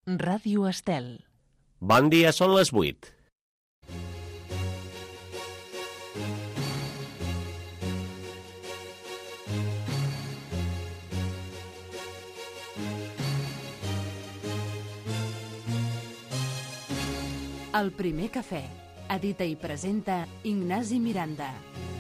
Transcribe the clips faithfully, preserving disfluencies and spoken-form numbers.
Ràdio Estel. Bon dia, són les vuit. El primer cafè. Edita i presenta Ignasi Miranda.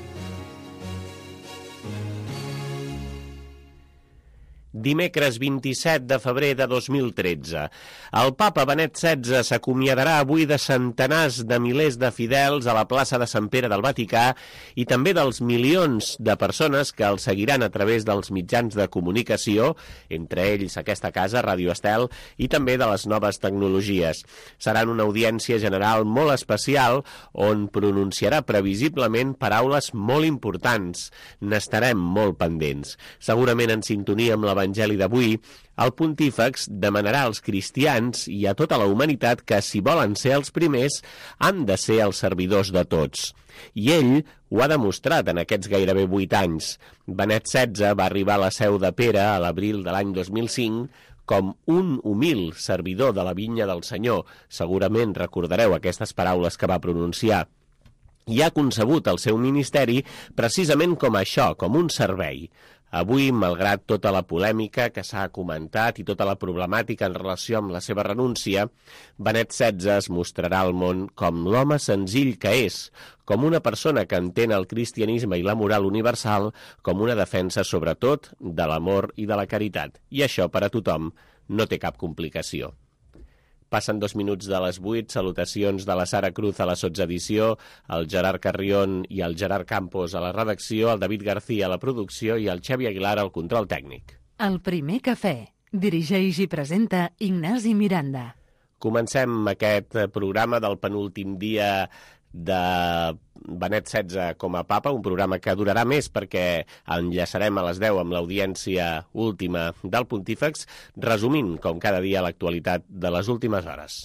Dimecres vint-i-set de febrer de dos mil tretze. El papa Benet setze s'acomiadarà avui de centenars de milers de fidels a la plaça de Sant Pere del Vaticà i també dels milions de persones que el seguiran a través dels mitjans de comunicació, entre ells aquesta casa, Ràdio Estel, i també de les noves tecnologies. Seran una audiència general molt especial on pronunciarà previsiblement paraules molt importants. N'estarem molt pendents. Segurament en sintonia amb l'Evangeli d'avui, el pontífex demanarà als cristians i a tota la humanitat que, si volen ser els primers, han de ser els servidors de tots. I ell ho ha demostrat en aquests gairebé vuit anys. Benet setze va arribar a la seu de Pere a l'abril de l'any dos mil cinc com un humil servidor de la vinya del Senyor. Segurament recordareu aquestes paraules que va pronunciar. I ha concebut el seu ministeri precisament com això, com un servei. Avui, malgrat tota la polèmica que s'ha comentat i tota la problemàtica en relació amb la seva renúncia, Benet setze es mostrarà al món com l'home senzill que és, com una persona que entén el cristianisme i la moral universal com una defensa, sobretot, de l'amor i de la caritat. I això, per a tothom, no té cap complicació. Passen dos minuts de les vuit, salutacions de la Sara Cruz a la sotsedició, el Gerard Carrión i el Gerard Campos a la redacció, el David García a la producció i el Xavi Aguilar al control tècnic. El primer cafè. Dirigeix i presenta Ignasi Miranda. Comencem aquest programa del penúltim dia de Benet setze com a papa, un programa que durarà més perquè enllaçarem a les deu amb l'audiència última del pontífex, resumint, com cada dia, l'actualitat de les últimes hores.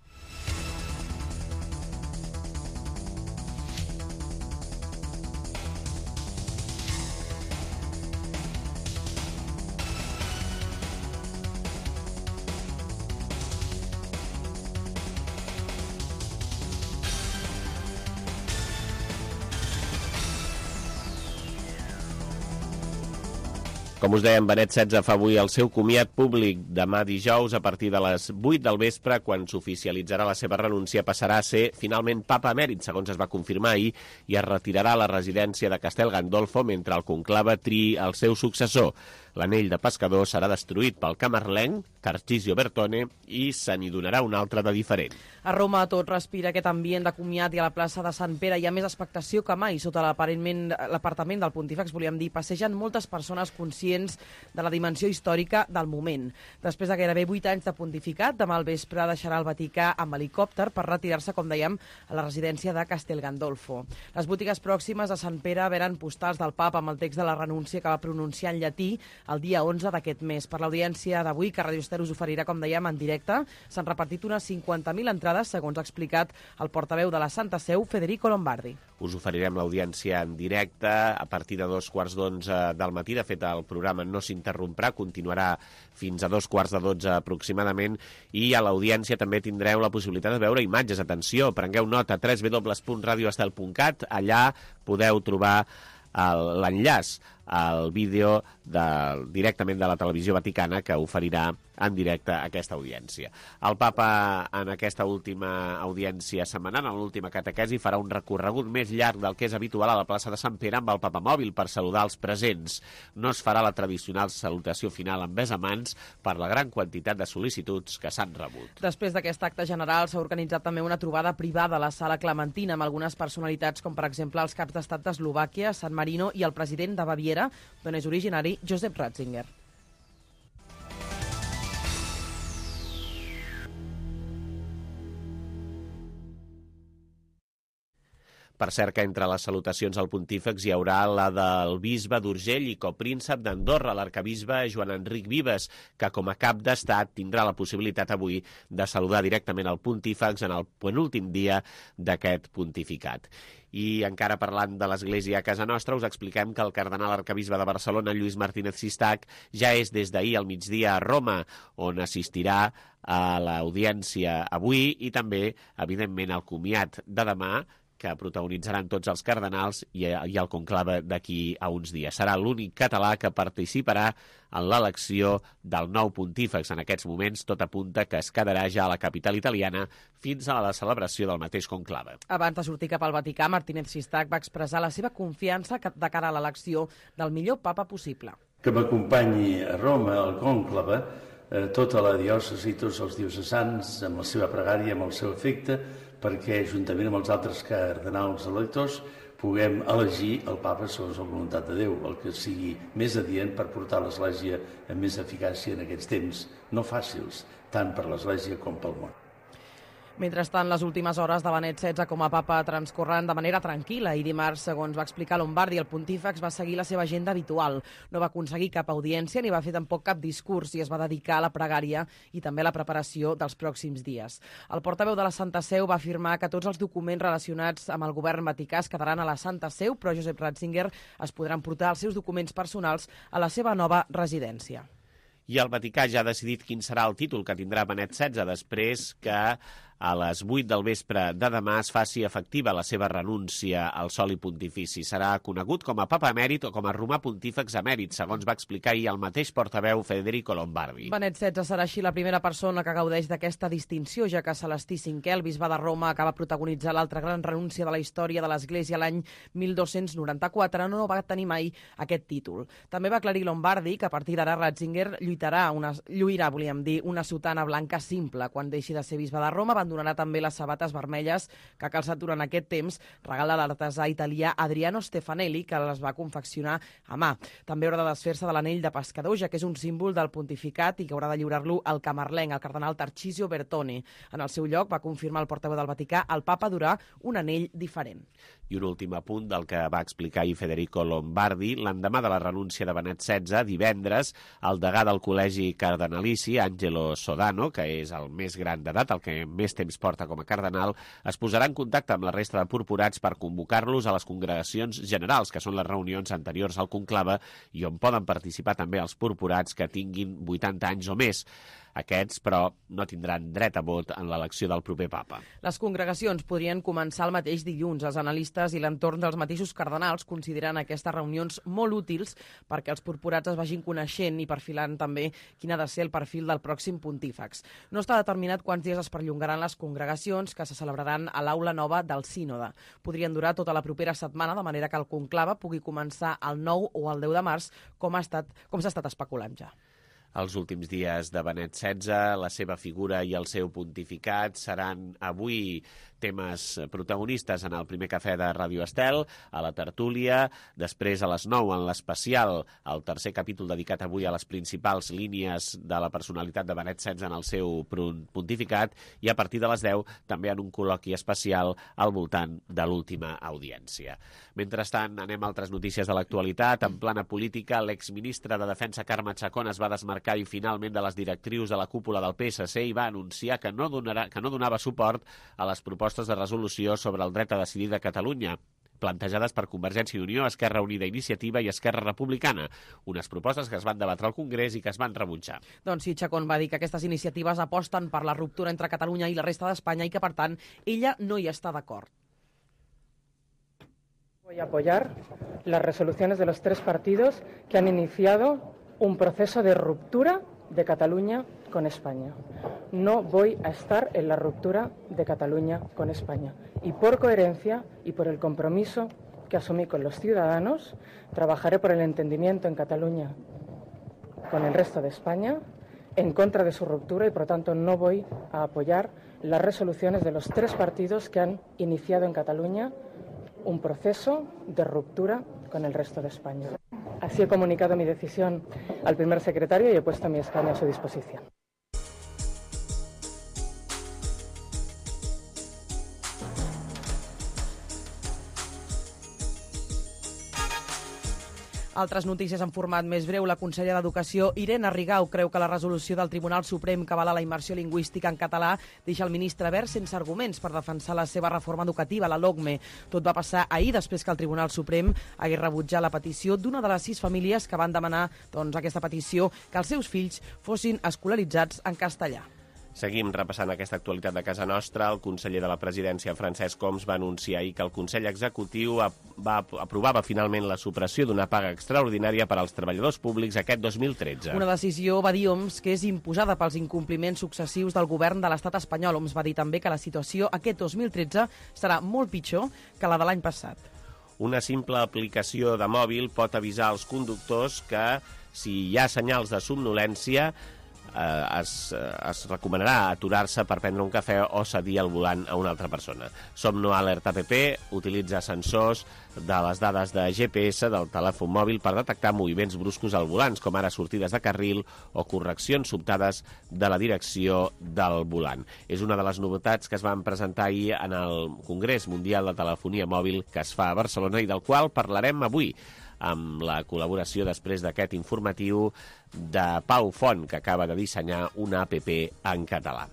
Com us dèiem, Benet setze fa avui el seu comiat públic. Demà dijous, a partir de les vuit del vespre, quan s'oficialitzarà la seva renúncia, passarà a ser finalment papa emèrit, segons es va confirmar ahir, i es retirarà a la residència de Castel Gandolfo mentre el conclave triï el seu successor. L'anell de pescador serà destruït pel camarlenc Tarcisio Bertone i se n'hi donarà un altre de diferent. A Roma tot respira aquest ambient de comiat i a la plaça de Sant Pere hi ha més expectació que mai. Sota l'apartament del pontífex, volíem dir, passegen moltes persones conscients de la dimensió històrica del moment. Després de gairebé vuit anys de pontificat, demà al vespre deixarà el Vaticà amb helicòpter per retirar-se, com dèiem, a la residència de Castel Gandolfo. Les botigues pròximes a Sant Pere veren postals del papa amb el text de la renúncia que va pronunciar en llatí el dia onze d'aquest mes. Per l'audiència d'avui, que Ràdio Estel us oferirà, com dèiem, en directe, s'han repartit unes cinquanta mil entrades, segons ha explicat el portaveu de la Santa Seu, Federico Lombardi. Us oferirem l'audiència en directe a partir de dos quarts d'onze del matí. De fet, el programa no s'interromprà, continuarà fins a dos quarts de dotze aproximadament, i a l'audiència també tindreu la possibilitat de veure imatges. Atenció, prengueu nota, w w w punt radio estel punt cat, allà podeu trobar l'enllaç al vídeo de, directament de la televisió vaticana que oferirà en directe aquesta audiència. El papa, en aquesta última audiència setmanal, en l'última catequesi, farà un recorregut més llarg del que és habitual a la plaça de Sant Pere amb el papamòbil per saludar els presents. No es farà la tradicional salutació final amb besamans per la gran quantitat de sol·licituds que s'han rebut. Després d'aquest acte general s'ha organitzat també una trobada privada a la Sala Clementina amb algunes personalitats com, per exemple, els caps d'estat d'Eslovàquia, San Marino, i el president de Baviera, d'on és originari Josep Ratzinger. Per cert que entre les salutacions al pontífex hi haurà la del bisbe d'Urgell i copríncep d'Andorra, l'arcabisbe Joan Enric Vives, que com a cap d'estat tindrà la possibilitat avui de saludar directament al pontífex en el penúltim dia d'aquest pontificat. I encara parlant de l'Església a casa nostra, us expliquem que el cardenal arcabisbe de Barcelona, Lluís Martínez Sistac, ja és des d'ahir al migdia a Roma, on assistirà a l'audiència avui i també, evidentment, al comiat de demà, que protagonitzaran tots els cardenals i el conclave d'aquí a uns dies. Serà l'únic català que participarà en l'elecció del nou pontífex. En aquests moments tot apunta que es quedarà ja a la capital italiana fins a la celebració del mateix conclave. Abans de sortir cap al Vaticà, Martínez Sistac va expressar la seva confiança de cara a l'elecció del millor papa possible. Que m'acompanyi a Roma al conclave, eh, tota la diòcesi, tots els diocesans, amb la seva pregària, amb el seu afecte, perquè, juntament amb els altres cardenals electors, puguem elegir el papa segons la voluntat de Déu, el que sigui més adient per portar l'Església amb més eficàcia en aquests temps no fàcils, tant per l'Església com pel món. Mentrestant, les últimes hores de Benet setze com a papa transcorren de manera tranquil·la i dimarts, segons va explicar Lombardi, el pontífex va seguir la seva agenda habitual. No va aconseguir cap audiència ni va fer tampoc cap discurs i es va dedicar a la pregària i també a la preparació dels pròxims dies. El portaveu de la Santa Seu va afirmar que tots els documents relacionats amb el govern vaticà es quedaran a la Santa Seu, però Josep Ratzinger es podran portar els seus documents personals a la seva nova residència. I el Vaticà ja ha decidit quin serà el títol que tindrà Benet setze després que a les vuit del vespre de demà es faci efectiva la seva renúncia al soli pontifici. Serà conegut com a papa emèrit o com a romà pontífex emèrit, segons va explicar ahir el mateix portaveu Federico Lombardi. Benet setze serà així la primera persona que gaudeix d'aquesta distinció, ja que Celestí cinquè, el bisbe de Roma, que va protagonitzar l'altra gran renúncia de la història de l'Església l'any mil dos-cents noranta-quatre, no va tenir mai aquest títol. També va aclarir Lombardi que a partir d'ara Ratzinger lluitarà, una, lluirà, volíem dir, una sotana blanca simple. Quan deixi de ser bisbe de Roma, abandonarà també les sabates vermelles que ha calçat durant aquest temps, regal de l'artesà italià Adriano Stefanelli, que les va confeccionar a mà. També haurà de desfer-se de l'anell de pescador, ja que és un símbol del pontificat i que haurà de lliurar-lo al camarlenc, el cardenal Tarcisio Bertone. En el seu lloc, va confirmar el portaveu del Vaticà, el papa durà un anell diferent. I un últim apunt del que va explicar ahir Federico Lombardi. L'endemà de la renúncia de Benet setze, divendres, el degà del Col·legi Cardenalici, Angelo Sodano, que és el més gran d'edat, el que més temps porta com a cardenal, es posarà en contacte amb la resta de purpurats per convocar-los a les congregacions generals, que són les reunions anteriors al conclave i on poden participar també els purpurats que tinguin vuitanta anys o més. Aquests, però, no tindran dret a vot en l'elecció del proper papa. Les congregacions podrien començar el mateix dilluns. Els analistes i l'entorn dels mateixos cardenals consideren aquestes reunions molt útils perquè els purpurats es vagin coneixent i perfilant també quin ha de ser el perfil del pròxim pontífex. No està determinat quants dies es perllongaran les congregacions que se celebraran a l'aula nova del sínode. Podrien durar tota la propera setmana, de manera que el conclave pugui començar el nou o el deu de març, com ha estat, com s'ha estat especulant ja. Els últims dies de Benet setze, la seva figura i el seu pontificat seran avui temes protagonistes en el primer cafè de Ràdio Estel, a la tertúlia, després a les nou en l'especial, el tercer capítol dedicat avui a les principals línies de la personalitat de Benet setze en el seu pontificat, i a partir de les deu també en un col·loqui especial al voltant de l'última audiència. Mentrestant, anem a altres notícies de l'actualitat. En plana política, l'exministre de Defensa Carme Chacón es va desmarcar i finalment de les directrius de la cúpula del P S C i va anunciar que no, donarà, que no donava suport a les propostes de resolució sobre el dret a decidir de Catalunya, plantejades per Convergència i Unió, Esquerra Unida Iniciativa i Esquerra Republicana, unes propostes que es van debatre al Congrés i que es van rebutjar. Doncs sí, Chacón va dir que aquestes iniciatives aposten per la ruptura entre Catalunya i la resta d'Espanya i que, per tant, ella no hi està d'acord. Voy a apoyar las resoluciones de los tres partidos que han iniciado un proceso de ruptura de Cataluña con España. No voy a estar en la ruptura de Cataluña con España. Y por coherencia y por el compromiso que asumí con los ciudadanos, trabajaré por el entendimiento en Cataluña con el resto de España, en contra de su ruptura, y por tanto no voy a apoyar las resoluciones de los tres partidos que han iniciado en Cataluña un proceso de ruptura con el resto de España. Así he comunicado mi decisión al primer secretario y he puesto mi escaño a su disposición. Altres notícies en format més breu. La consellera d'Educació, Irene Rigau, creu que la resolució del Tribunal Suprem que avala la immersió lingüística en català deixa el ministre Wert sense arguments per defensar la seva reforma educativa, la LOCME. Tot va passar ahir després que el Tribunal Suprem hagués rebutjat la petició d'una de les sis famílies que van demanar doncs, aquesta petició, que els seus fills fossin escolaritzats en castellà. Seguim repassant aquesta actualitat de casa nostra. El conseller de la Presidència, Francesc Homs, va anunciar ahir que el Consell Executiu va aprovava finalment la supressió d'una paga extraordinària per als treballadors públics aquest dos mil tretze. Una decisió, va dir Homs, que és imposada pels incompliments successius del govern de l'estat espanyol. Homs va dir també que la situació aquest dos mil tretze serà molt pitjor que la de l'any passat. Una simple aplicació de mòbil pot avisar als conductors que, si hi ha senyals de somnolència, Eh, es, es recomanarà aturar-se per prendre un cafè o cedir el volant a una altra persona. Somno Alert app utilitza sensors de les dades de G P S del telèfon mòbil per detectar moviments bruscos al volant, com ara sortides de carril o correccions sobtades de la direcció del volant. És una de les novetats que es van presentar ahir en el Congrés Mundial de Telefonia Mòbil que es fa a Barcelona i del qual parlarem avui, amb la col·laboració després d'aquest informatiu de Pau Font, que acaba de dissenyar una app en català.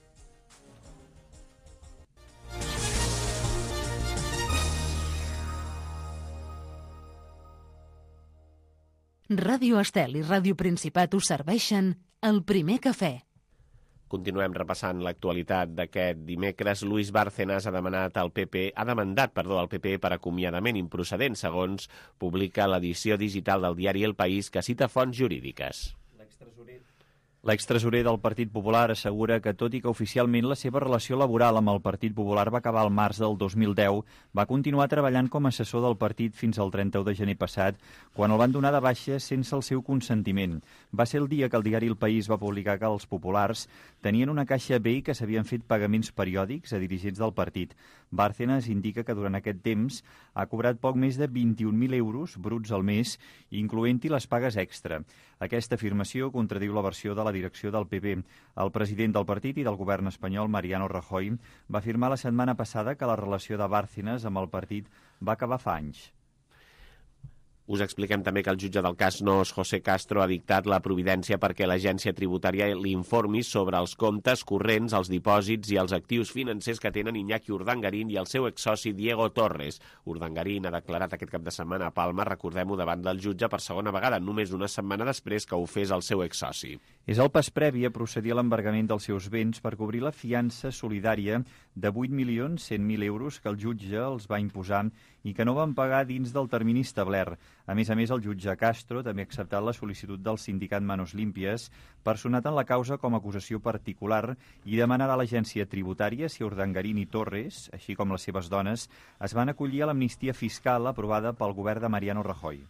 Ràdio Estel i Ràdio Principat us serveixen el primer cafè. Continuem repassant l'actualitat d'aquest dimecres. Luis Bárcenas ha demanat al P P, ha demandat, perdó, al P P per acomiadament improcedent, segons publica l'edició digital del diari El País, que cita fonts jurídiques. L'extresorer del Partit Popular assegura que, tot i que oficialment la seva relació laboral amb el Partit Popular va acabar al març del dos mil deu, va continuar treballant com a assessor del partit fins al trenta-u de gener passat, quan el van donar de baixa sense el seu consentiment. Va ser el dia que el diari El País va publicar que els populars tenien una caixa B i que s'havien fet pagaments periòdics a dirigents del partit. Bárcenas indica que durant aquest temps ha cobrat poc més de vint-i-un mil euros bruts al mes, incloent-hi les pagues extra. Aquesta afirmació contradiu la versió de la direcció del P P. El president del partit i del govern espanyol, Mariano Rajoy, va afirmar la setmana passada que la relació de Bárcenas amb el partit va acabar fa anys. Us expliquem també que el jutge del cas Nos, José Castro, ha dictat la providència perquè l'agència tributària li informi sobre els comptes corrents, els dipòsits i els actius financers que tenen Iñaki Urdangarín i el seu exsoci Diego Torres. Urdangarín ha declarat aquest cap de setmana a Palma, recordem-ho, davant del jutge per segona vegada, només una setmana després que ho fes el seu exsoci. És el pas previ a procedir a l'embargament dels seus béns per cobrir la fiança solidària de vuit milions cent mil euros que el jutge els va imposar i que no van pagar dins del termini establert. A més a més, el jutge Castro també ha acceptat la sol·licitud del sindicat Manos Limpias, personat en la causa com a acusació particular, i demanarà a l'agència tributària si Urdangarín i Torres, així com les seves dones, es van acollir a l'amnistia fiscal aprovada pel govern de Mariano Rajoy.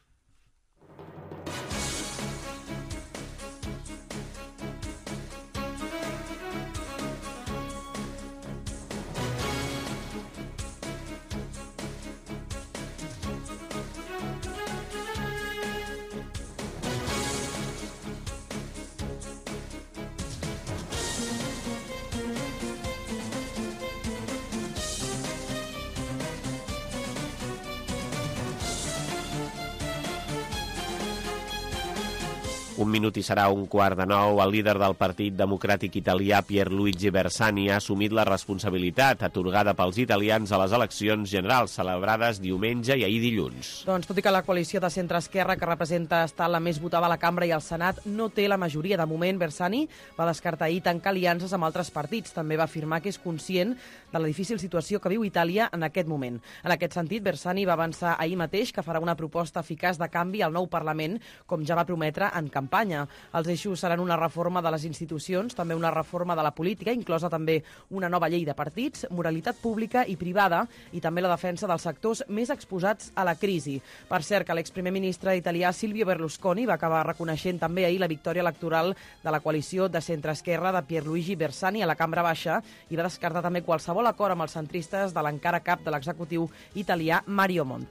Un minut i serà un quart de nou. El líder del Partit Democràtic Italià, Pierluigi Bersani, ha assumit la responsabilitat atorgada pels italians a les eleccions generals celebrades diumenge i ahir dilluns. Doncs tot i que la coalició de centre-esquerra, que representa estar la més votada a la cambra i al Senat, no té la majoria de moment, Bersani va descartar ahir tancar aliances amb altres partits. També va afirmar que és conscient de la difícil situació que viu Itàlia en aquest moment. En aquest sentit, Bersani va avançar ahir mateix que farà una proposta eficaç de canvi al nou Parlament, com ja va prometre en campanya. Els eixos seran una reforma de les institucions, també una reforma de la política, inclosa també una nova llei de partits, moralitat pública i privada, i també la defensa dels sectors més exposats a la crisi. Per cert, que l'exprimer ministre italià Silvio Berlusconi va acabar reconeixent també ahir la victòria electoral de la coalició de centre-esquerra de Pierluigi Bersani a la Cambra Baixa i va descartar també qualsevol acord amb els centristes de l'encara cap de l'executiu italià Mario Monti.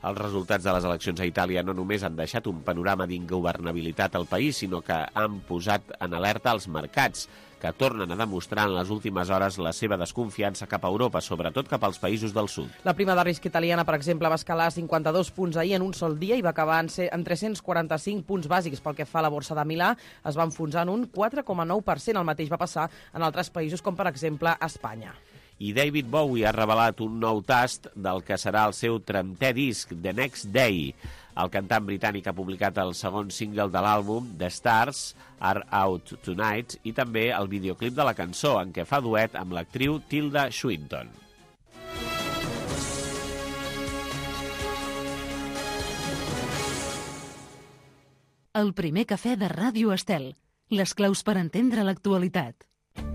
Els resultats de les eleccions a Itàlia no només han deixat un panorama d'ingovernabilitat al país, sinó que han posat en alerta els mercats, que tornen a demostrar en les últimes hores la seva desconfiança cap a Europa, sobretot cap als països del sud. La prima de risc italiana, per exemple, va escalar cinquanta-dos punts ahir en un sol dia i va acabar en, ser, en tres-cents quaranta-cinc punts bàsics. Pel que fa a la borsa de Milà, es va enfonsar en un quatre coma nou per cent. El mateix va passar en altres països, com per exemple Espanya. I David Bowie ha revelat un nou tast del que serà el seu trentè disc, The Next Day. El cantant britànic ha publicat el segon single de l'àlbum, The Stars Are Out Tonight, i també el videoclip de la cançó, en què fa duet amb l'actriu Tilda Swinton. El primer cafè de Ràdio Estel. Les claus per entendre l'actualitat.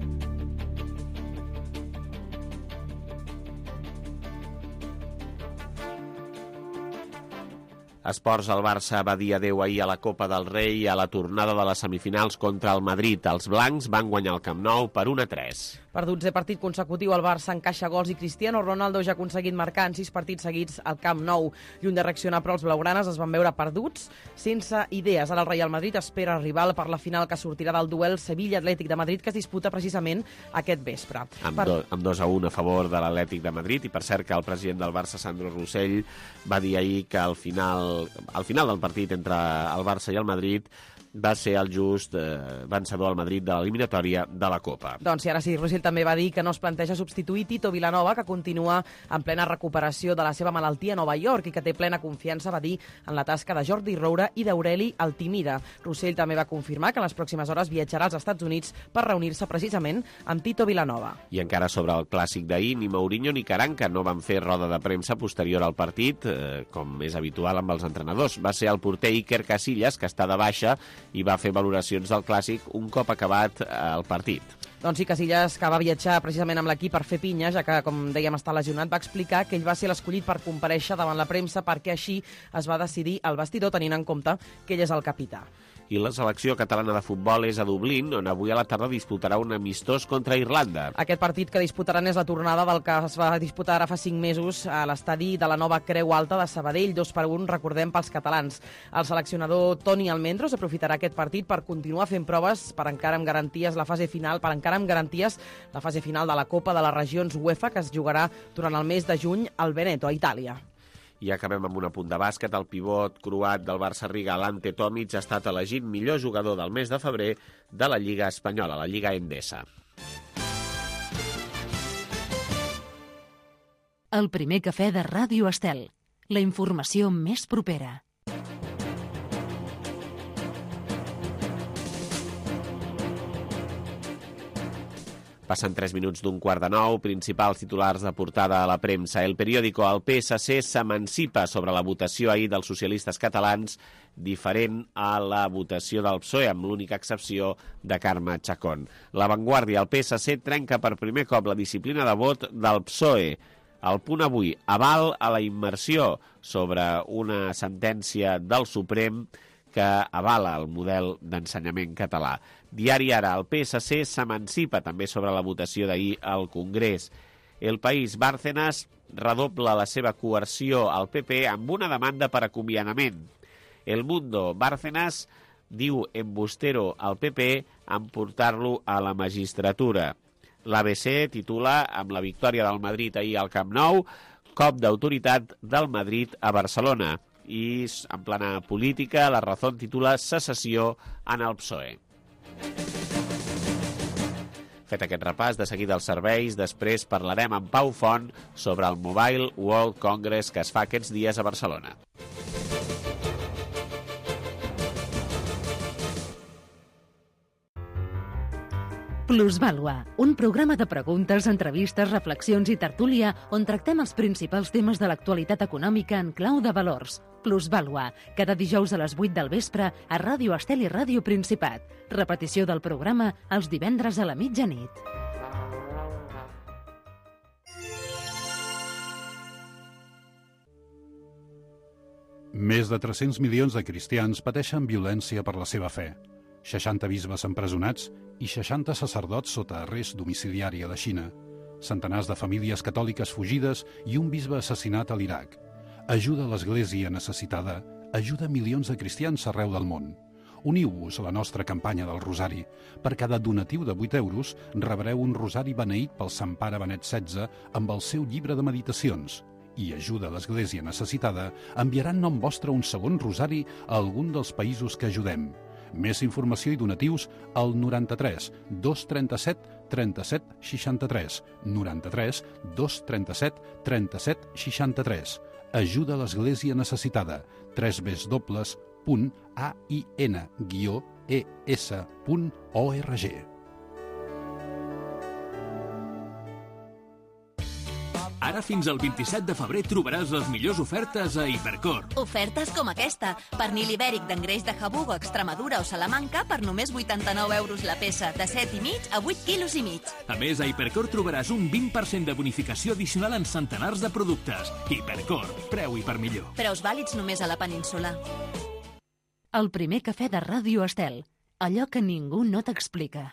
Esports, el Barça va dir adeu ahir a la Copa del Rei i a la tornada de les semifinals contra el Madrid. Els blancs van guanyar el Camp Nou per un a tres. Per dotzè partit consecutiu, el Barça encaixa gols i Cristiano Ronaldo ja ha aconseguit marcar en sis partits seguits al Camp Nou. Lluny de reaccionar, però els blaugranes es van veure perduts, sense idees. Ara el Real Madrid espera el rival per la final que sortirà del duel Sevilla-Atlètic de Madrid, que es disputa precisament aquest vespre. Amb, per... do, amb dos a un a favor de l'Atlètic de Madrid, i per cert que el president del Barça, Sandro Rossell, va dir ahir que al final, al final del partit entre el Barça i el Madrid va ser el just eh, vencedor al Madrid de l'eliminatòria de la Copa. Doncs sí, ara sí, Rossell també va dir que no es planteja substituir Tito Vilanova, que continua en plena recuperació de la seva malaltia a Nova York i que té plena confiança, va dir, en la tasca de Jordi Roura i d'Aureli Altimira. Rossell també va confirmar que en les pròximes hores viatjarà als Estats Units per reunir-se precisament amb Tito Vilanova. I encara sobre el clàssic d'ahir, ni Mourinho ni Caranca no van fer roda de premsa posterior al partit, eh, com és habitual amb els entrenadors. Va ser el porter Iker Casillas, que està de baixa, i va fer valoracions del clàssic un cop acabat el partit. Doncs sí, Casillas, que va viatjar precisament amb l'equip per fer pinya, ja que, com dèiem, està lesionat, va explicar que ell va ser l'escollit per comparèixer davant la premsa perquè així es va decidir al vestidor, tenint en compte que ell és el capità. I la selecció catalana de futbol és a Dublín, on avui a la tarda disputarà un amistós contra Irlanda. Aquest partit que disputaran és la tornada del que es va disputar ara fa cinc mesos a l'estadi de la nova Creu Alta de Sabadell, dos per un, recordem, pels catalans. El seleccionador Toni Almendros aprofitarà aquest partit per continuar fent proves per encara amb garanties la fase final, per encara amb garanties la fase final de la Copa de les Regions UEFA, que es jugarà durant el mes de juny al Veneto, a Itàlia. I acabem amb un apunt de bàsquet. El pivot croat del Barça Riga, Ante Tomic, ha estat elegit millor jugador del mes de febrer de la Lliga Espanyola, la Lliga Endesa. El primer cafè de Ràdio Estel. La informació més propera. Passen tres minuts d'un quart de nou. Principals titulars de portada a la premsa. El periòdico El P S C s'emancipa sobre la votació ahir dels socialistes catalans, diferent a la votació del P S O E, amb l'única excepció de Carme Chacón. La Vanguardia, el P S C trenca per primer cop la disciplina de vot del P S O E. El Punt avui, aval a la immersió sobre una sentència del Suprem que avala el model d'ensenyament català. Diari Ara, el P S C s'emancipa també sobre la votació d'ahir al Congrés. El País, Bárcenas redobla la seva coerció al P P amb una demanda per acomiadament. El Mundo, Bárcenas diu embustero al P P en portar-lo a la magistratura. L'A B C titula, amb la victòria del Madrid ahir al Camp Nou, cop d'autoritat del Madrid a Barcelona. I en plana política, La Razón titula secessió en el P S O E. Fet aquest repàs, de seguida els serveis, després parlarem amb Pau Font sobre el Mobile World Congress que es fa aquests dies a Barcelona. Plusvàlua, un programa de preguntes, entrevistes, reflexions i tertúlia on tractem els principals temes de l'actualitat econòmica en clau de valors. Plusvàlua, cada dijous a les vuit del vespre a Ràdio Estel i Ràdio Principat. Repetició del programa els divendres a la mitjanit. Més de tres-cents milions de cristians pateixen violència per la seva fe. seixanta bisbes empresonats i seixanta sacerdots sota arrest domiciliari a la Xina. Centenars de famílies catòliques fugides i un bisbe assassinat a l'Iraq. Ajuda a l'Església necessitada, ajuda milions de cristians arreu del món. Uniu-vos a la nostra campanya del Rosari. Per cada donatiu de vuit euros rebreu un rosari beneït pel Sant Pare Benet setze amb el seu llibre de meditacions. I Ajuda a l'Església necessitada enviarà en nom vostre un segon rosari a algun dels països que ajudem. Més informació i donatius al noranta-tres dos trenta-set trenta-set seixanta-tres, noranta-tres dos trenta-set trenta-set seixanta-tres. Ajuda a l'Església necessitada, tres w punt a i n guió e s punt org. Ara fins al vint-i-set de febrer trobaràs les millors ofertes a Hipercor. Ofertes com aquesta. Pernil ibèric d'engreix de Jabugo, Extremadura o Salamanca per només vuitanta-nou euros la peça, de set i mig a vuit quilos i mig. A més, a Hipercor trobaràs un vint per cent de bonificació addicional en centenars de productes. Hipercor, preu i per millor. Preus vàlids només a la península. El primer cafè de Ràdio Estel. Allò que ningú no t'explica.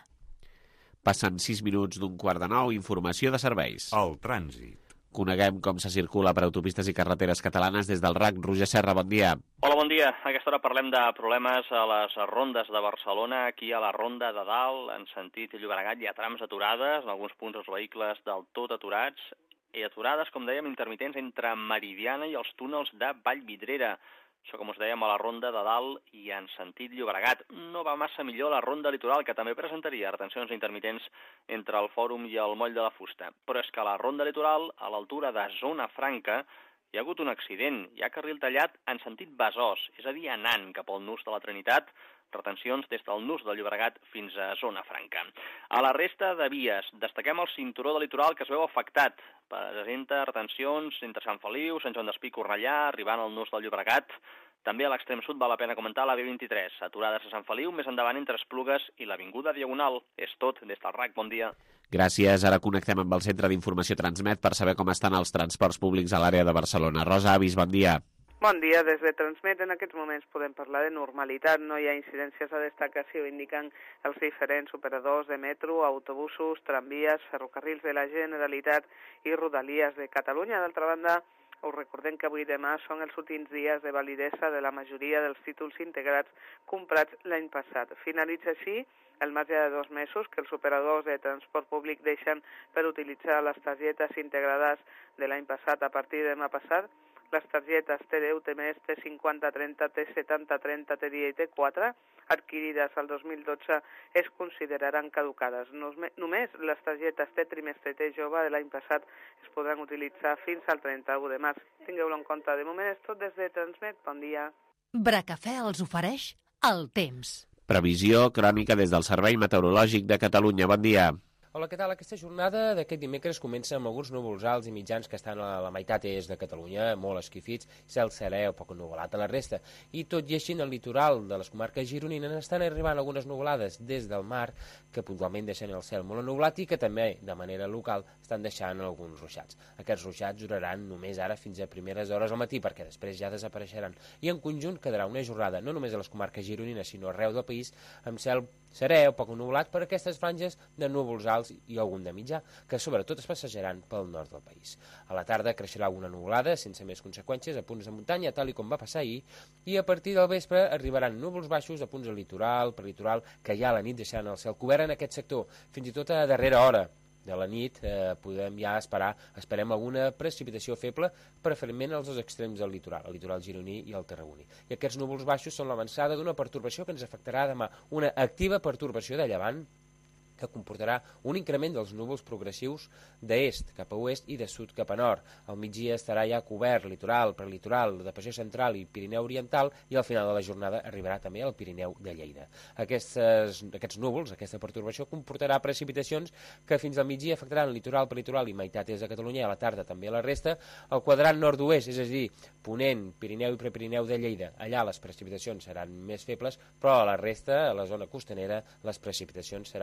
Passen sis minuts d'un quart de nou, informació de serveis. El trànsit. Coneguem com se circula per autopistes i carreteres catalanes des del R A C. Roger Serra, bon dia. Hola, bon dia. A aquesta hora parlem de problemes a les rondes de Barcelona. Aquí a la Ronda de Dalt, en sentit Llobregat, hi ha trams aturades, en alguns punts els vehicles del tot aturats, i aturades, com dèiem, intermitents entre Meridiana i els túnels de Vallvidrera. Això, com us dèiem, a la Ronda de Dalt i en sentit Llobregat. No va massa millor la Ronda Litoral, que també presentaria retencions intermitents entre el Fòrum i el Moll de la Fusta. Però és que a la Ronda Litoral, a l'altura de Zona Franca, hi ha hagut un accident. Hi ha carril tallat en sentit Besòs, és a dir, anant cap al nus de la Trinitat, retencions des del nus del Llobregat fins a Zona Franca. A la resta de vies, destaquem el cinturó de litoral que es veu afectat. Presenta retencions entre Sant Feliu, Sant Joan d'Espí, Cornellà, arribant al nus del Llobregat. També a l'extrem sud val la pena comentar la B vint-i-tres, aturades a Sant Feliu, més endavant entre Esplugues i l'Avinguda Diagonal. És tot des del R A C. Bon dia. Gràcies. Ara connectem amb el Centre d'Informació Transmet per saber com estan els transports públics a l'àrea de Barcelona. Rosa Avis, bon dia. Bon dia, des de Transmet en aquests moments podem parlar de normalitat, no hi ha incidències a destacar, si ho indiquen els diferents operadors de metro, autobusos, tramvies, ferrocarrils de la Generalitat i Rodalies de Catalunya. D'altra banda, us recordem que avui i demà són els últims dies de validesa de la majoria dels títols integrats comprats l'any passat. Finalitza així el marge de dos mesos que els operadors de transport públic deixen per utilitzar les targetes integrades de l'any passat a partir de demà passat. Les targetes T deu, T més, T cinquanta trenta, T setanta trenta, T dia i T quatre, adquirides el dos mil dotze, es consideraran caducades. Només les targetes T trimestre i T jove de l'any passat es podran utilitzar fins al trenta-u de març. Tingueu-lo en compte. De moment és tot des de Transmet. Bon dia. Bracafè els ofereix el temps. Previsió crònica des del Servei Meteorològic de Catalunya. Bon dia. Hola, què tal? Aquesta jornada d'aquest dimecres comença amb alguns núvols alts i mitjans que estan a la meitat est de Catalunya, molt esquifits, cel serè o poc ennuvolat a la resta. I tot i així, en el litoral de les comarques gironines estan arribant algunes nuvolades des del mar que puntualment deixen el cel molt ennuvolat i que també, de manera local, estan deixant alguns ruixats. Aquests ruixats duraran només ara fins a primeres hores al matí, perquè després ja desapareixeran. I en conjunt quedarà una jornada, no només a les comarques gironines, sinó arreu del país, amb cel serè o poc ennuvolat per aquestes franges de núvols alts i algun de mitjà, que sobretot es passejaran pel nord del país. A la tarda creixerà una nuvolada, sense més conseqüències, a punts de muntanya, tal i com va passar ahir, i a partir del vespre arribaran núvols baixos a punts del litoral, per litoral, que ja a la nit deixaran el cel cobert en aquest sector, fins i tot a darrera hora de la nit eh, podem ja esperar, esperem alguna precipitació feble, preferentment als dos extrems del litoral, el litoral gironí i el tarragoní. I aquests núvols baixos són l'avançada d'una pertorbació que ens afectarà demà, una activa pertorbació de llevant que comportarà un increment dels núvols progressius d'est cap a oest i de sud cap a nord. Al migdia estarà ja cobert litoral, prelitoral, depressió central i Pirineu oriental, i al final de la jornada arribarà també al Pirineu de Lleida. Aquestes, aquests núvols, aquesta pertorbació, comportarà precipitacions que fins al migdia afectaran litoral, prelitoral i meitat est de Catalunya, i a la tarda també a la resta. El quadrant nord-oest, és a dir, Ponent, Pirineu i Prepirineu de Lleida, allà les precipitacions seran més febles, però a la resta, a la zona costanera, les precipitacions seran importants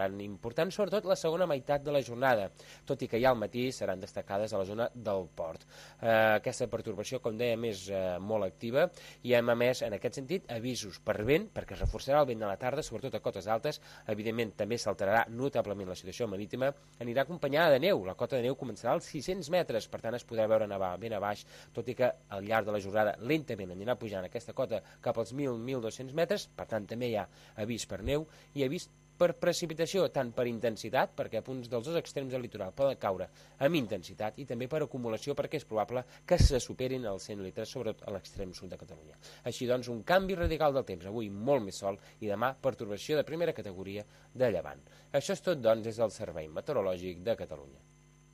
important, sobretot la segona meitat de la jornada, tot i que ja al matí seran destacades a la zona del port. Eh, aquesta pertorbació, com dèiem, és eh, molt activa i hem emès, en aquest sentit, avisos per vent, perquè es reforçarà el vent de la tarda, sobretot a cotes altes. Evidentment, també s'alterarà notablement la situació marítima. Anirà acompanyada de neu. La cota de neu començarà als sis-cents metres, per tant es podrà veure nevar ben a baix, tot i que al llarg de la jornada lentament anirà pujant aquesta cota cap als mil a mil dos-cents metres, per tant també hi ha avís per neu i avís per precipitació, tant per intensitat, perquè a punts dels dos extrems del litoral poden caure amb intensitat, i també per acumulació, perquè és probable que se superin els cent litres, sobretot a l'extrem sud de Catalunya. Així doncs, un canvi radical del temps, avui molt més sol i demà pertorbació de primera categoria de llevant. Això és tot, doncs, des del Servei Meteorològic de Catalunya.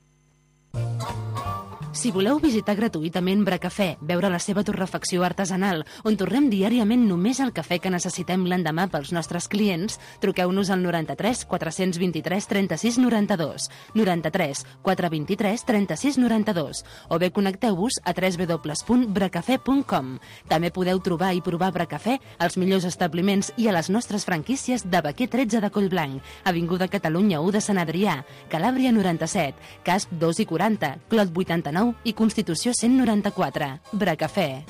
Si voleu visitar gratuïtament Bracafè, veure la seva torrefacció artesanal, on torrem diàriament només el cafè que necessitem l'endemà pels nostres clients, truqueu-nos al noranta-tres quatre-cents vint-i-tres trenta-sis noranta-dos, noranta-tres quatre vint-i-tres trenta-sis noranta-dos, o bé connecteu-vos a w w w punt bracafè punt com. També podeu trobar i provar Bracafè als millors establiments i a les nostres franquícies de Baquer tretze de Collblanc, Avinguda Catalunya u de Sant Adrià, Calàbria noranta-set, Casp dos i quaranta, Clot vuitanta-nou i Constitució cent noranta-quatre. Bracafè.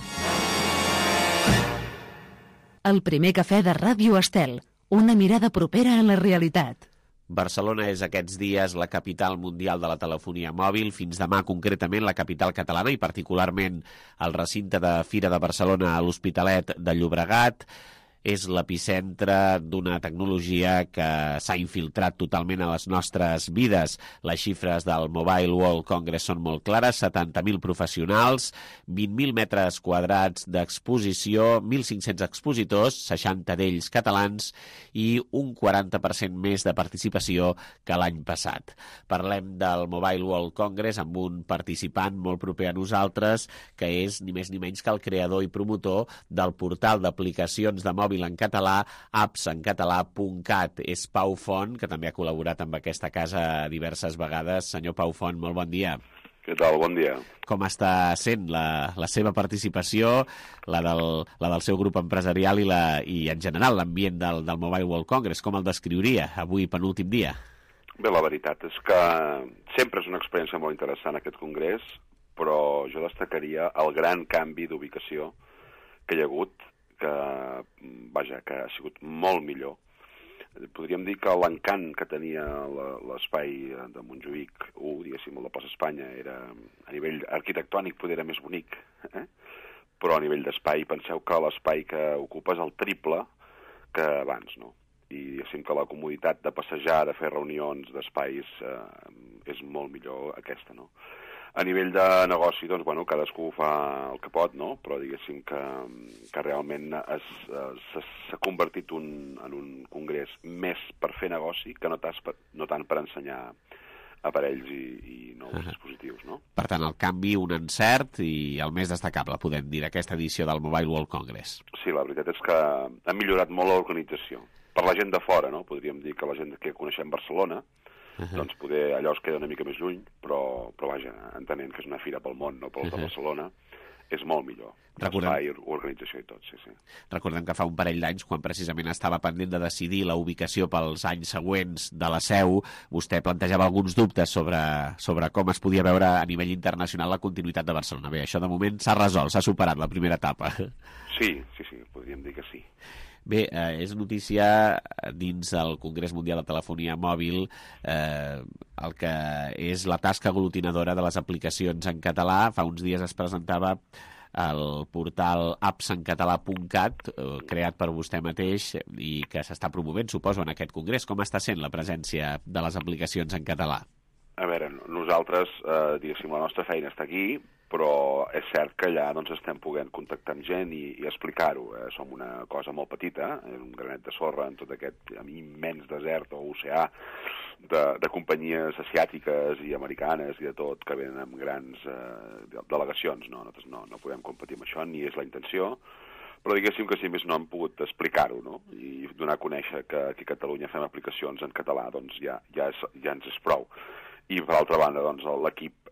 El primer cafè de Ràdio Estel. Una mirada propera a la realitat. Barcelona és aquests dies la capital mundial de la telefonia mòbil, fins demà concretament la capital catalana i particularment el recinte de Fira de Barcelona a l'Hospitalet de Llobregat. És l'epicentre d'una tecnologia que s'ha infiltrat totalment a les nostres vides. Les xifres del Mobile World Congress són molt clares, setanta mil professionals, vint mil metres quadrats d'exposició, mil cinc-cents expositors, seixanta d'ells catalans i un quaranta per cent més de participació que l'any passat. Parlem del Mobile World Congress amb un participant molt proper a nosaltres, que és ni més ni menys que el creador i promotor del portal d'aplicacions de mòbil en català, apps en català punt cat. És Pau Font, que també ha col·laborat amb aquesta casa diverses vegades. Senyor Pau Font, molt bon dia. Què tal? Bon dia. Com està sent la, la seva participació, la del, la del seu grup empresarial i, la, i en general l'ambient del, del Mobile World Congress? Com el descriuria avui, penúltim dia? Bé, la veritat és que sempre és una experiència molt interessant aquest congrés, però jo destacaria el gran canvi d'ubicació que hi ha hagut, que, vaja, que ha sigut molt millor. Podríem dir que l'encant que tenia l'espai de Montjuïc u, diguéssim, el de Plaça Espanya, era, a nivell arquitectònic poder era més bonic, eh? Però a nivell d'espai, penseu que l'espai que ocupa és el triple que abans, no? I diguéssim que la comoditat de passejar, de fer reunions d'espais, eh, és molt millor aquesta, no? A nivell de negoci, doncs, bueno, cadascú fa el que pot, no? Però diguéssim que, que realment s'ha convertit un, en un congrés més per fer negoci que no, tas, no tant per ensenyar aparells i, i nous uh-huh. dispositius, no? Per tant, el canvi, un encert i el més destacable, podem dir, d'aquesta edició del Mobile World Congress. Sí, la veritat és que ha millorat molt l'organització. Per la gent de fora, no? Podríem dir que la gent que coneixem Barcelona, Uh-huh. doncs poder allò es queda una mica més lluny, però, però vaja, entenent que és una fira pel món, no pel uh-huh. de Barcelona, és molt millor. Recordem... Espai, organització i tot, sí, sí. Recordem que fa un parell d'anys, quan precisament estava pendent de decidir la ubicació pels anys següents de la seu, vostè plantejava alguns dubtes sobre, sobre com es podia veure a nivell internacional la continuïtat de Barcelona. Bé, això de moment s'ha resolt, s'ha superat la primera etapa. Sí, sí, sí, podríem dir que sí. Bé, eh, és notícia dins el Congrés Mundial de Telefonia Mòbil eh, el que és la tasca aglutinadora de les aplicacions en català. Fa uns dies es presentava el portal apps en català punt cat, eh, creat per vostè mateix i que s'està promovent, suposo, en aquest congrés. Com està sent la presència de les aplicacions en català? A veure, nosaltres, eh, diguéssim, la nostra feina està aquí, però és cert que allà doncs, estem podent contactar amb gent i, i explicar-ho. Eh? Som una cosa molt petita, eh? un granet de sorra en tot aquest immens desert o oceà de, de companyies asiàtiques i americanes i de tot, que venen amb grans eh, delegacions. No? Nosaltres no, no podem competir amb això, ni és la intenció, però diguéssim que si més no hem pogut explicar-ho, no? I donar a conèixer que aquí a Catalunya fem aplicacions en català, doncs ja, ja, és, ja ens és prou. I per altra banda, doncs, l'equip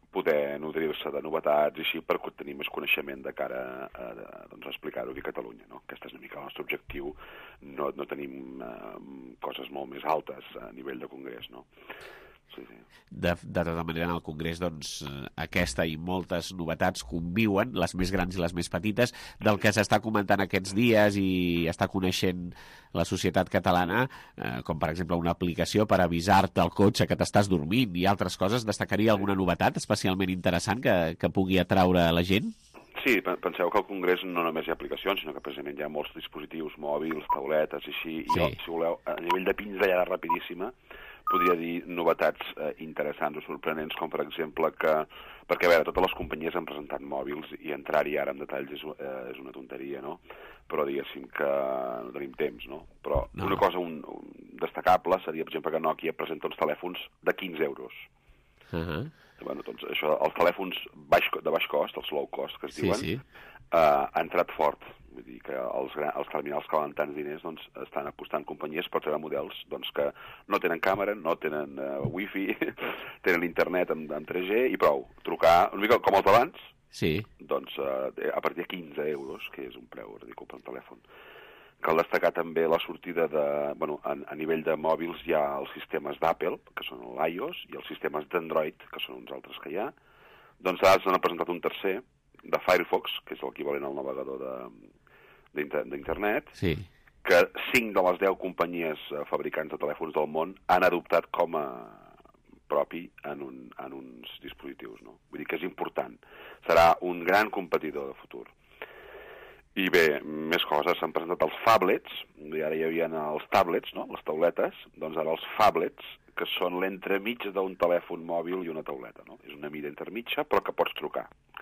poder nodrir-se de novetats i així per tenir més coneixement de cara a, a, doncs, a explicar-ho aquí a Catalunya. No? Aquest és una mica el nostre objectiu. No, no tenim eh, coses molt més altes a nivell de congrés, no? Sí, sí. De, de tota manera, en el Congrés, doncs, aquesta i moltes novetats conviuen, les més grans i les més petites, del que s'està comentant aquests dies i està coneixent la societat catalana, eh, com per exemple una aplicació per avisar-te al cotxe que t'estàs dormint i altres coses. Destacaria alguna novetat especialment interessant que, que pugui atraure a la gent? Sí, penseu que al Congrés no només hi ha aplicacions, sinó que precisament hi ha molts dispositius mòbils, tauletes i així. Sí. I jo, si voleu, a nivell de pinzellada rapidíssima, podria dir novetats eh, interessants o sorprenents, com per exemple que, perquè a veure, totes les companyies han presentat mòbils i entrar-hi ara en detalls és, eh, és una tonteria, no? Però diguéssim que no tenim temps, no? Però no. Una cosa un, un destacable seria, per exemple, que Nokia presenta uns telèfons de quinze euros. Uh-huh. Bueno, doncs això, els telèfons baix, de baix cost, els low cost, que es sí, diuen, sí. Eh, ha entrat fort. Vull dir que els, els terminals que valen tants diners doncs, estan apostant companyies per treure models doncs, que no tenen càmera, no tenen uh, wifi, tenen internet amb, amb tres G i prou. Trucar, una mica com els d'abans, sí. doncs uh, a partir de quinze euros, que és un preu ridícul per un telèfon. Cal destacar també la sortida de... Bueno, a, a nivell de mòbils hi ha els sistemes d'Apple, que són l'iOS, i els sistemes d'Android, que són uns altres que hi ha. Doncs ara s'han presentat un tercer, de Firefox, que és l'equivalent al navegador de... d'internet, sí. que cinc de les deu companyies fabricants de telèfons del món han adoptat com a propi en, un, en uns dispositius, no? Vull dir que és important. Serà un gran competidor de futur. I bé, més coses, s'han presentat els phablets, i ara hi havia els tablets, no? Les tauletes, doncs ara els phablets, que són l'entremig d'un telèfon mòbil i una tauleta, no? És una mida intermitja, però que pots trucar.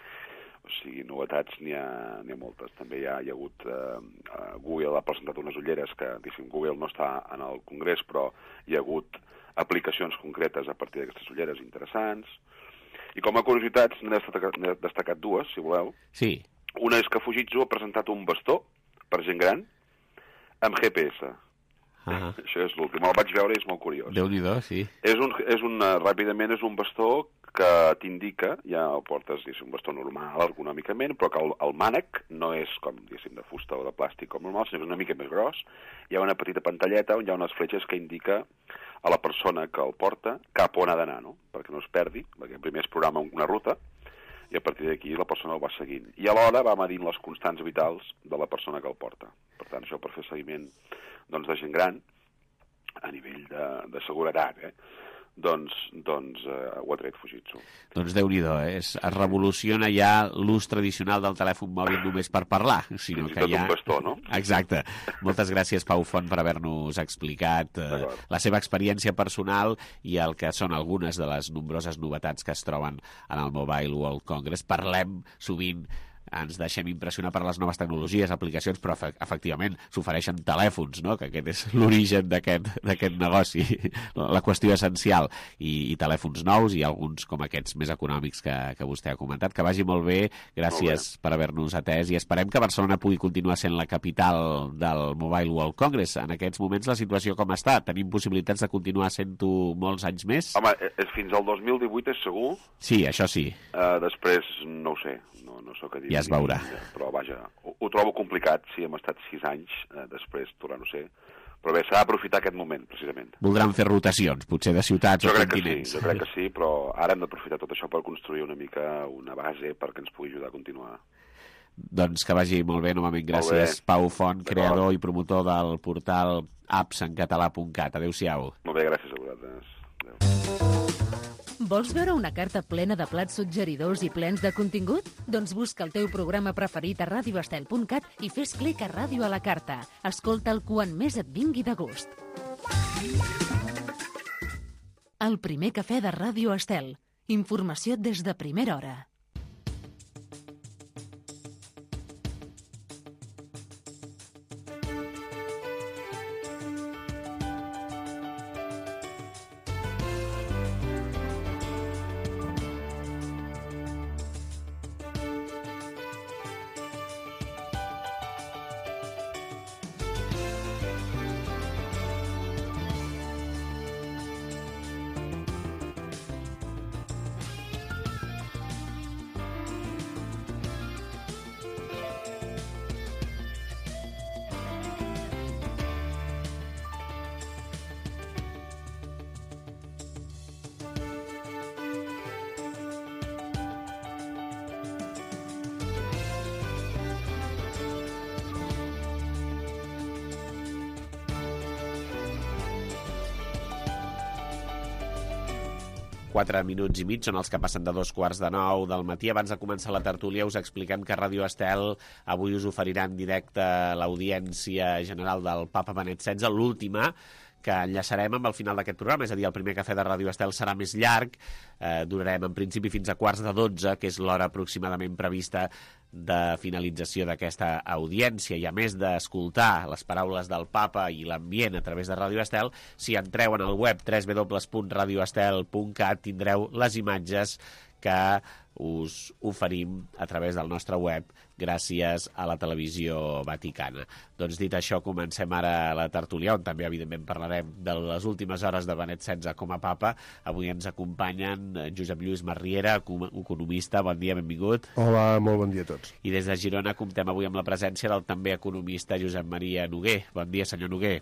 O sigui, novetats n'hi ha, n'hi ha moltes. També hi ha, hi ha hagut... Eh, Google ha presentat unes ulleres que, diguéssim, Google no està en el Congrés, però hi ha hagut aplicacions concretes a partir d'aquestes ulleres interessants. I com a curiositats, n'he destacat, n'he destacat dues, si voleu. Sí. Una és que Fujitsu ha presentat un bastó per gent gran amb G P S. Uh-huh. Això és l'últim. El vaig veure i és molt curiós. Déu-n'hi-do, sí. És un, és un, ràpidament, és un bastó que t'indica, ja el portes, diguéssim, un bastó normal, ergonòmicament, però que el, el mànec no és com, diguéssim, de fusta o de plàstic com normal, sinó que és una mica més gros. Hi ha una petita pantalleta on hi ha unes fletxes que indica a la persona que el porta cap on ha d'anar, no? Perquè no es perdi, perquè primer es programa una ruta i a partir d'aquí la persona el va seguint. I alhora va medint les constants vitals de la persona que el porta. Per tant, això per fer seguiment doncs, de gent gran a nivell de, de seguretat, eh? doncs, doncs eh, ho ha tret Fujitsu. Doncs Déu-n'hi-do, eh? es, es revoluciona ja l'ús tradicional del telèfon mòbil només per parlar, sinó que ja... un bastó, no? Exacte. Moltes gràcies, Pau Font, per haver-nos explicat eh, la seva experiència personal i el que són algunes de les nombroses novetats que es troben en el Mobile World Congress. Parlem sovint, ens deixem impressionar per les noves tecnologies, aplicacions, però efectivament s'ofereixen telèfons, no? Que aquest és l'origen d'aquest negoci, la qüestió essencial, I, i telèfons nous i alguns com aquests més econòmics que, que vostè ha comentat. Que vagi molt bé, gràcies molt bé. Per haver-nos atès i esperem que Barcelona pugui continuar sent la capital del Mobile World Congress. En aquests moments la situació com està? Tenim possibilitats de continuar sent-ho molts anys més? Home, és fins al dos mil divuit és segur? Sí, això sí. Uh, després no ho sé, no, no sé què dir. Ja es veurà. Però vaja, ho, ho trobo complicat, sí, hem estat sis anys, eh, després tornar no sé, però bé, s'ha d'aprofitar aquest moment, precisament. Voldran fer rotacions, potser de ciutats jo o Sí, continents. jo crec que sí, però ara hem d'aprofitar tot això per construir una mica una base perquè ens pugui ajudar a continuar. Doncs que vagi molt bé, novament gràcies. Pau Font, creador i promotor del portal apps en català punt cat. Adéu-siau. Molt bé, gràcies a vosaltres. Adéu. Vols veure una carta plena de plats suggeridors i plens de contingut? Doncs busca el teu programa preferit a radio estel punt cat i fes clic a Ràdio a la carta. Escolta'l quan més et vingui de gust. El primer cafè de Ràdio Estel. Informació des de primera hora. quatre minuts i mig, són els que passen de dos quarts de nou del matí. Abans de començar la tertúlia us expliquem que Ràdio Estel avui us oferirà en directe l'audiència general del Papa Benet setze, l'última, que enllaçarem amb el final d'aquest programa, és a dir, el primer cafè de Ràdio Estel serà més llarg, eh, durarem en principi fins a quarts de dotze, que és l'hora aproximadament prevista de finalització d'aquesta audiència, i a més d'escoltar les paraules del Papa i l'ambient a través de Ràdio Estel, si entreu en el web w w w punt radio estel punt cat tindreu les imatges que us oferim a través del nostre web gràcies a la televisió vaticana. Doncs dit això, comencem ara la tertúlia, on també evidentment parlarem de les últimes hores de Benet setze com a papa. Avui ens acompanyen Josep Lluís Marriera, economista. Bon dia, benvingut. Hola, molt bon dia a tots. I des de Girona comptem avui amb la presència del també economista Josep Maria Noguer. Bon dia, senyor Noguer.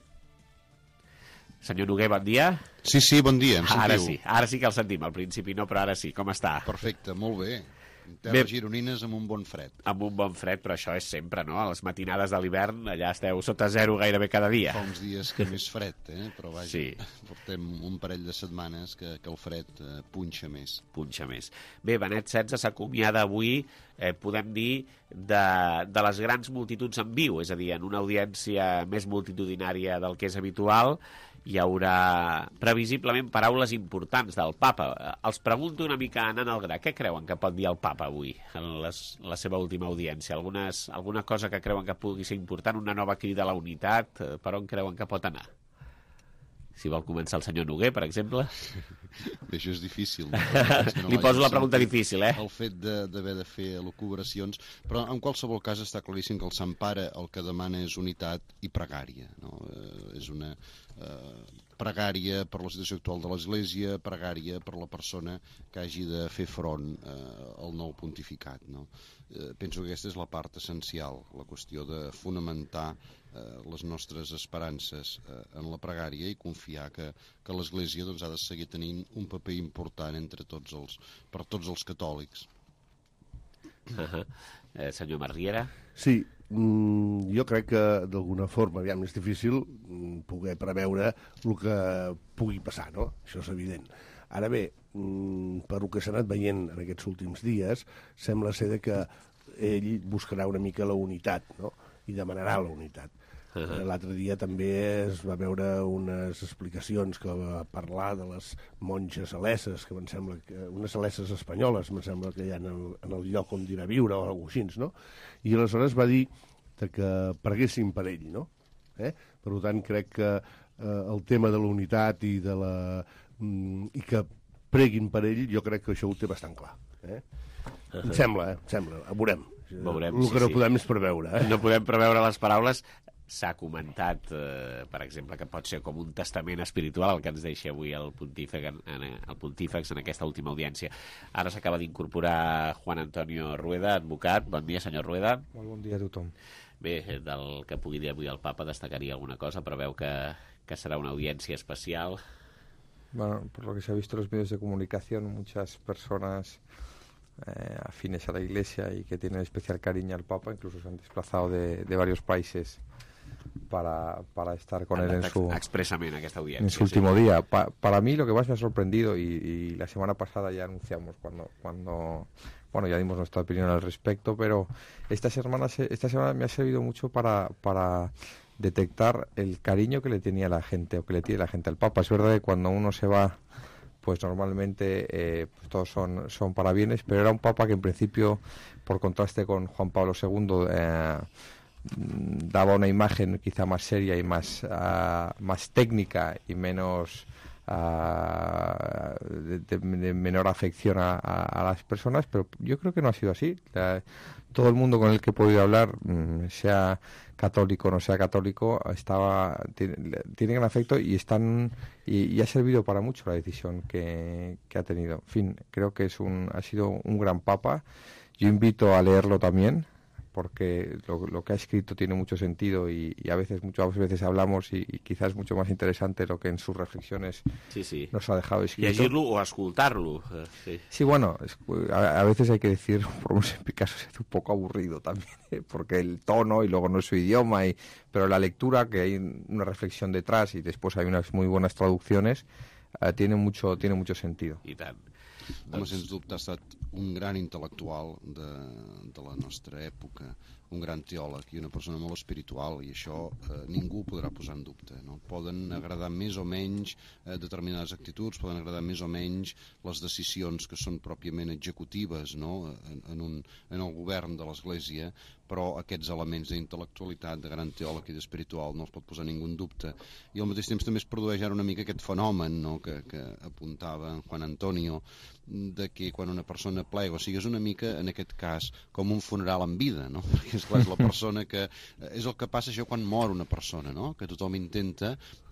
Senyor Noguer, bon dia. Sí, sí, bon dia, em sentiu? Ara sí, ara sí que el sentim, al principi no, però ara sí. Com està? Perfecte, molt bé. Terres gironines amb un bon fred. Amb un bon fred, però això és sempre, no? A les matinades de l'hivern, allà esteu sota zero gairebé cada dia. Fa uns dies que més fred, eh? Però vaja, sí. Portem un parell de setmanes que, que el fred eh, punxa més. Punxa més. Bé, Benet setze s'acomiada avui, eh, podem dir, de, de les grans multituds en viu, és a dir, en una audiència més multitudinària del que és habitual. Hi haurà previsiblement paraules importants del papa. Els pregunto una mica anant al gra. Què creuen que pot dir el papa avui en les, la seva última audiència? Algunes, alguna cosa que creuen que pugui ser important? Una nova crida a la unitat? Per on creuen que pot anar? Si vol començar el senyor Noguer, per exemple. Bé, això és difícil. No? Li poso la pregunta difícil, eh? El fet d'haver de, de fer elucubracions, però en qualsevol cas està claríssim que el Sant Pare el que demana és unitat i pregària. No? Eh, és una eh, pregària per la situació actual de l'Església, pregària per la persona que hagi de fer front eh, al nou pontificat. No? Eh, penso que aquesta és la part essencial, la qüestió de fonamentar les nostres esperances eh, en la pregària i confiar que, que l'Església doncs, ha de seguir tenint un paper important entre tots els, per tots els catòlics. Uh-huh. eh, senyor Marriera? Sí, mm, jo crec que d'alguna forma, aviam, és difícil mm, poder preveure el que pugui passar, no? Això és evident. Ara bé, mm, per el que s'ha anat veient en aquests últims dies, sembla ser que ell buscarà una mica la unitat, no? I demanarà la unitat. Uh-huh. L'altre dia també es va veure unes explicacions que va parlar de les monges salesses, que em sembla que, unes salesses espanyoles, em sembla que hi ha en el, en el lloc on dirà viure o alguna cosa així, no? I aleshores va dir que preguessin per ell, no? Eh? Per tant, crec que eh, el tema de la unitat i, de la, mm, i que preguin per ell, jo crec que això ho té bastant clar. Eh? Uh-huh. Em sembla, eh? Em sembla, ho veurem. Veurem, el que sí, no sí. podem és preveure. Eh? No podem preveure les paraules. S'ha comentat, eh, per exemple, que pot ser com un testament espiritual el que ens deixa avui el pontífex en, en, el pontífex en aquesta última audiència. Ara s'acaba d'incorporar Juan Antonio Rueda, advocat. Bon dia, senyor Rueda. Molt bon dia a tothom. Bé, del que pugui dir avui el papa destacaria alguna cosa, però veu que, que serà una audiència especial. Bueno, por lo que se ha visto en los medios de comunicación, muchas personas eh, afines a la Iglesia y que tienen especial cariño al Papa, incluso se han desplazado de, de varios países para, para estar con él en su, expresamente en, esta audiencia, en su sí. último día. Pa, para mí lo que más me ha sorprendido, y, y la semana pasada ya anunciamos cuando, cuando bueno, ya dimos nuestra opinión al respecto, pero esta semana, esta semana me ha servido mucho para, para detectar el cariño que le tenía la gente, o que le tiene la gente al Papa. Es verdad que cuando uno se va, pues normalmente eh, pues todos son, son parabienes, pero era un Papa que en principio, por contraste con Juan Pablo segundo, eh, daba una imagen quizá más seria y más, uh, más técnica y menos uh, de, de, de menor afección a, a, a las personas, pero yo creo que no ha sido así. La, todo el mundo con el que he podido hablar, sea católico o no sea católico, estaba tiene, tiene gran afecto y están y, y ha servido para mucho la decisión que, que ha tenido. En fin, creo que es un ha sido un gran Papa. Yo invito a leerlo también, porque lo, lo que ha escrito tiene mucho sentido y, y a veces muchas veces hablamos y, y quizás es mucho más interesante lo que en sus reflexiones sí, sí. nos ha dejado escrito. Llegirlo o escucharlo. Sí, sí bueno, es, a, a veces hay que decir, por lo menos en mi caso se hace un poco aburrido también, ¿eh? Porque el tono y luego no es su idioma, y, pero la lectura, que hay una reflexión detrás y después hay unas muy buenas traducciones, eh, tiene, mucho, tiene mucho sentido. I tant. Home, sens dubte ha estat un gran intel·lectual de, de la nostra època, un gran teòleg i una persona molt espiritual, i això eh, ningú podrà posar en dubte, no? Poden agradar més o menys eh, determinades actituds, poden agradar més o menys les decisions que són pròpiament executives, no? en, en, un, en el govern de l'Església, però aquests elements d'intel·lectualitat, de gran teòleg i d'espiritual no els pot posar ningú en dubte. I al mateix temps també es produeix ara una mica aquest fenomen, no? que, que apuntava Juan Antonio, de que quan una persona plega, o sigui, és una mica, en aquest cas, com un funeral en vida, no? Perquè, esclar, és la persona que... És el que passa això quan mor una persona, no? Que tothom intenta,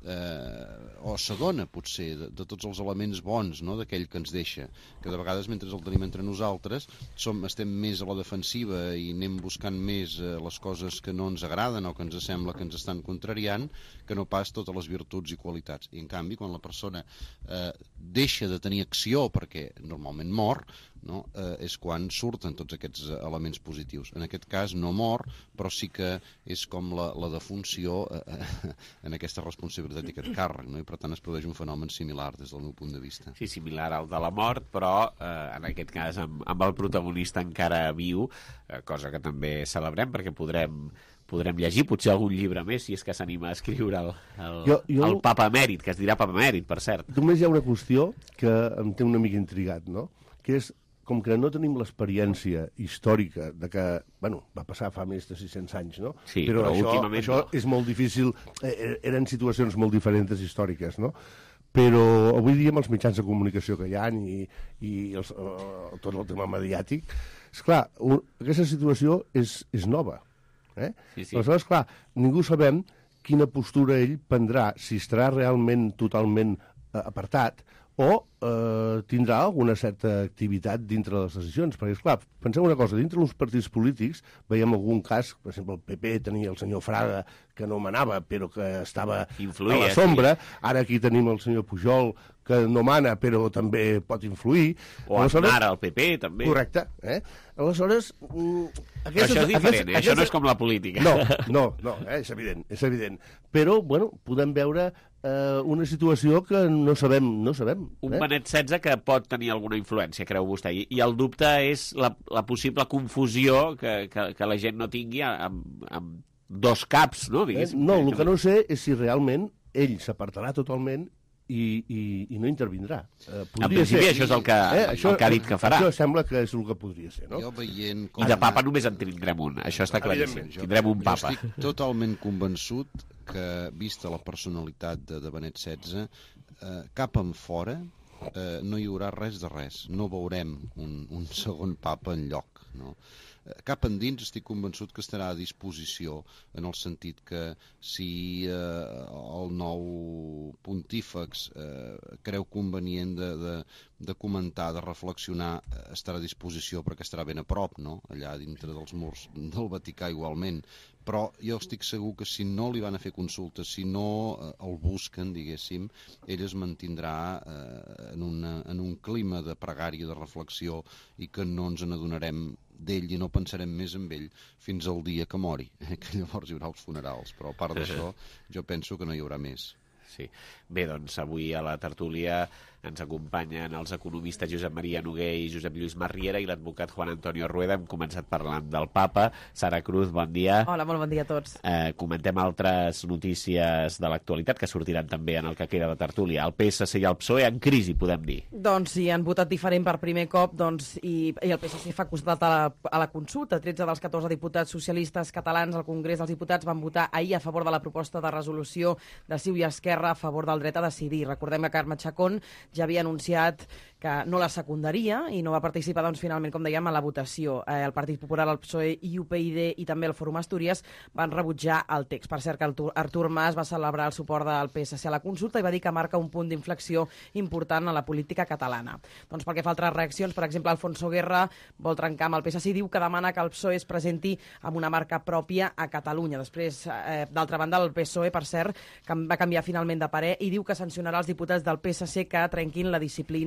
eh, o s'adona, potser, de, de tots els elements bons, no?, d'aquell que ens deixa, que de vegades, mentre el tenim entre nosaltres, som, estem més a la defensiva i anem buscant més eh, les coses que no ens agraden o que ens sembla que ens estan contrariant, que no pas totes les virtuts i qualitats. I, en canvi, quan la persona eh, deixa de tenir acció perquè normalment mor, no? eh, és quan surten tots aquests elements positius. En aquest cas no mor, però sí que és com la, la defunció eh, en aquesta responsabilitat i aquest càrrec, no? I per tant es produeix un fenomen similar des del meu punt de vista. Sí, similar al de la mort, però eh, en aquest cas amb, amb el protagonista encara viu, eh, cosa que també celebrem perquè podrem podrem llegir potser algun llibre més si és que s'anima a escriure el, el, jo, jo... el Papa Emèrit, que es dirà Papa Emèrit, per cert. Només hi ha una qüestió que em té una mica intrigat, no? Que és, com que no tenim l'experiència històrica de que, bueno, va passar fa més de sis-cents anys, no? Sí, però, però això, últimament això no. és molt difícil, eh, eren situacions molt diferents històriques, no? Però avui dia amb els mitjans de comunicació que hi ha i, i els, uh, tot el tema mediàtic, esclar, un, aquesta situació és, és nova. Eh? Sí, sí. Aleshores, clar, ningú sabem quina postura ell prendrà, si estarà realment totalment eh, apartat o eh, tindrà alguna certa activitat dintre de les decisions. Perquè, esclar, pensem una cosa, dintre dels partits polítics veiem algun cas, per exemple, el P P tenia el senyor Fraga, que no manava, però que estava Influïa, a la sombra. Sí. Ara aquí tenim el senyor Pujol, que no mana, però també pot influir. O Aznar al P P, també. Correcte. Eh? Aleshores... Aquesta, això és diferent, aquesta, eh? Això aquesta... no és com la política. No, no, no, eh? és evident, és evident. Però, bueno, podem veure eh, una situació que no sabem, no sabem. Un eh? Benet setze que pot tenir alguna influència, creu vostè. I, i el dubte és la, la possible confusió que, que, que la gent no tingui amb, amb dos caps, no? Diguéssim. Eh? No, el que no sé és si realment ell s'apartarà totalment i, i, i no intervindrà. Eh, en principi ser. Això és el que, eh? això, el que ha dit que farà. Això sembla que és el que podria ser, no? Jo veient com... I de papa només en tindrem un, això està claríssim. Jo, Tindrem un papa. Jo estic totalment convençut que, vista la personalitat de, de Benet setze, eh, cap en fora eh, no hi haurà res de res. No veurem un, un segon papa en lloc, no? Cap endins estic convençut que estarà a disposició, en el sentit que si eh, el nou pontífex eh, creu convenient de, de, de comentar, de reflexionar, eh, estarà a disposició perquè estarà ben a prop, no? Allà dintre dels murs del Vaticà igualment. Però jo estic segur que si no li van a fer consultes, si no eh, el busquen, diguéssim, ell es mantindrà eh, en, una, en un clima de pregària, de reflexió, i que no ens n'adonarem d'ell i no pensarem més en ell fins al dia que mori, eh, que llavors hi haurà els funerals, però a part d'això jo penso que no hi haurà més. Sí. Bé, doncs avui a la tertúlia ens acompanyen els economistes Josep Maria Noguer i Josep Lluís Marriera i l'advocat Juan Antonio Rueda. Hem començat parlant del papa. Sara Cruz, bon dia. Hola, molt bon dia a tots. Eh, comentem altres notícies de l'actualitat que sortiran també en el que queda de tertúlia. El P S C i el P S O E en crisi, podem dir. Doncs sí, han votat diferent per primer cop, doncs, i, i el P S C fa costat a la, a la consulta. tretze dels catorze diputats socialistes catalans al Congrés dels Diputats van votar ahir a favor de la proposta de resolució de C I U i Esquerra a favor del dret a decidir. Recordem que Carme Chacón ja havia anunciat que no la secundaria i no va participar, doncs, finalment, com dèiem, a la votació. Eh, el Partit Popular, el P S O E i U P I D i també el Fòrum Astúries van rebutjar el text. Per cert, que Artur, Artur Mas va celebrar el suport del P S C a la consulta i va dir que marca un punt d'inflexió important a la política catalana. Doncs pel que fa a altres reaccions, per exemple, Alfonso Guerra vol trencar amb el P S C i diu que demana que el P S O E es presenti amb una marca pròpia a Catalunya. Després, eh, d'altra banda, el P S O E, per cert, que va canviar finalment de parer i diu que sancionarà els diputats del P S C que trenquin la disciplina de vot.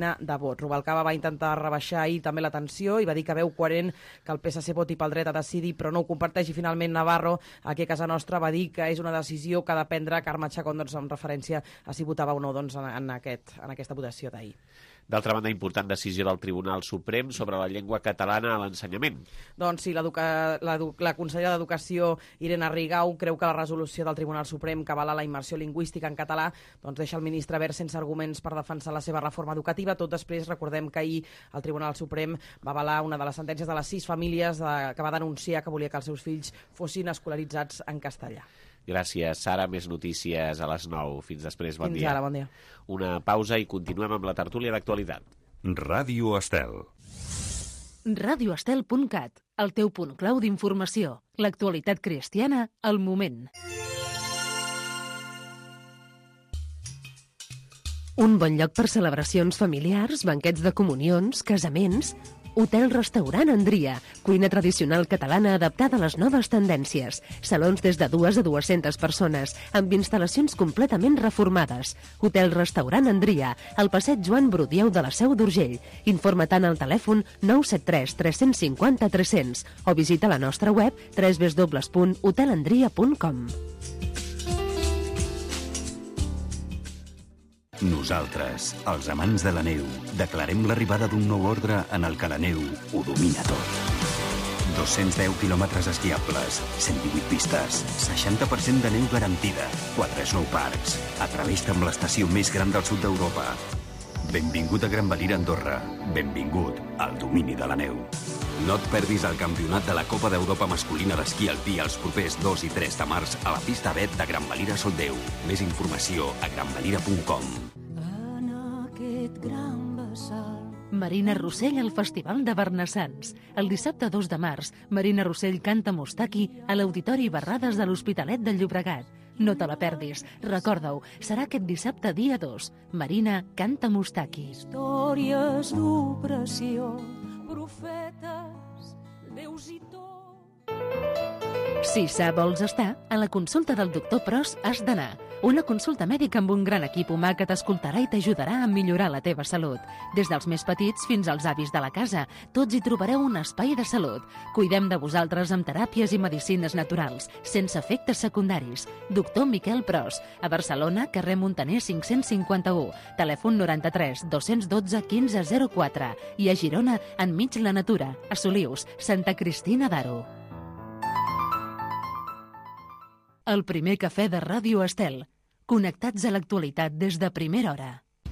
vot. Rubalcaba va intentar rebaixar ahir també la tensió i va dir que veu coherent que el P S C voti pel dret a decidir, però no ho comparteix. I finalment Navarro, aquí a casa nostra, va dir que és una decisió que ha de prendre Carme Chacón, doncs, en referència a si votava o no doncs, en, en, aquest, en aquesta votació d'ahir. D'altra banda, important decisió del Tribunal Suprem sobre la llengua catalana a l'ensenyament. Doncs sí, la, la, la consellera d'Educació, Irene Rigau, creu que la resolució del Tribunal Suprem que avala la immersió lingüística en català doncs deixa el ministre Wert sense arguments per defensar la seva reforma educativa. Tot després, recordem que ahir el Tribunal Suprem va avalar una de les sentències de les sis famílies de, que va denunciar que volia que els seus fills fossin escolaritzats en castellà. Gràcies, Sara. Més notícies a les nou. Fins després, bon Fins dia. Fins ara, bon dia. Una pausa i continuem amb la tertúlia d'actualitat. Ràdio Estel. ràdio estel punt cat, el teu punt clau d'informació. L'actualitat cristiana al moment. Un bon lloc per celebracions familiars, banquets de comunions, casaments... Hotel-restaurant Andria, cuina tradicional catalana adaptada a les noves tendències. Salons des de dues a dues-centes persones, amb instal·lacions completament reformades. Hotel-restaurant Andria, al passeig Joan Brudieu de la Seu d'Urgell. Informa tant al telèfon nou set tres tres cinc zero tres cents o visita la nostra web w w w punt hotel andria punt com. Nosaltres, els amants de la neu, declarem l'arribada d'un nou ordre en el que la neu ho domina tot. dos-cents deu quilòmetres esquiables, cent divuit pistes, seixanta per cent de neu garantida, quatre snowparks, a través amb l'estació més gran del sud d'Europa. Benvingut a Gran Valira, Andorra. Benvingut al domini de la neu. No et perdis el campionat de la Copa d'Europa masculina d'esquí alpí els propers dos i tres de març a la pista B E T de Gran Valira Soldeu. Més informació a gran valira punt com. Marina Rossell al Festival de Barnassans. El dissabte dos de març, Marina Rossell canta Mustaki a l'Auditori Barrades de l'Hospitalet de Llobregat. No te la perdis. Recorda-ho, serà aquest dissabte dia dos. Marina canta Mustaki. Històries d'opressió, profetes, déus i tot. Si sa vols estar, a la consulta del doctor Pros has d'anar. Una consulta mèdica amb un gran equip humà que t'escoltarà i t'ajudarà a millorar la teva salut. Des dels més petits fins als avis de la casa, tots hi trobareu un espai de salut. Cuidem de vosaltres amb teràpies i medicines naturals, sense efectes secundaris. Doctor Miquel Pros, a Barcelona, carrer Montaner cinc-cents cinquanta-u, telèfon noranta-tres dos-cents dotze quinze zero quatre i a Girona, enmig la natura, a Solius, Santa Cristina d'Aro. El primer cafè de Ràdio Estel. Connectats a l'actualitat des de primera hora.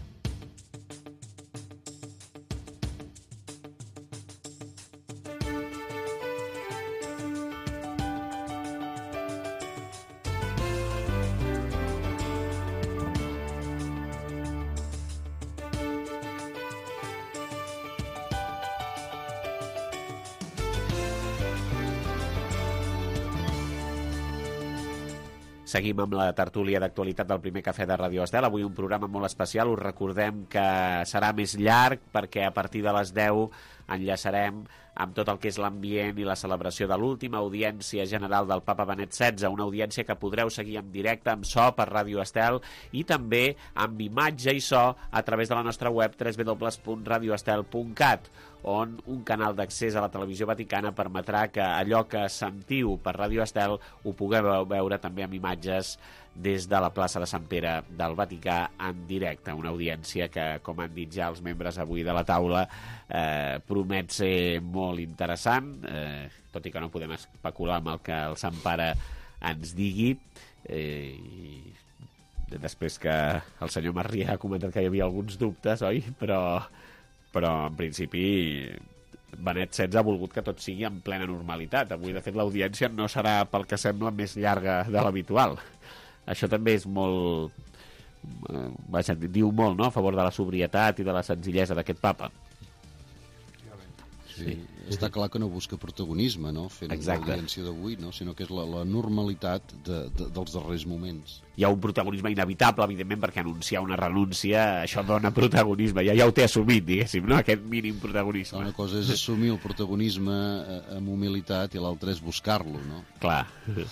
Seguim amb la tertúlia d'actualitat del primer cafè de Ràdio Estel. Avui un programa molt especial. Us recordem que serà més llarg perquè a partir de les deu enllaçarem amb tot el que és l'ambient i la celebració de l'última audiència general del Papa Benet setze, una audiència que podreu seguir en directe, amb so, per Ràdio Estel, i també amb imatge i so a través de la nostra web w w w punt radio estel punt cat, on un canal d'accés a la televisió vaticana permetrà que allò que sentiu per Ràdio Estel ho pugueu veure també amb imatges des de la plaça de Sant Pere del Vaticà en directe. Una audiència que, com han dit ja els membres avui de la taula, eh, promet ser molt interessant, eh, tot i que no podem especular amb el que el Sant Pare ens digui. Eh, i després que el senyor Marrià ha comentat que hi havia alguns dubtes, oi? Però, però en principi Benet setze ha volgut que tot sigui en plena normalitat. Avui, de fet, l'audiència no serà, pel que sembla, més llarga de l'habitual. Això també és molt... Eh, vaja, diu molt, no?, a favor de la sobrietat i de la senzillesa d'aquest papa. Sí, està clar que no busca protagonisme, no?, fent l'audiència d'avui, no?, sinó que és la, la normalitat de, de, dels darrers moments. Hi ha un protagonisme inevitable, evidentment, perquè anunciar una renúncia, això dona protagonisme, ja ja ho té assumit, diguéssim, no?, aquest mínim protagonisme. Una cosa és assumir el protagonisme amb humilitat i l'altra és buscar-lo, no? Clar.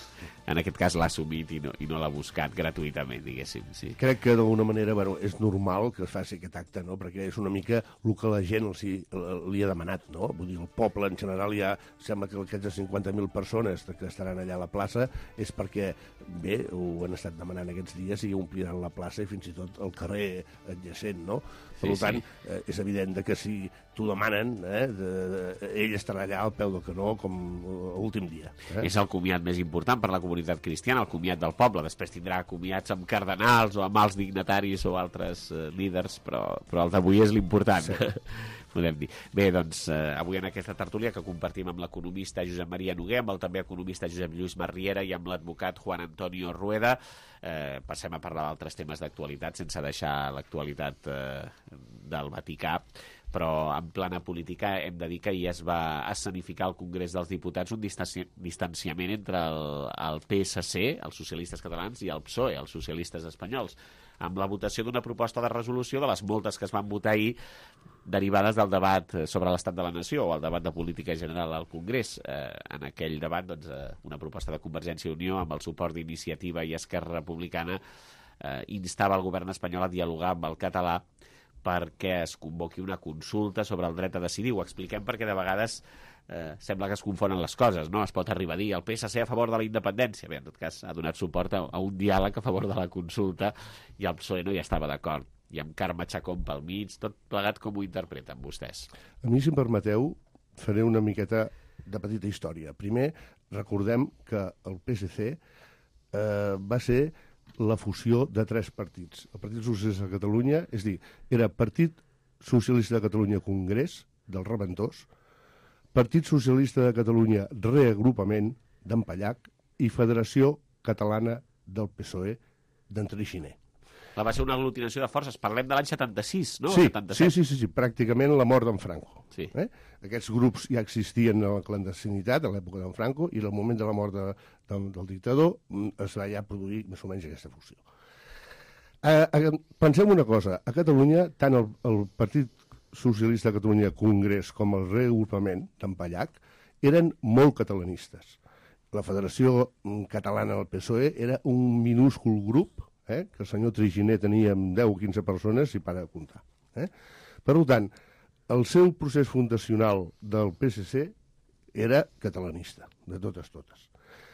en aquest cas l'ha assumit i no, i no l'ha buscat gratuïtament, diguéssim. Sí. Crec que d'alguna manera bueno, és normal que es faci aquest acte, no? Perquè és una mica el que la gent els hi, li ha demanat, no? Vull dir, el poble en general ja sembla que aquestes cinquanta mil persones que estaran allà a la plaça és perquè, bé, ho han estat demanant aquests dies i ompliran la plaça i fins i tot el carrer adjacent, no? Per sí, tant, sí. Eh, és evident que si t'ho demanen, eh, de, de, ell estarà allà al peu del canó com l'últim dia. Eh? És el comiat més important per la comunitat cristiana, el comiat del poble. Després tindrà comiats amb cardenals o amb alts dignataris o altres eh, líders, però, però el d'avui és l'important. Sí. Podem dir. Bé, doncs, eh, avui en aquesta tertúlia que compartim amb l'economista Josep Maria Noguer, amb el també economista Josep Lluís Marriera i amb l'advocat Juan Antonio Rueda, eh, passem a parlar d'altres temes d'actualitat sense deixar l'actualitat eh, del Vaticà, però en plana política hem de dir que ahir es va escenificar al Congrés dels Diputats un distanci distanciament entre el, el P S C, els socialistes catalans, i el P S O E, els socialistes espanyols, amb la votació d'una proposta de resolució de les moltes que es van votar ahir derivades del debat sobre l'estat de la nació o el debat de política general al Congrés. Eh, en aquell debat, doncs, eh, una proposta de Convergència i Unió amb el suport d'Iniciativa i Esquerra Republicana eh, instava el govern espanyol a dialogar amb el català perquè es convoqui una consulta sobre el dret a decidir. Ho expliquem perquè de vegades eh, sembla que es confonen les coses, no? Es pot arribar a dir el P S C a favor de la independència. Bé, en tot cas, ha donat suport a, a un diàleg a favor de la consulta i el P S O E no hi estava d'acord. I amb Carme Chacón pel mig, tot plegat com ho interpreten vostès? A mi, si em permeteu, faré una miqueta de petita història. Primer, recordem que el P S C eh, va ser la fusió de tres partits. El Partit Socialista de Catalunya, és dir, era Partit Socialista de Catalunya Congrés, del Reventós, Partit Socialista de Catalunya Reagrupament, d'en Pallac, i Federació Catalana del P S O E, d'en Treixiner. Va ser una aglutinació de forces. Parlem de l'any setanta-sis, no? Sí, setanta-set. sí, sí, sí, sí, pràcticament la mort d'en Franco. Sí. Eh? Aquests grups ja existien a la clandestinitat, a l'època d'en Franco, i al moment de la mort de, de, del dictador es va ja produir més o menys aquesta fusió. Eh, eh, pensem una cosa, a Catalunya, tant el, el Partit Socialista de Catalunya Congrés com el Reagrupament d'en Pallac eren molt catalanistes. La Federació Catalana del P S O E era un minúscul grup, eh, que el senyor Treixiner tenia deu o quinze persones i para de comptar. Eh? Per tant, el seu procés fundacional del P S C era catalanista, de totes totes.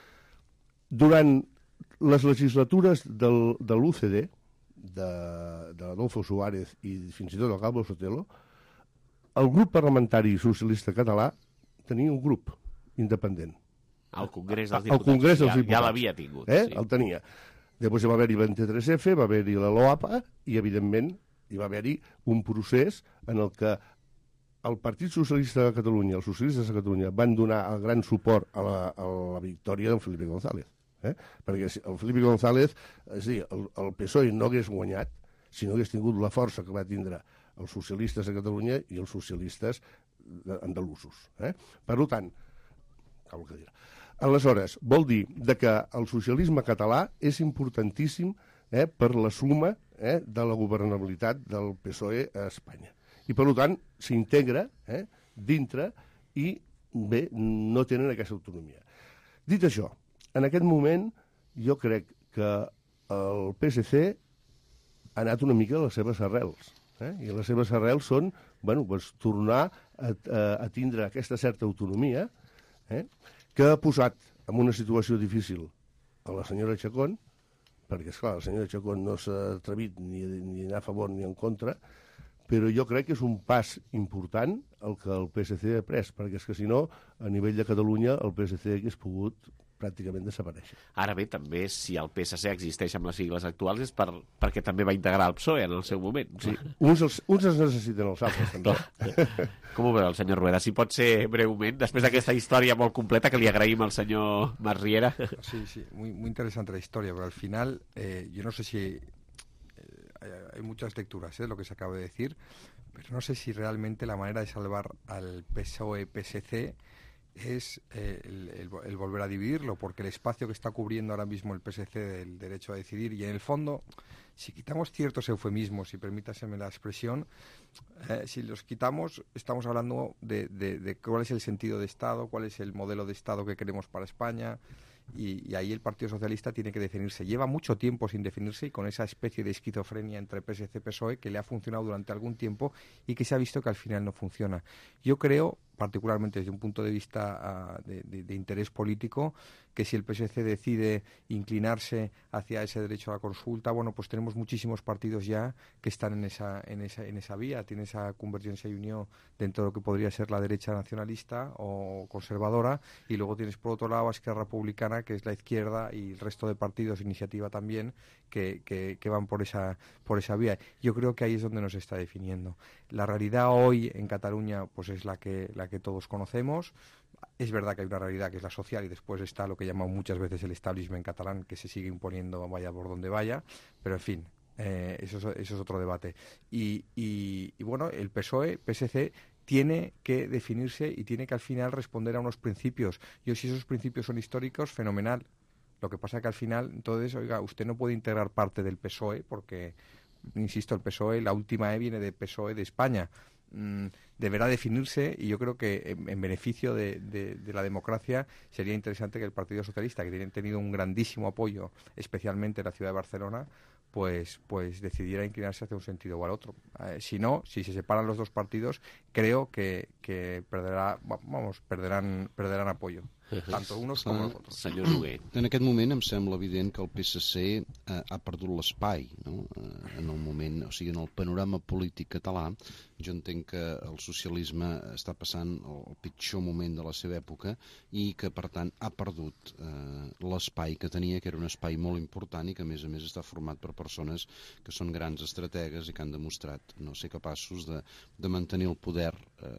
Durant les legislatures del, de l'U C D, de, de Adolfo Suárez i fins i tot del Calvo Sotelo, el grup parlamentari socialista català tenia un grup independent. Al Congrés dels Diputats. Al Congrés dels Diputats. Ja, ja l'havia tingut. Eh? Sí. El tenia. Després va haver-hi l'N-tres F, va haver-hi la LOAPA i, evidentment, hi va haver-hi un procés en el que el Partit Socialista de Catalunya, els socialistes de Catalunya, van donar el gran suport a la, a la victòria del Felipe González. Eh? Perquè el Felipe González, és a dir, el, el P S O E no hagués guanyat si no hagués tingut la força que va tindre els socialistes de Catalunya i els socialistes andalusos. Eh? Per tant, cal que dir. Aleshores, vol dir de que el socialisme català és importantíssim eh, per la suma eh, de la governabilitat del P S O E a Espanya. I, per tant, s'integra eh, dintre i, bé, no tenen aquesta autonomia. Dit això, en aquest moment jo crec que el P S C ha anat una mica a les seves arrels. Eh? I les seves arrels són bueno, doncs, tornar a, a, a tindre aquesta certa autonomia eh? que ha posat en una situació difícil a la senyora Chacón, perquè, esclar, la senyora Chacón no s'ha atrevit ni, ni anar a favor ni en contra, però jo crec que és un pas important el que el P S C ha pres, perquè és que si no, a nivell de Catalunya, el P S C hagués pogut pràcticament desaparèixer. Ara bé, també, si el P S C existeix amb les sigles actuals és per, perquè també va integrar el P S O E en el seu moment. Sí, uns, els, uns es necessiten els altres, també. Com ho veu el senyor Rueda? Si pot ser breument, després d'aquesta història molt completa que li agraïm al senyor Marriera. Sí, sí, muy, muy interesante la historia, pero al final, eh, yo no sé si... Eh, hay muchas lecturas ¿eh? de lo que se acaba de decir, pero no sé si realmente la manera de salvar al P S O E-P S C es eh, el, el, el volver a dividirlo, porque el espacio que está cubriendo ahora mismo el P S C del derecho a decidir, y en el fondo, si quitamos ciertos eufemismos, si permítaseme la expresión, eh, si los quitamos, estamos hablando de, de, de cuál es el sentido de Estado, cuál es el modelo de Estado que queremos para España, y, y ahí el Partido Socialista tiene que definirse. Lleva mucho tiempo sin definirse y con esa especie de esquizofrenia entre P S C y P S O E que le ha funcionado durante algún tiempo y que se ha visto que al final no funciona. Yo creo, particularmente desde un punto de vista uh, de, de, de interés político, que si el P S C decide inclinarse hacia ese derecho a la consulta, bueno, pues tenemos muchísimos partidos ya que están en esa, en esa, en esa vía. Tiene esa Convergencia y Unió dentro de lo que podría ser la derecha nacionalista o conservadora, y luego tienes por otro lado a Esquerra Republicana, que es la izquierda, y el resto de partidos, Iniciativa también, que, que, que van por esa, por esa vía. Yo creo que ahí es donde nos está definiendo. La realidad hoy en Cataluña pues es la que, la que todos conocemos. Es verdad que hay una realidad que es la social y después está lo que llamamos muchas veces el establishment catalán, que se sigue imponiendo vaya por donde vaya, pero en fin, eh, eso, es, eso es otro debate. Y, y, y bueno, el P S O E, P S C tiene que definirse y tiene que al final responder a unos principios. Yo, si esos principios son históricos, fenomenal. Lo que pasa que al final, entonces, oiga, usted no puede integrar parte del P S O E porque, insisto, el P S O E, la última E viene de P S O E de España. Mm, deberá definirse, y yo creo que en, en beneficio de, de, de la democracia sería interesante que el Partido Socialista, que tiene tenido un grandísimo apoyo, especialmente en la ciudad de Barcelona, pues pues decidiera inclinarse hacia un sentido o al otro. Eh, si no, si se separan los dos partidos, creo que, que perderà, vamos, perderan, perderan apoyo. Tant uns com els altres. Senyor Noguer. En aquest moment em sembla evident que el P S C eh, ha perdut l'espai, no? eh, en el moment, o sigui, en el panorama polític català. Jo entenc que el socialisme està passant el pitjor moment de la seva època i que, per tant, ha perdut eh, l'espai que tenia, que era un espai molt important i que, a més a més, està format per persones que són grans estrategues i que han demostrat no ser capaços de, de mantenir el poder eh,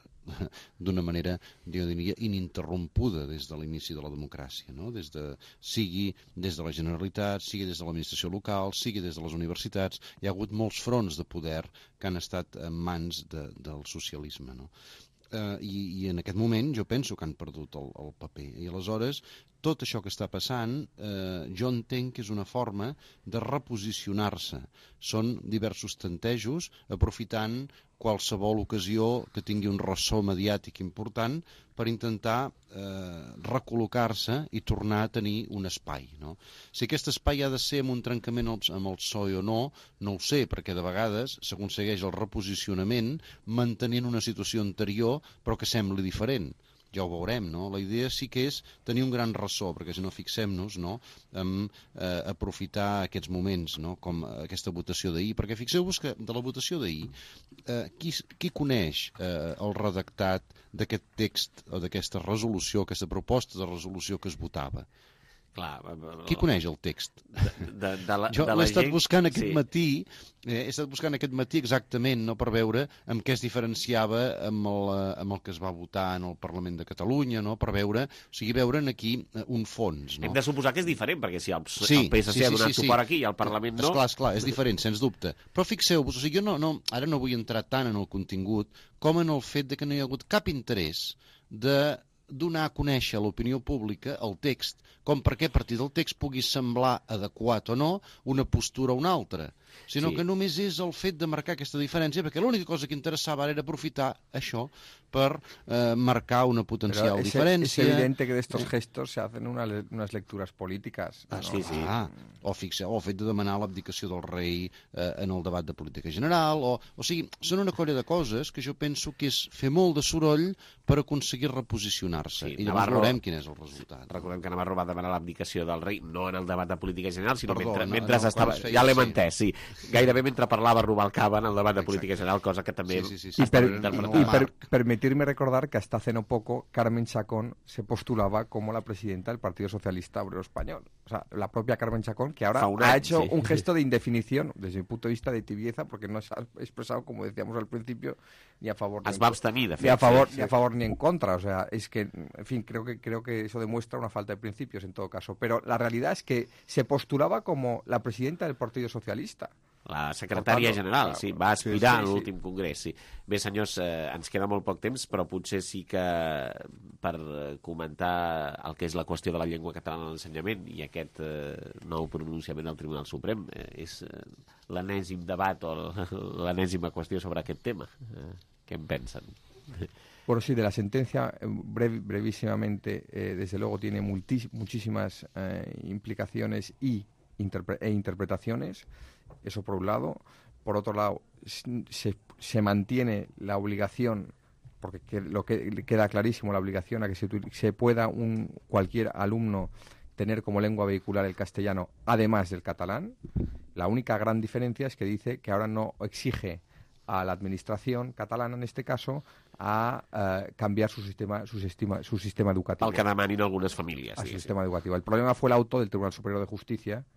d'una manera, jo diria, ininterrompuda des de l'inici de la democràcia, no? Des de, sigui des de la Generalitat, sigui des de l'administració local, sigui des de les universitats, hi ha hagut molts fronts de poder que han estat en mans de, del socialisme, no? Uh, i, i en aquest moment jo penso que han perdut el, el paper, i aleshores tot això que està passant eh, jo entenc que és una forma de reposicionar-se. Són diversos tantejos aprofitant qualsevol ocasió que tingui un ressò mediàtic important per intentar eh, recol·locar-se i tornar a tenir un espai, no? Si aquest espai ha de ser amb un trencament amb el P S O E o no, no ho sé, perquè de vegades s'aconsegueix el reposicionament mantenint una situació anterior però que sembli diferent. Ja ho veurem, no? La idea sí que és tenir un gran ressò, perquè si no fixem-nos, no?, en eh, aprofitar aquests moments, no?, com aquesta votació d'ahir, perquè fixeu-vos que de la votació d'ahir, eh, qui, qui coneix eh, el redactat d'aquest text o d'aquesta resolució, aquesta proposta de resolució que es votava? Clar, qui coneix el text? De, de, de la, jo de l'he estat gent... buscant aquest sí. matí, eh, he estat buscant aquest matí exactament, no, per veure amb què es diferenciava amb el, amb el que es va votar en el Parlament de Catalunya, no, per veure, o sigui, veure'n aquí un fons, no? Hem de suposar que és diferent, perquè si el, sí, el P S C sí, sí, ha donat sí, suport sí. aquí i el Parlament no... Esclar, esclar, és diferent, sens dubte. Però fixeu-vos, o sigui, jo no, no, ara no vull entrar tant en el contingut com en el fet de que no hi ha hagut cap interès de donar a conèixer a l'opinió pública el text, com perquè a partir del text pugui semblar adequat o no una postura o una altra, sinó sí. que només és el fet de marcar aquesta diferència, perquè l'única cosa que interessava era aprofitar això per eh, marcar una potencial es, diferència. Es evidente que de estos gestos se hacen una, unas lecturas políticas. Ah, ¿no? sí, sí. Ah, o, fixeu, o el fet de demanar l'abdicació del rei eh, en el debat de política general, o, o sigui, són una colla de coses que jo penso que és fer molt de soroll per aconseguir reposicionar-se. Sí, I llavors Navarro, veurem quin és el resultat. Recordem que Navarro va demanar l'abdicació del rei, no en el debat de política general, sinó Perdó, mentre, no, mentre no, estava... feia, Ja l'hem sí. entès, sí. Gairebé mentre parlava Rubalcaba en el debat de política general, cosa que també... Sí, sí, sí, sí. Y, per, interpretada. y per, permitirme recordar que hasta hace no poco Carmen Chacón se postulaba como la presidenta del Partido Socialista Obrero Español. O sea, la propia Carmen Chacón, que ahora un ha año, hecho sí. un gesto de indefinición, desde mi punto de vista de tibieza, porque no se ha expresado, como decíamos al principio, ni a favor ni, Es va abstenir, de fet, ni a favor, sí, ni a sí. favor ni en contra. O sea, es que, en fin, creo que creo que eso demuestra una falta de principios en todo caso. Pero la realidad es que se postulaba como la presidenta del Partido Socialista. La secretària tant, general, clar, sí, va aspirar sí, sí, a l'últim congrés, sí. Bé, senyors, eh, ens queda molt poc temps, però potser sí que per comentar el que és la qüestió de la llengua catalana a l'ensenyament i aquest eh, nou pronunciament del Tribunal Suprem eh, és eh, l'enèsim debat o l'enèsima qüestió sobre aquest tema. Eh, què en pensen? Bueno, sí, de la sentencia, brev, brevísimamente, eh, desde luego tiene multis, muchísimas eh, implicaciones y interpre e interpretaciones, eso por un lado. Por otro lado, se, se mantiene la obligación, porque que, lo que queda clarísimo, la obligación a que se, se pueda un cualquier alumno tener como lengua vehicular el castellano, además del catalán. La única gran diferencia es que dice que ahora no exige a la administración catalana, en este caso, a uh, cambiar su sistema, su, sistema, su sistema educativo. El que demanin algunes famílies. A su sistema educativo. El problema fue el auto del Tribunal Superior de Justicia,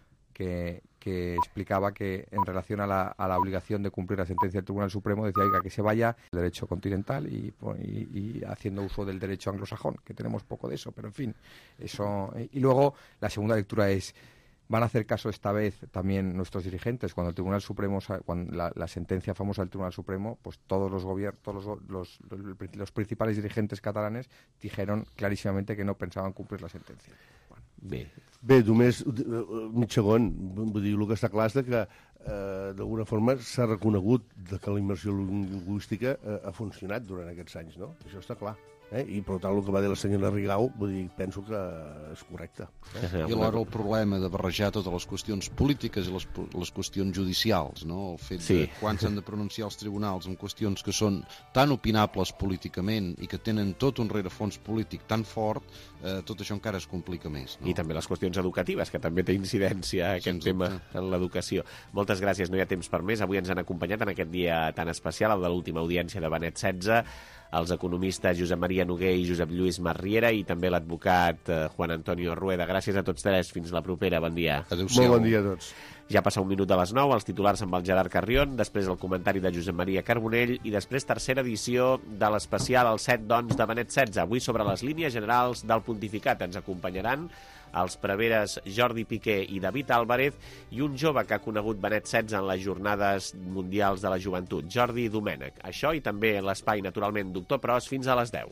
que, que explicaba que en relación a la, a la obligación de cumplir la sentencia del Tribunal Supremo, decía, oiga, que se vaya el derecho continental y, y, y haciendo uso del derecho anglosajón, que tenemos poco de eso, pero en fin, eso. Y luego la segunda lectura es, van a hacer caso esta vez también nuestros dirigentes, cuando el Tribunal Supremo, cuando la, la sentencia famosa del Tribunal Supremo, pues todos los gobiernos, todos los, los, los, los principales dirigentes catalanes dijeron clarísimamente que no pensaban cumplir la sentencia. Bé. Bé, només mig segon. Vull dir, el que està clar és que eh, d'alguna forma s'ha reconegut que la immersió lingüística eh, ha funcionat durant aquests anys, no? Això està clar. Eh? I per tant el que va dir la senyora Rigau, vull dir, penso que és correcte. Eh? I alhora el problema de barrejar totes les qüestions polítiques i les, les qüestions judicials, no? El fet sí. de quan s'han de pronunciar els tribunals en qüestions que són tan opinables políticament i que tenen tot un rerefons polític tan fort, eh, tot això encara es complica més. No? I també les qüestions educatives, que també té incidència aquest Sense tema dubte. En l'educació. Moltes gràcies, no hi ha temps per més. Avui ens han acompanyat en aquest dia tan especial, el de l'última audiència de Benet setze, els economistes Josep Maria Noguer i Josep Lluís Masriera i també l'advocat eh, Juan Antonio Rueda. Gràcies a tots tres. Fins la propera. Bon dia. Adéu-siau. Molt bon dia a tots. Ja passa un minut de les nou, els titulars amb el Gerard Carrion, després el comentari de Josep Maria Carbonell i després tercera edició de l'especial El set dons de Benet setze. Avui sobre les línies generals del pontificat. Ens acompanyaran els preveres Jordi Piqué i David Álvarez i un jove que ha conegut Benet setze en les Jornades Mundials de la Joventut, Jordi Domènech. Això i també l'espai, naturalment, Doctor Pros, fins a les deu.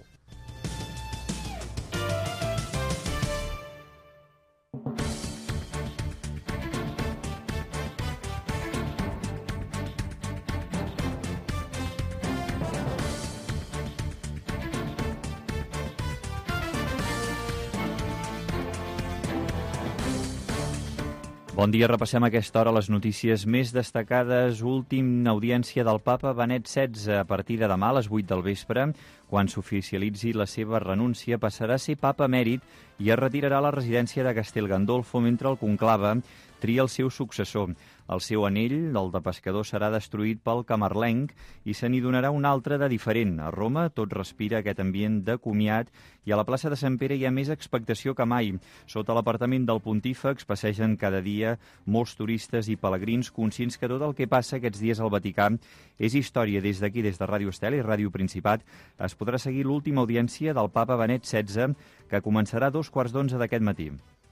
Bon dia, repassem a aquesta hora les notícies més destacades. Última audiència del papa Benet setze a partir de demà a les vuit del vespre. Quan s'oficialitzi la seva renúncia, passarà a ser papa emèrit i es retirarà a la residència de Castel Gandolfo mentre el conclave tria el seu successor. El seu anell, el de pescador, serà destruït pel camarlenc i se n'hi donarà un altre de diferent. A Roma tot respira aquest ambient de comiat i a la plaça de Sant Pere hi ha més expectació que mai. Sota l'apartament del Pontífex passegen cada dia molts turistes i pelegrins conscients que tot el que passa aquests dies al Vaticà és història. Des d'aquí, des de Ràdio Estel i Ràdio Principat, es podrà seguir l'última audiència del papa Benet setze, que començarà a dos quarts d'onze d'aquest matí.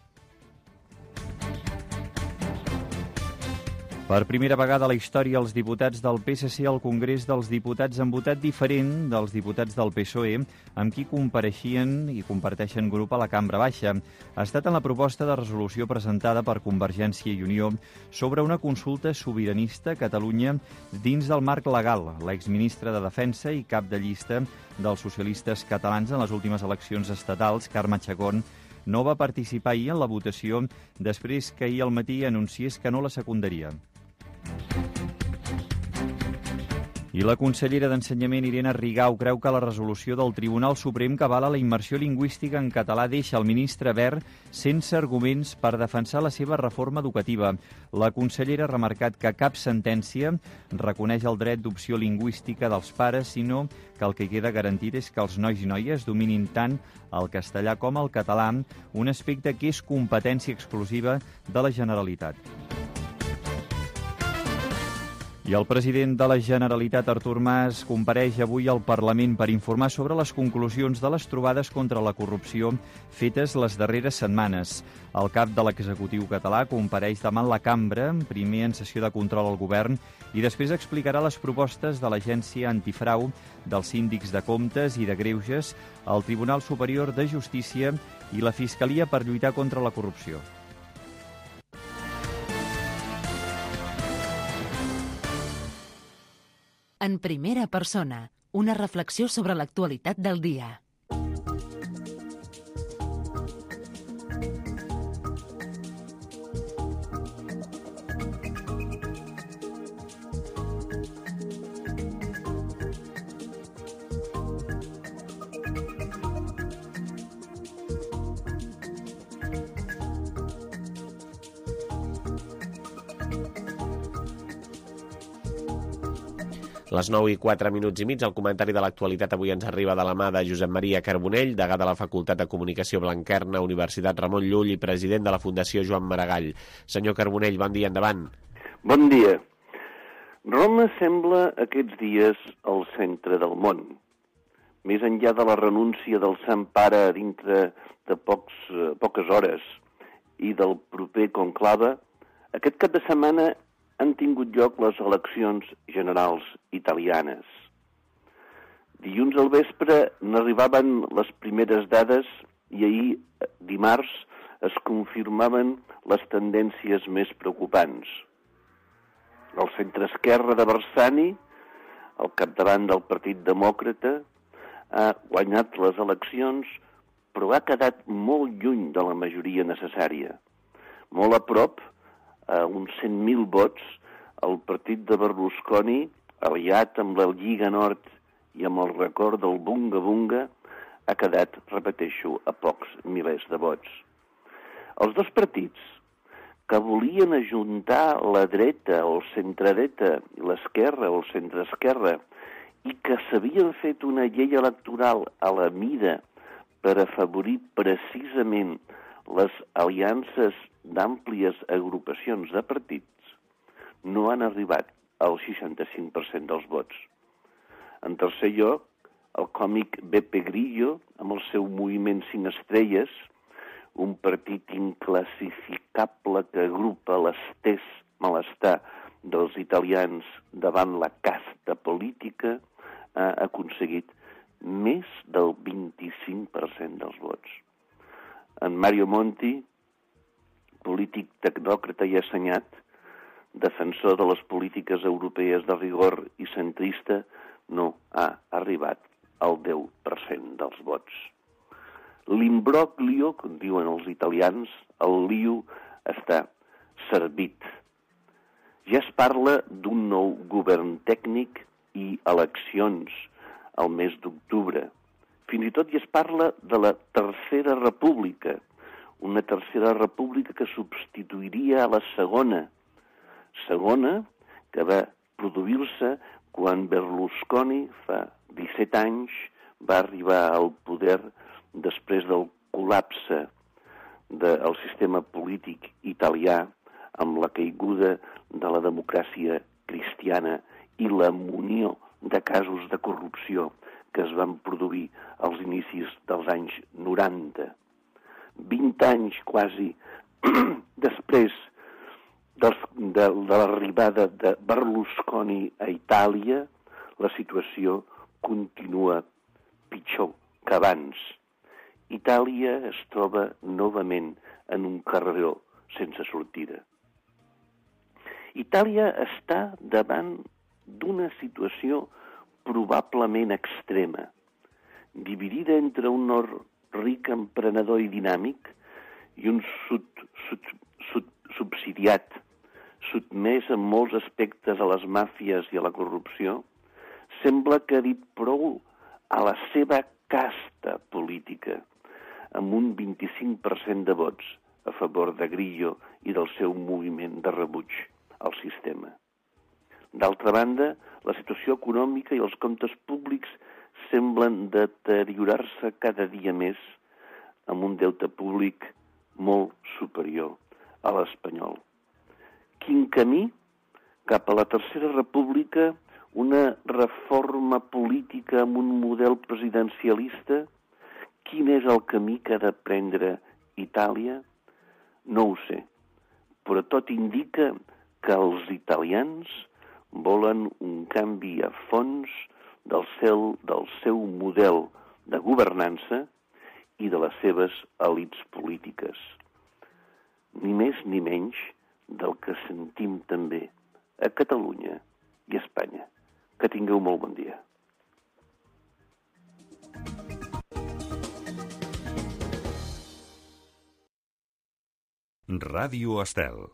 Per primera vegada a la història, els diputats del P S C al Congrés dels Diputats han votat diferent dels diputats del P S O E, amb qui compareixien i comparteixen grup a la Cambra Baixa. Ha estat en la proposta de resolució presentada per Convergència i Unió sobre una consulta sobiranista a Catalunya dins del marc legal. L'exministre de Defensa i cap de llista dels socialistes catalans en les últimes eleccions estatals, Carme Chacón, no va participar ahir en la votació després que ahir al matí anunciés que no la secundaria. I la consellera d'Ensenyament, Irene Rigau, creu que la resolució del Tribunal Suprem que avala la immersió lingüística en català deixa el ministre Wert sense arguments per defensar la seva reforma educativa. La consellera ha remarcat que cap sentència reconeix el dret d'opció lingüística dels pares, sinó que el que queda garantit és que els nois i noies dominin tant el castellà com el català, un aspecte que és competència exclusiva de la Generalitat. I el president de la Generalitat, Artur Mas, compareix avui al Parlament per informar sobre les conclusions de les trobades contra la corrupció fetes les darreres setmanes. El cap de l'executiu català compareix demà en la cambra, primer en sessió de control al govern, i després explicarà les propostes de l'Agència Antifrau, dels síndics de comptes i de greuges, el Tribunal Superior de Justícia i la Fiscalia per lluitar contra la corrupció. En primera persona, una reflexió sobre l'actualitat del dia. Les nou i quatre minuts i mig, el comentari de l'actualitat avui ens arriba de la mà de Josep Maria Carbonell, degà de la Facultat de Comunicació Blanquerna, Universitat Ramon Llull i president de la Fundació Joan Maragall. Senyor Carbonell, bon dia, endavant. Bon dia. Roma sembla aquests dies el centre del món. Més enllà de la renúncia del Sant Pare dintre de pocs, poques hores i del proper conclave, aquest cap de setmana han tingut lloc les eleccions generals italianes. Dilluns al vespre n'arribaven les primeres dades i ahir, dimarts, es confirmaven les tendències més preocupants. El centre-esquerra de Bersani, al capdavant del Partit Demòcrata, ha guanyat les eleccions, però ha quedat molt lluny de la majoria necessària. Molt a prop, a uns cent mil vots, el partit de Berlusconi, aliat amb la Lliga Nord i amb el record del Bunga Bunga, ha quedat, repeteixo, a pocs milers de vots. Els dos partits que volien ajuntar la dreta o el centredreta i l'esquerra o el centreesquerra i que s'havien fet una llei electoral a la mida per afavorir precisament les aliances d'àmplies agrupacions de partits, no han arribat al seixanta-cinc per cent dels vots. En tercer lloc, el còmic Beppe Grillo, amb el seu moviment cinc estrelles, un partit inclassificable que agrupa l'estès malestar dels italians davant la casta política, ha aconseguit més del vint-i-cinc per cent dels vots. En Mario Monti, polític tecnòcrata i assenyat, defensor de les polítiques europees de rigor i centrista, no ha arribat al deu per cent dels vots. L'imbroglio, com diuen els italians, el lío està servit. Ja es parla d'un nou govern tècnic i eleccions al mes d'octubre. Fins i tot ja es parla de la Tercera República, una Tercera República que substituiria a la Segona, segona que va produir-se quan Berlusconi, fa disset anys, va arribar al poder després del col·lapse del sistema polític italià amb la caiguda de la democràcia cristiana i la munió de casos de corrupció que es van produir als inicis dels anys noranta. Vint anys quasi després de, de, de l'arribada de Berlusconi a Itàlia, la situació continua pitjor que abans. Itàlia es troba novament en un carreró sense sortida. Itàlia està davant d'una situació probablement extrema, dividida entre un nord ric, emprenedor i dinàmic i un sud, sud, sud subsidiat, sotmès en molts aspectes a les màfies i a la corrupció, sembla que ha dit prou a la seva casta política, amb un vint-i-cinc per cent de vots a favor de Grillo i del seu moviment de rebuig al sistema. D'altra banda, la situació econòmica i els comptes públics semblen deteriorar-se cada dia més amb un deute públic molt superior a l'espanyol. Quin camí? Cap a la Tercera República, una reforma política amb un model presidencialista? Quin és el camí que ha de prendre Itàlia? No ho sé, però tot indica que els italians volen un canvi a fons del seu, del seu model de governança i de les seves elits polítiques. Ni més ni menys del que sentim també a Catalunya i a Espanya. Que tingueu molt bon dia. Ràdio Estel.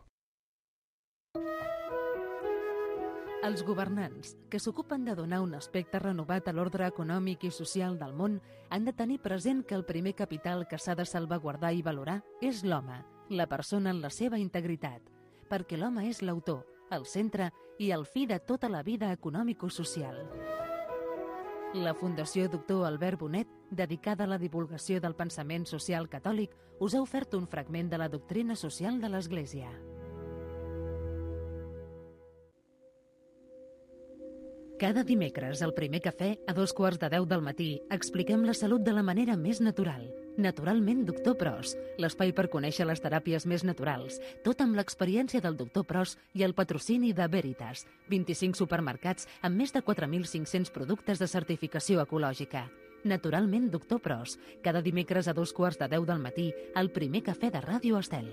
Els governants, que s'ocupen de donar un aspecte renovat a l'ordre econòmic i social del món, han de tenir present que el primer capital que s'ha de salvaguardar i valorar és l'home, la persona en la seva integritat, perquè l'home és l'autor, el centre i el fi de tota la vida econòmico-social. La Fundació Doctor Albert Bonet, dedicada a la divulgació del pensament social catòlic, us ha ofert un fragment de la doctrina social de l'Església. Cada dimecres, al primer cafè, a dos quarts de deu del matí, expliquem la salut de la manera més natural. Naturalment, doctor Pros, l'espai per conèixer les teràpies més naturals, tot amb l'experiència del doctor Pros i el patrocini de Veritas, vint-i-cinc supermercats amb més de quatre mil cinc-cents productes de certificació ecològica. Naturalment, doctor Pros, cada dimecres a dos quarts de deu del matí, al primer cafè de Ràdio Estel.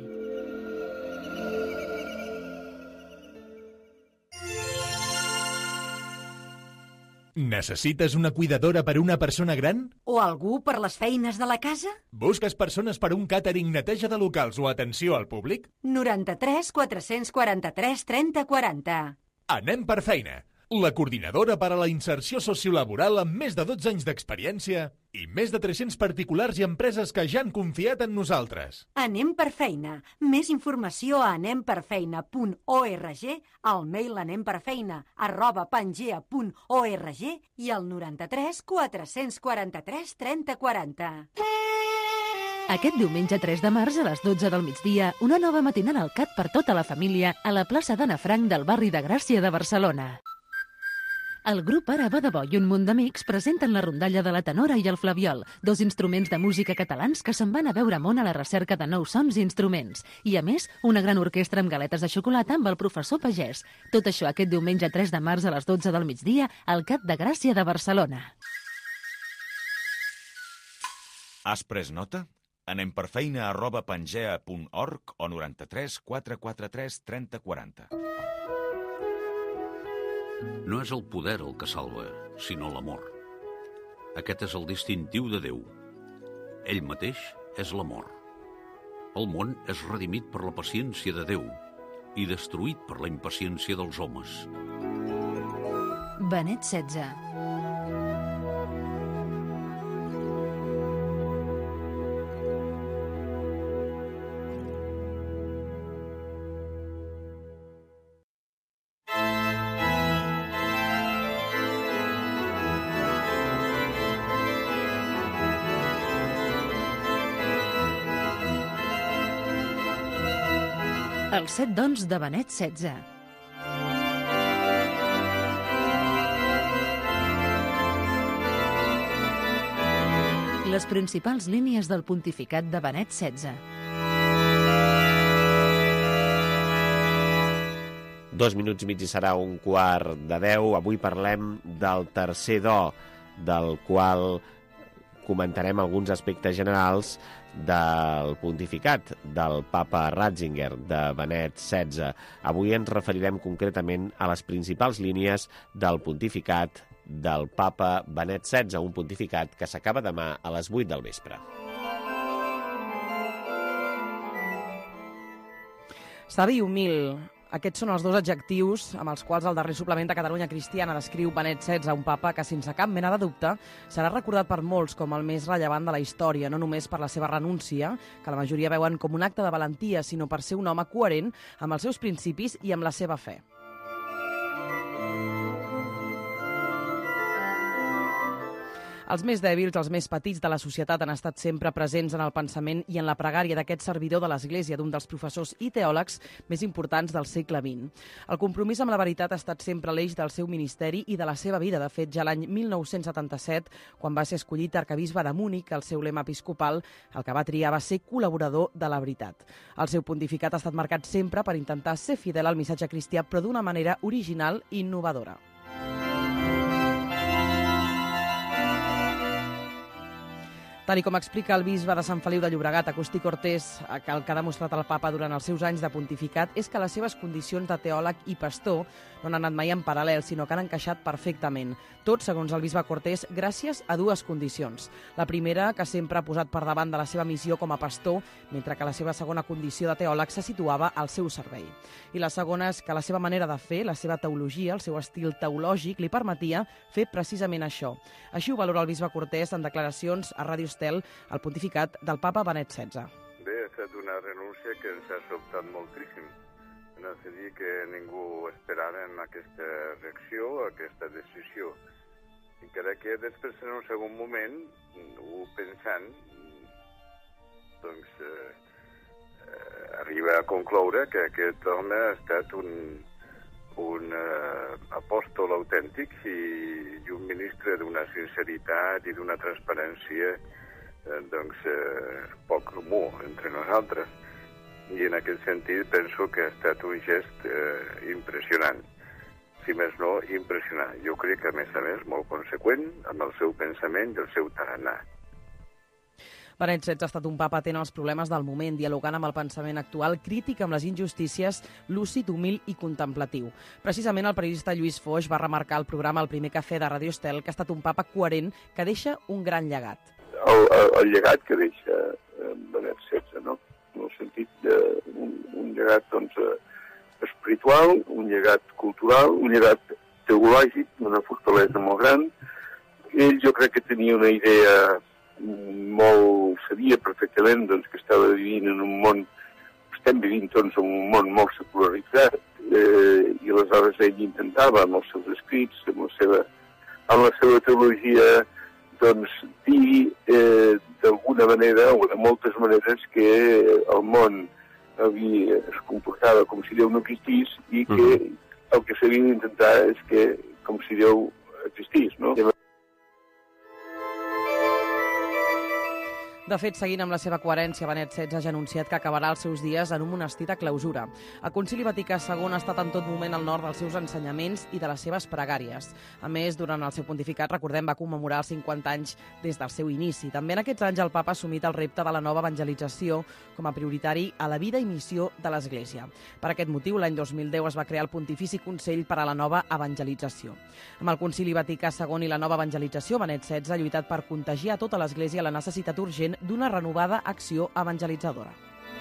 Necessites una cuidadora per a una persona gran? O algú per les feines de la casa? Busques persones per un càtering, neteja de locals o atenció al públic? noranta-tres quatre-cents quaranta-tres trenta quaranta. Anem per feina. La coordinadora per a la inserció sociolaboral amb més de dotze anys d'experiència i més de tres-cents particulars i empreses que ja han confiat en nosaltres. Anem per feina. Més informació a anem per feina punt org, al mail anemperfeina arroba pangea punt org i al noranta-tres quatre-cents quaranta-tres trenta quaranta. Aquest diumenge tres de març a les dotze del migdia, una nova matinal al C A T per tota la família a la plaça d'Anna Frank del barri de Gràcia de Barcelona. El grup Ara va de bo i un munt d'amics presenten la rondalla de la tenora i el flabiol, dos instruments de música catalans que se'n van a veure món a la recerca de nous sons i instruments. I, a més, una gran orquestra amb galetes de xocolata amb el professor Pagès. Tot això aquest diumenge tres de març a les dotze del migdia al C A T de Gràcia de Barcelona. Has pres nota? Anem per feina arroba pangea punt org o noranta-tres quatre quaranta-tres trenta quaranta. No és el poder el que salva, sinó l'amor. Aquest és el distintiu de Déu. Ell mateix és l'amor. El món és redimit per la paciència de Déu i destruït per la impaciència dels homes. Benet setze. Els set dons de Benet setze. Les principals línies del pontificat de Benet setze. Dos minuts i mig i serà un quart de deu. Avui parlem del tercer do, del qual comentarem alguns aspectes generals del pontificat del papa Ratzinger, de Benet setze. Avui ens referirem concretament a les principals línies del pontificat del papa Benet setze, un pontificat que s'acaba demà a les vuit del vespre. Savi i humil. Aquests són els dos adjectius amb els quals el darrer suplement de Catalunya Cristiana descriu Benet setze, un papa que, sense cap mena de dubte, serà recordat per molts com el més rellevant de la història, no només per la seva renúncia, que la majoria veuen com un acte de valentia, sinó per ser un home coherent amb els seus principis i amb la seva fe. Els més dèbils, els més petits de la societat han estat sempre presents en el pensament i en la pregària d'aquest servidor de l'Església, d'un dels professors i teòlegs més importants del segle vint. El compromís amb la veritat ha estat sempre l'eix del seu ministeri i de la seva vida. De fet, ja l'any mil nou-cents setanta-set, quan va ser escollit arquebisbe de Múnich, el seu lema episcopal, el que va triar va ser col·laborador de la veritat. El seu pontificat ha estat marcat sempre per intentar ser fidel al missatge cristià, però d'una manera original i innovadora. Tal i com explica el bisbe de Sant Feliu de Llobregat, Agustí Cortés, que el que ha demostrat el papa durant els seus anys de pontificat és que les seves condicions de teòleg i pastor no han anat mai en paral·lel, sinó que han encaixat perfectament. Tot, segons el bisbe Cortés, gràcies a dues condicions. La primera, que sempre ha posat per davant de la seva missió com a pastor, mentre que la seva segona condició de teòleg se situava al seu servei. I la segona és que la seva manera de fer, la seva teologia, el seu estil teològic, li permetia fer precisament això. Així ho valora el bisbe Cortés en declaracions a Ràdio Estel al pontificat del papa Benet setze. Bé, ha estat una renúncia que ens ha sobtat moltíssim. No és a dir, que ningú esperava en aquesta reacció, aquesta decisió. Encara que després, en un segon moment, ho pensant, doncs, eh, eh, arriba a concloure que aquest home ha estat un, un eh, apòstol autèntic i, i un ministre d'una sinceritat i d'una transparència eh, doncs, eh, poc comú entre nosaltres. I en aquest sentit penso que ha estat un gest eh, impressionant. Si més no, impressionant. Jo crec que, a més a més, molt conseqüent amb el seu pensament i el seu tarannà. Benet setze ha estat un papa atent als problemes del moment, dialogant amb el pensament actual, crític amb les injustícies, lúcid, humil i contemplatiu. Precisament el periodista Lluís Foix va remarcar al programa El primer cafè de Ràdio Estel que ha estat un papa coherent que deixa un gran llegat. El, el, el llegat que deixa eh, Benet setze, no? En el sentit d'un un llegat doncs, espiritual, un llegat cultural, un llegat teològic, una fortalesa molt gran. Ell jo crec que tenia una idea molt... sabia perfectament doncs, que estava vivint en un món, estem vivint tots en un món molt secularitzat, eh, i aleshores ell intentava amb els seus escrits, amb la seva, amb la seva teologia, doncs dir eh, d'alguna manera o de moltes maneres que el món havia, es comportava com si Déu no existís i que el que s'havia d'intentar és que com si Déu existís, no? De fet, seguint amb la seva coherència, Benet setze ha anunciat que acabarà els seus dies en un monestir de clausura. El Concili Vaticà segon ha estat en tot moment al nord dels seus ensenyaments i de les seves pregàries. A més, durant el seu pontificat, recordem, va commemorar els cinquanta anys des del seu inici. També en aquests anys el papa ha assumit el repte de la nova evangelització com a prioritari a la vida i missió de l'Església. Per aquest motiu, l'any dos mil deu es va crear el Pontifici Consell per a la Nova Evangelització. Amb el Concili Vaticà segon i la nova evangelització, Benet setze ha lluitat per contagiar a tota l'Església la necessitat urgent d'una renovada acció evangelitzadora.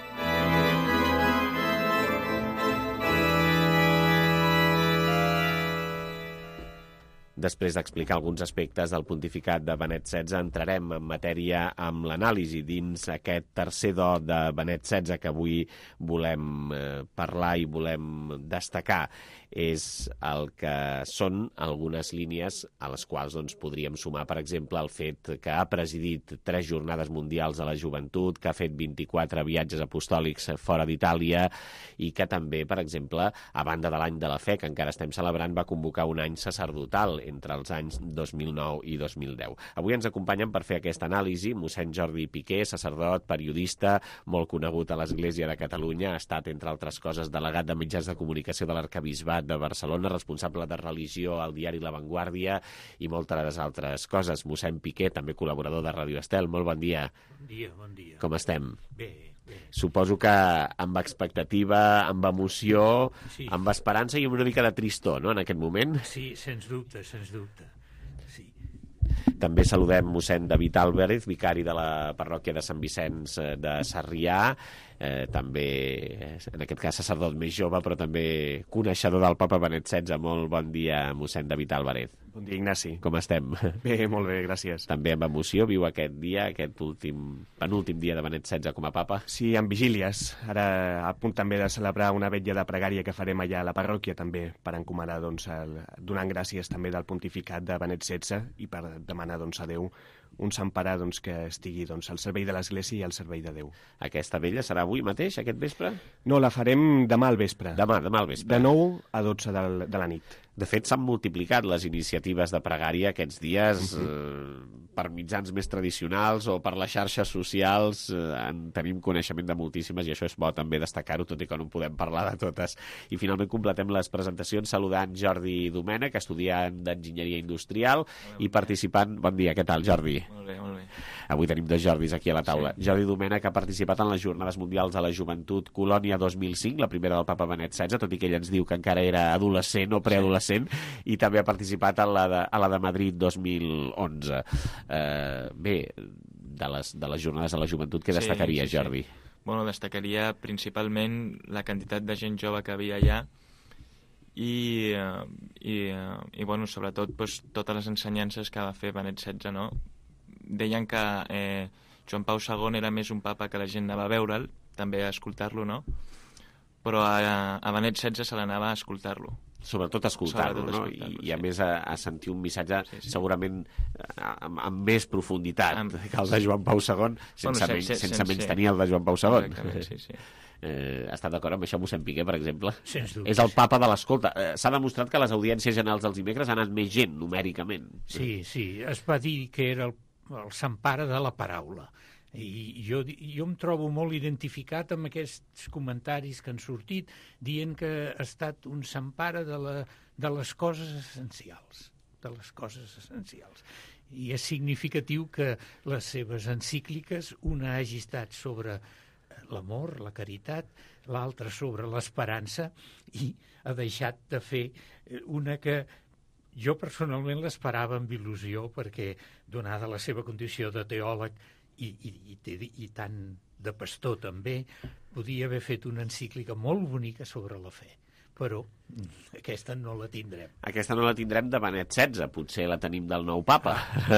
Després d'explicar alguns aspectes del pontificat de Benet setze, entrarem en matèria amb l'anàlisi dins aquest tercer do de Benet setze que avui volem eh, parlar i volem destacar. És el que són algunes línies a les quals doncs, podríem sumar, per exemple, el fet que ha presidit tres jornades mundials de la joventut, que ha fet vint-i-quatre viatges apostòlics fora d'Itàlia i que també, per exemple, a banda de l'any de la fe, que encara estem celebrant, va convocar un any sacerdotal entre els anys dos mil nou i dos mil deu. Avui ens acompanyen per fer aquesta anàlisi mossèn Jordi Piqué, sacerdot, periodista, molt conegut a l'Església de Catalunya, ha estat, entre altres coses, delegat de mitjans de comunicació de l'Arquebisbat de Barcelona, responsable de religió al diari La Vanguardia i moltes altres coses. Mossèn Piqué, també col·laborador de Ràdio Estel, molt bon dia. Bon dia, bon dia. Com estem? Bé, bé. Suposo que amb expectativa, amb emoció, sí. Amb esperança i amb una mica de tristor, no?, en aquest moment. Sí, sens dubte, sens dubte. Sí. També saludem mossèn David Álvarez, vicari de la parròquia de Sant Vicenç de Sarrià, eh, també, en aquest cas, sacerdot més jove, però també coneixedor del papa Benet setze. Molt bon dia, mossèn David Álvarez. Bon dia, Ignasi. Com estem? Bé, molt bé, gràcies. També amb emoció viu aquest dia, aquest últim, penúltim dia de Benet setze com a papa? Sí, amb vigílies. Ara a punt també de celebrar una vetlla de pregària que farem allà a la parròquia també, per encomanar, doncs, el, donant gràcies també del pontificat de Benet setze i per demanar, doncs, a Déu un sant pare doncs, que estigui doncs, al servei de l'Església i al servei de Déu. Aquesta vetlla serà avui mateix, aquest vespre? No, la farem demà al vespre. Demà, demà al vespre. De nou a dotze de, de la nit. De fet, s'han multiplicat les iniciatives de pregària aquests dies uh-huh. eh, per mitjans més tradicionals o per les xarxes socials. Eh, en tenim coneixement de moltíssimes i això és bo també destacar-ho, tot i que no en podem parlar de totes. I finalment completem les presentacions saludant Jordi Domènech, estudiant d'Enginyeria Industrial i participant... Bon dia, què tal, Jordi? Molt bé, molt bé. Avui tenim dos Jordis aquí a la taula. Sí. Jordi Domènech ha participat en les Jornades Mundials de la Joventut Colònia dos mil cinc, la primera del Papa Benet setze, tot i que ell ens diu que encara era adolescent o preadolescent, sí. I també ha participat a la de, a la de Madrid dos mil onze. Eh, bé, de les, de les Jornades de la Joventut, què destacaria, sí, sí, Jordi? Sí. Bueno, destacaria principalment la quantitat de gent jove que havia allà i, i, i bueno, sobretot pues, totes les ensenyances que va fer Benet setze, no? Deien que eh, Joan Pau segon era més un papa que la gent anava a veure'l, també a escoltar-lo, no? Però a, a Benet setze se l'anava a escoltar-lo. Sobretot a escoltar-lo, no? I, i a sí. més a, a sentir un missatge sí, sí. segurament amb, amb més profunditat amb... que el de Joan Pau segon, sense, bueno, menys, sense, sense menys tenir el de Joan Pau segon. Sí, sí. Eh, està d'acord amb això mossèn Piqué, per exemple? Sens dubte. És el papa de l'escolta. Eh, S'ha demostrat que les audiències generals dels dimecres han anat més gent, numèricament. Sí, sí. Es va dir que era el, el sant pare de la paraula. I jo, jo em trobo molt identificat amb aquests comentaris que han sortit dient que ha estat un sant pare de, la, de les coses essencials, de les coses essencials. I és significatiu que les seves encícliques, una hagi estat sobre l'amor, la caritat, l'altra sobre l'esperança, i ha deixat de fer una que jo personalment l'esperava amb il·lusió, perquè donada la seva condició de teòleg I, i, i, i tant de pastor també, podia haver fet una encíclica molt bonica sobre la fe, però aquesta no la tindrem. Aquesta no la tindrem de Benet setze, potser la tenim del nou papa.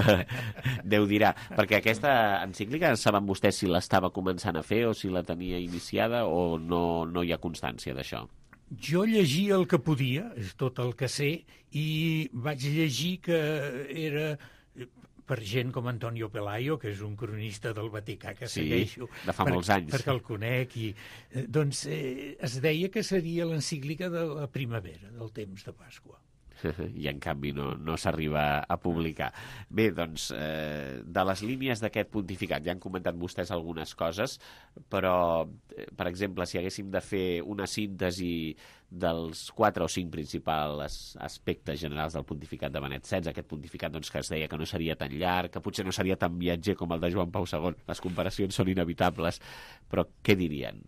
Déu dirà, perquè aquesta encíclica saben vostès si l'estava començant a fer o si la tenia iniciada o no, no hi ha constància d'això? Jo llegia el que podia, és tot el que sé, i vaig llegir que era per gent com Antonio Pelayo, que és un cronista del Vaticà que sí, segueixo, de fa per, molts anys. perquè el conec, i eh, doncs eh, es deia que seria l'encíclica de la primavera, del temps de Pasqua. I en canvi no, no s'arriba a publicar. Bé, doncs, eh, de les línies d'aquest pontificat, ja han comentat vostès algunes coses, però, eh, per exemple, si haguéssim de fer una síntesi dels quatre o cinc principals aspectes generals del pontificat de Benet setze, aquest pontificat doncs, que es deia que no seria tan llarg, que potser no seria tan viatger com el de Joan Pau segon, les comparacions són inevitables, però què dirien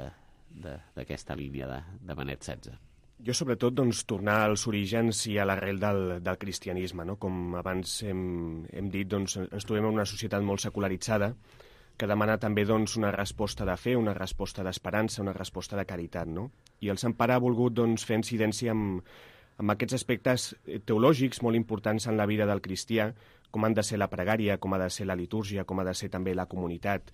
d'aquesta línia de, de Benet setze? Jo, sobretot, doncs, tornar als orígens i a l'arrel del, del cristianisme, no? Com abans hem, hem dit, doncs, ens trobem en una societat molt secularitzada que demana també doncs, una resposta de fe, una resposta d'esperança, una resposta de caritat, no? I el Sant Pare ha volgut doncs, fer incidència amb, amb aquests aspectes teològics molt importants en la vida del cristià, com han de ser la pregària, com ha de ser la litúrgia, com ha de ser també la comunitat.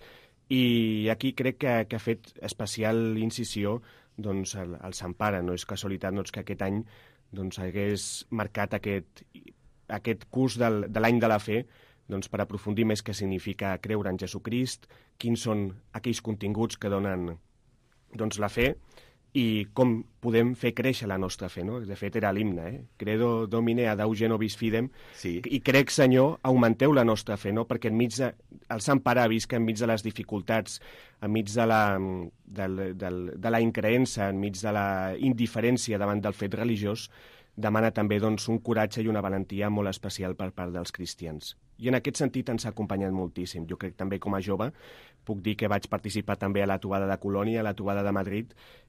I aquí crec que, que ha fet especial incisió doncs, el, el Sant Pare. No és casualitat doncs, que aquest any doncs, hagués marcat aquest, aquest curs del, de l'any de la fe doncs, per aprofundir més què significa creure en Jesucrist, quins són aquells continguts que donen doncs, la fe i com podem fer créixer la nostra fe, no? De fet, era l'himne, eh? Credo Domine adauge nobis fidem, sí. I crec, Senyor, augmenteu la nostra fe, no? Perquè enmig de... el Sant Pare ha vist que enmig de les dificultats, enmig de la, de, de, de la increença, enmig de la indiferència davant del fet religiós, demana també doncs, un coratge i una valentia molt especial per part dels cristians. I en aquest sentit ens ha acompanyat moltíssim. Jo crec també com a jove puc dir que vaig participar també a la trobada de Colònia, a la trobada de Madrid,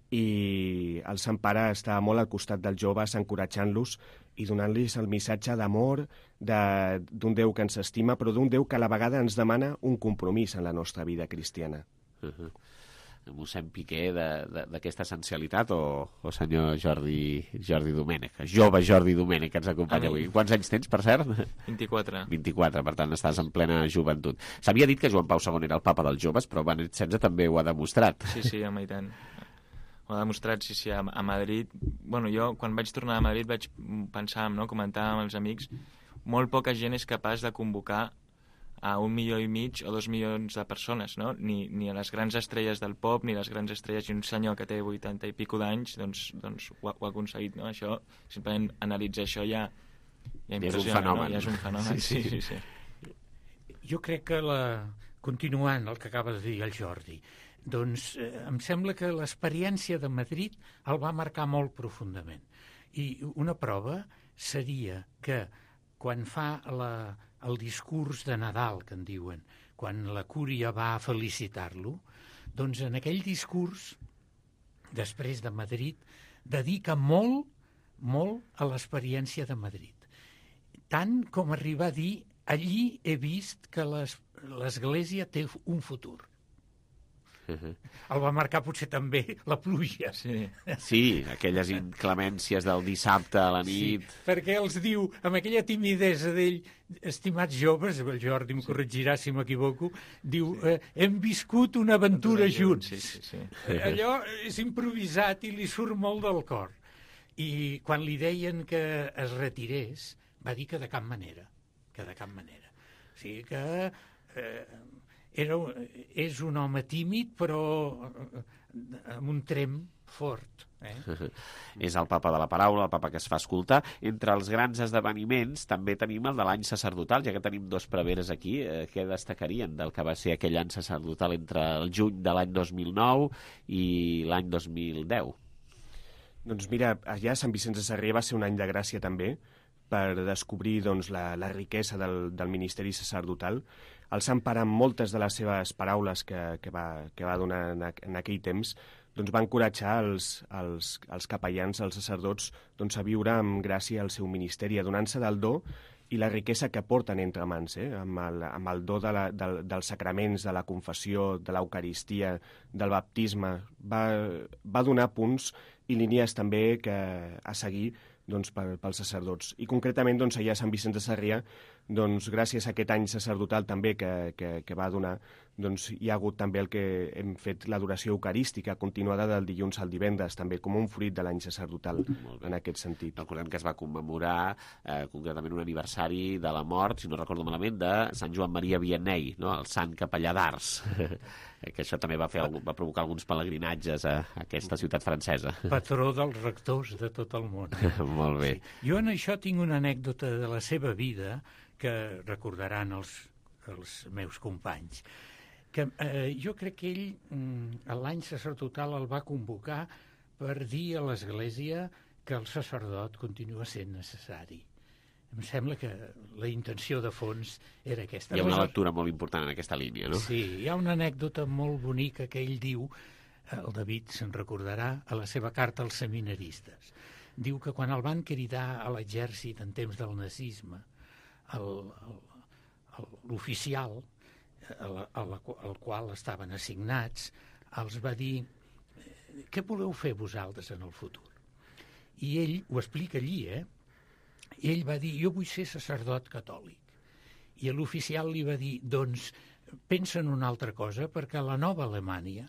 i el Sant Pare està molt al costat dels joves, encoratjant-los i donant-los el missatge d'amor, d'un Déu que ens estima, però d'un Déu que a la vegada ens demana un compromís en la nostra vida cristiana. Uh-huh. Mossèn Piqué d'aquesta essencialitat o, o senyor Jordi, Jordi Domènech, jove Jordi Domènech que ens acompanya avui. Quants anys tens, per cert? vint-i-quatre. vint-i-quatre, per tant estàs en plena joventut. S'havia dit que Joan Pau segon era el papa dels joves, però Benet setze també ho ha demostrat. Sí, sí, home, i tant. Ho ha demostrat, sí, sí, a, a Madrid. Bueno, jo, quan vaig tornar a Madrid, vaig pensar, no?, comentar amb els amics, molt poca gent és capaç de convocar a un milió i mig o dos milions de persones, no? Ni, ni a les grans estrelles del pop, ni les grans estrelles, i un senyor que té vuitanta i pico d'anys, doncs, doncs ho, ha, ho ha aconseguit, no? Això, simplement analitzar això ja, ja és un fenomen. No? Ja és un fenomen, sí, sí, sí. sí. Jo crec que, la... continuant el que acaba de dir el Jordi, doncs eh, em sembla que l'experiència de Madrid el va marcar molt profundament. I una prova seria que quan fa la el discurs de Nadal, que en diuen, quan la cúria va a felicitar-lo, doncs en aquell discurs, després de Madrid, dedica molt, molt a l'experiència de Madrid. Tant com arribar a dir, allí he vist que l'Església té un futur. Uh-huh. El va marcar potser també la pluja. Sí, sí, aquelles inclemències del dissabte a la nit. Sí, perquè els diu, amb aquella timidesa d'ell, estimats joves, el Jordi em corregirà si m'equivoco, diu, sí. eh, hem viscut una aventura junts. Sí, sí, sí. Allò és improvisat i li surt molt del cor. I quan li deien que es retirés, va dir que de cap manera, que de cap manera. O sigui que... Eh, Era, és un home tímid, però amb un trem fort. Eh? És el papa de la paraula, el papa que es fa escoltar. Entre els grans esdeveniments també tenim el de l'any sacerdotal, ja que tenim dos preveres aquí. Eh, què destacarien del que va ser aquell any sacerdotal entre el juny de l'any dos mil nou i l'any dos mil deu? Doncs mira, allà a Sant Vicenç de Sarrià va ser un any de gràcia també, per descobrir doncs, la, la riquesa del, del ministeri sacerdotal. El Sant Pare, amb moltes de les seves paraules que, que, va, que va donar en, en aquell temps, doncs va encoratjar els, els, els capellans, els sacerdots, doncs, a viure amb gràcia el seu ministeri, adonant-se del do i la riquesa que porten entre mans, eh? amb, el, amb el do de la, del, dels sacraments, de la confessió, de l'Eucaristia, del baptisme. Va, va donar punts i línies també que, a seguir doncs, per, pels sacerdots. I concretament doncs, allà a Sant Vicenç de Sarrià, doncs, gràcies a aquest any sacerdotal també que, que, que va donar, doncs, hi ha hagut també el que hem fet l'adoració eucarística continuada del dilluns al divendres, també com un fruit de l'any sacerdotal en aquest sentit. Recordem que es va commemorar eh, concretament un aniversari de la mort, si no recordo malament, de Sant Joan Maria Vianney, no? El sant capellà d'Ars, que això també va, fer, va provocar alguns pelegrinatges a aquesta ciutat francesa. Patró dels rectors de tot el món. Molt bé. Sí. Jo en això tinc una anècdota de la seva vida que recordaran els, els meus companys. Que, eh, jo crec que ell, mm, l'any sacerdotal, el va convocar per dir a l'Església que el sacerdot continua sent necessari. Em sembla que la intenció de fons era aquesta. Hi ha una lectura molt important en aquesta línia, no? Sí, hi ha una anècdota molt bonica que ell diu, el David se'n recordarà, a la seva carta als seminaristes. Diu que quan el van cridar a l'exèrcit en temps del nazisme, l'oficial al qual estaven assignats els va dir: què voleu fer vosaltres en el futur? I ell ho explica allí, eh? I ell va dir: jo vull ser sacerdot catòlic. I l'oficial li va dir: doncs pensa en una altra cosa, perquè la nova Alemanya,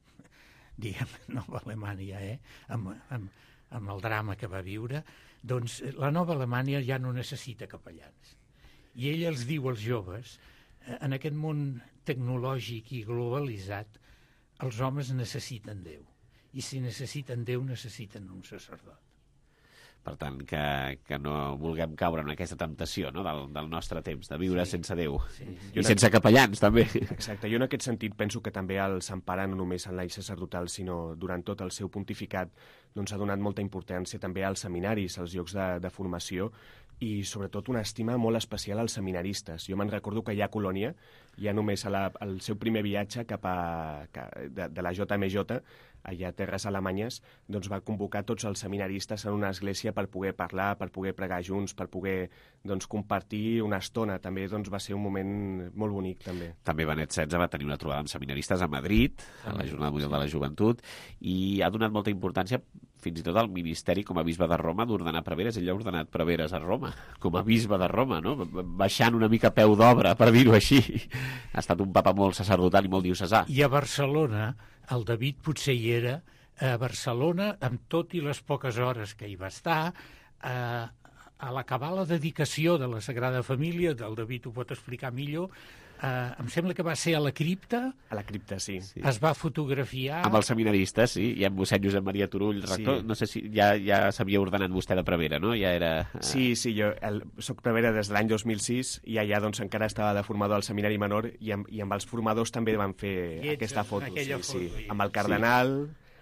diguem, nova Alemanya, eh? amb, amb, amb el drama que va viure, doncs la nova Alemanya ja no necessita capellans. I ell els diu als joves: en aquest món tecnològic i globalitzat, els homes necessiten Déu. I si necessiten Déu, necessiten un sacerdot. Per tant, que, que no vulguem caure en aquesta temptació, no?, del, del nostre temps, de viure sí. sense Déu. Sí, sí. I sense capellans, també. Exacte. Jo en aquest sentit penso que també el Sant Pare, no només en l'any sacerdotal, sinó durant tot el seu pontificat, doncs ha donat molta importància també als seminaris, als llocs de, de formació, i sobretot una estima molt especial als seminaristes. Jo me'n recordo que ja a Colònia, ja només a la, al seu primer viatge cap a, de, de la J M J, allà a Terres Alemanyes, doncs va convocar tots els seminaristes en una església per poder parlar, per poder pregar junts, per poder doncs, compartir una estona. També doncs, va ser un moment molt bonic, també. També Benet setze va tenir una trobada amb seminaristes a Madrid, a la Jornada Mundial de la Joventut, i ha donat molta importància fins i tot al ministeri com a bisbe de Roma d'ordenar preveres. Ell ha ordenat preveres a Roma, com a bisbe de Roma, no? Baixant una mica peu d'obra, per dir-ho així. Ha estat un papa molt sacerdotal i molt diocesà. I a Barcelona, el David potser hi era, a Barcelona, amb tot i les poques hores que hi va estar, a, a l'acabar la dedicació de la Sagrada Família, el David ho pot explicar millor, Uh, em sembla que va ser a la cripta. A la cripta, sí. sí. Es va fotografiar. Amb els seminaristes, sí, i amb mossèn Josep Maria Turull, rector. Sí. No sé si ja, ja s'havia ordenat vostè de prevera, no? Ja era... Uh... Sí, sí, jo el, soc prevera des de l'any dos mil sis i allà doncs encara estava de formador al seminari menor i amb, i amb els formadors també van fer Llets, aquesta foto. Sí, foto sí. Amb el cardenal... Sí.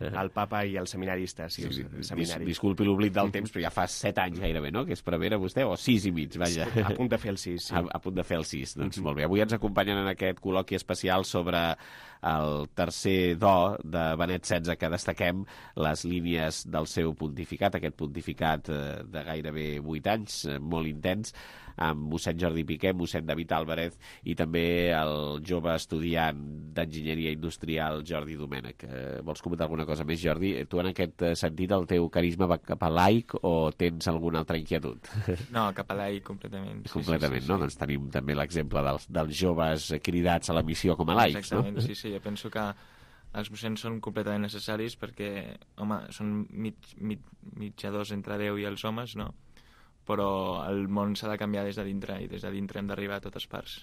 el papa i els seminaristes. I els Sí, seminaris. disculpi l'oblit del temps, però ja fa set anys gairebé, no?, que és prevera vostè, o sis i mig, vaja. Sí, a punt de fer el sis, sí. A, a punt de fer el sis, doncs molt bé. Avui ens acompanyen en aquest col·loqui especial sobre el tercer do de Benet setze, que destaquem les línies del seu pontificat, aquest pontificat de gairebé vuit anys, molt intens, amb mossèn Jordi Piqué, mossèn David Álvarez i també el jove estudiant d'enginyeria industrial Jordi Domènech. Eh, vols comentar alguna cosa més, Jordi? Tu en aquest sentit el teu carisma va cap a laic o tens alguna altra inquietud? No, cap a laic completament. Sí, completament, sí, sí, sí. No? Doncs tenim també l'exemple dels, dels joves cridats a la missió com a laics, exactament, no? Sí, sí, jo penso que els mossens són completament necessaris perquè, home, són mig, mig, mitjadors entre Déu i els homes, no? Però el món s'ha de canviar des de dintre i des de dintre hem d'arribar a totes parts.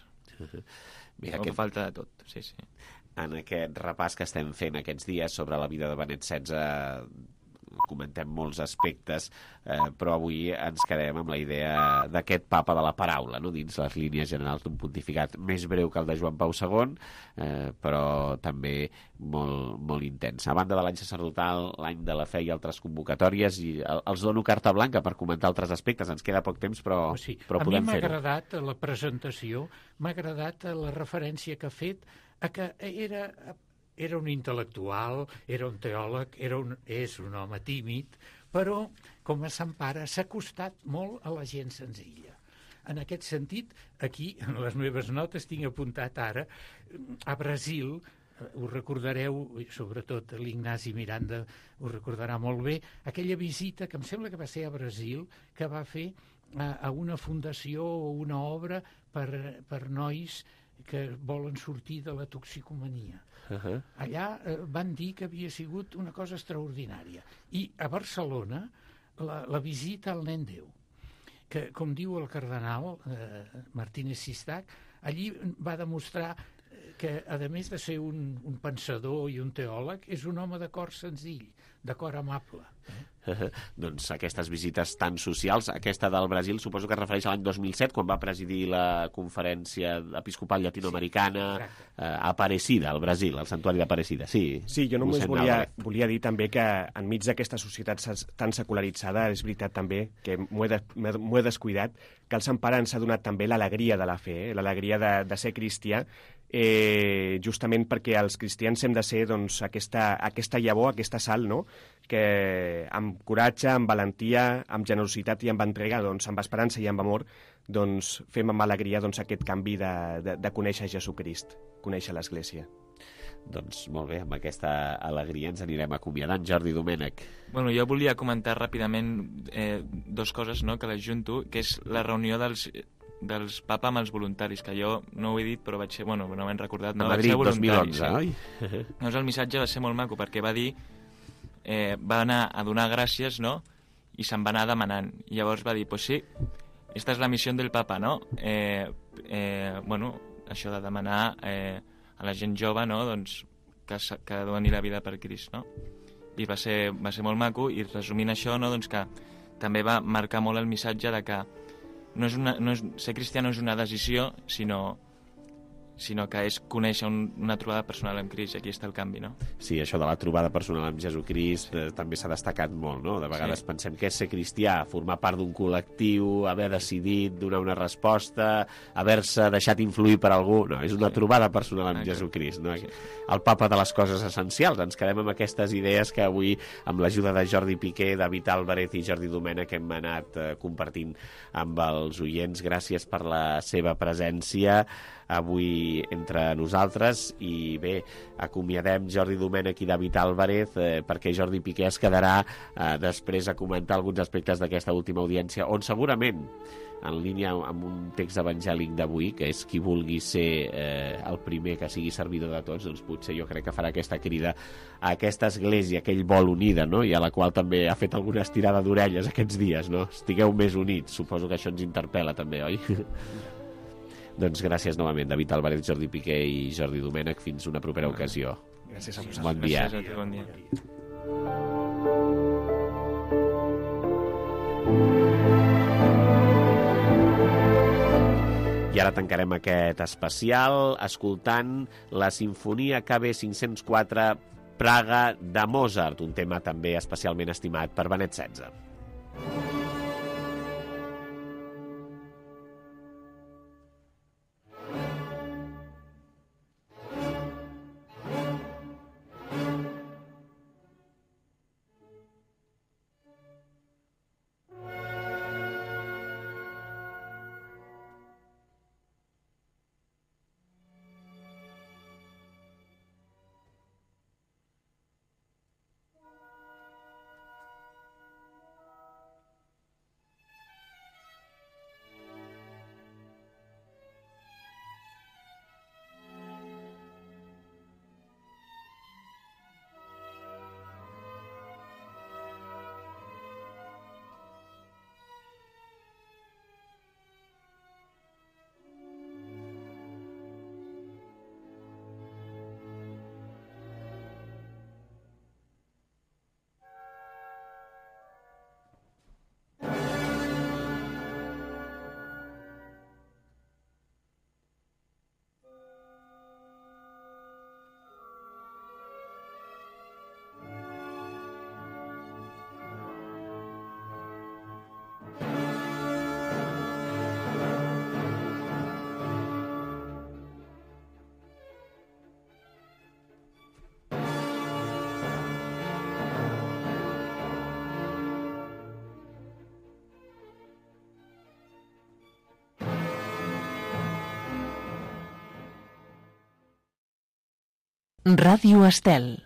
Mira, no aquest... falta de tot, sí, sí. En aquest repàs que estem fent aquests dies sobre la vida de Benet setze comentem molts aspectes, eh, però avui ens quedem amb la idea d'aquest papa de la paraula, no?, dins les línies generals d'un pontificat més breu que el de Joan Pau segon, eh, però també molt, molt intens. A banda de l'any sacerdotal, l'any de la fe i altres convocatòries, i els dono carta blanca per comentar altres aspectes. Ens queda poc temps, però, sí. però podem fer-ho. A mi m'ha agradat la presentació, m'ha agradat la referència que ha fet a que era... Era un intel·lectual, era un teòleg, era un, és un home tímid, però, com a Sant Pare, s'ha costat molt a la gent senzilla. En aquest sentit, aquí, en les meves notes, tinc apuntat ara, a Brasil, ho recordareu, sobretot l'Ignasi Miranda ho recordarà molt bé, aquella visita, que em sembla que va ser a Brasil, que va fer a, a una fundació o una obra per, per nois que volen sortir de la toxicomania. Uh-huh. Allà eh, van dir que havia sigut una cosa extraordinària. I a Barcelona, la, la visita al Nen Déu, que, com diu el cardenal eh, Martínez Sistac, allí va demostrar que, a més de ser un, un pensador i un teòleg, és un home de cor senzill, de cor amable. Uh-huh. Doncs aquestes visites tan socials, aquesta del Brasil suposo que es refereix a l'any dos mil set, quan va presidir la conferència episcopal llatinoamericana, sí, eh, a Aparecida, al Brasil, al santuari d'Aparecida. Sí, sí, jo només volia, volia dir també que enmig d'aquesta societat tan secularitzada, és veritat també que m'ho he, de, m'ho he descuidat, que el Sant Pare ens ha donat també l'alegria de la fe, eh? l'alegria de, de ser cristià, eh, justament perquè els cristians hem de ser doncs, aquesta, aquesta llavor, aquesta sal, no?, que amb coratge, amb valentia, amb generositat i amb entrega, doncs, amb esperança i amb amor, doncs, fem amb alegria doncs, aquest canvi de, de, de conèixer Jesucrist, conèixer l'Església. Doncs molt bé, amb aquesta alegria ens anirem acomiadant. Jordi Domènech. Bueno, jo volia comentar ràpidament eh, dues coses, no?, que les junto, que és la reunió dels... dels papa amb els voluntaris, que jo no ho he dit, però vaig ser, bueno, no m'he recordat, no, a Madrid, vaig ser dos mil onze, sí. oi? Doncs el missatge va ser molt maco, perquè va dir, eh, va anar a donar gràcies, no?, i se'n va anar demanant. I llavors va dir, pues sí, esta és la missió del papa, no?, eh, eh, bueno, això de demanar eh, a la gent jove, no?, doncs, que, que doni la vida per Crist, no?, i va ser, va ser molt maco, i resumint això, no?, doncs que també va marcar molt el missatge de que no és una, no és, ser cristià no és una decisió, sinó, sinó que és conèixer un, una trobada personal amb Crist, i aquí està el canvi, no? Sí, això de la trobada personal amb Jesucrist eh, també s'ha destacat molt, no? De vegades sí. Pensem que és ser cristià, formar part d'un col·lectiu, haver decidit donar una resposta, haver-se deixat influir per algú, no, és una sí. trobada personal amb okay. Jesucrist, no? Sí. El papa de les coses essencials. Ens quedem amb aquestes idees que avui, amb l'ajuda de Jordi Piqué, David Álvarez i Jordi Domènech, hem anat eh, compartint amb els oients. Gràcies per la seva presència avui entre nosaltres, i bé, acomiadem Jordi Domènech i David Álvarez eh, perquè Jordi Piqué es quedarà eh, després a comentar alguns aspectes d'aquesta última audiència, on segurament en línia amb un text evangèlic d'avui, que és qui vulgui ser eh, el primer que sigui servidor de tots, doncs potser jo crec que farà aquesta crida a aquesta església que ell vol unida, no?, i a la qual també ha fet alguna estirada d'orelles aquests dies, no? Estigueu més units, suposo que això ens interpel·la també, oi? Doncs gràcies novament, David Álvarez, Jordi Piqué i Jordi Domènech. Fins una propera ocasió. Gràcies a vosaltres. Bon dia. Gràcies a tu, bon dia. I ara tancarem aquest especial escoltant la Sinfonia K B cinc-cents quatre Praga de Mozart, un tema també especialment estimat per Benet setze. Ràdio Estel.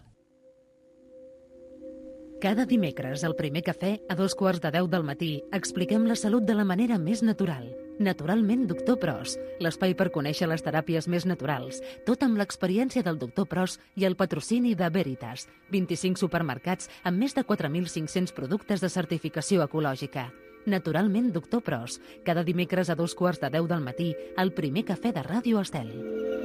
Cada dimecres, al primer cafè, a dos quarts de deu del matí, expliquem la salut de la manera més natural. Naturalment, doctor Pros, l'espai per conèixer les teràpies més naturals, tot amb l'experiència del doctor Pros i el patrocini de Veritas, vint-i-cinc supermercats amb més de quatre mil cinc-cents productes de certificació ecològica. Naturalment, doctor Pros, cada dimecres a dos quarts de deu del matí, al primer cafè de Ràdio Estel.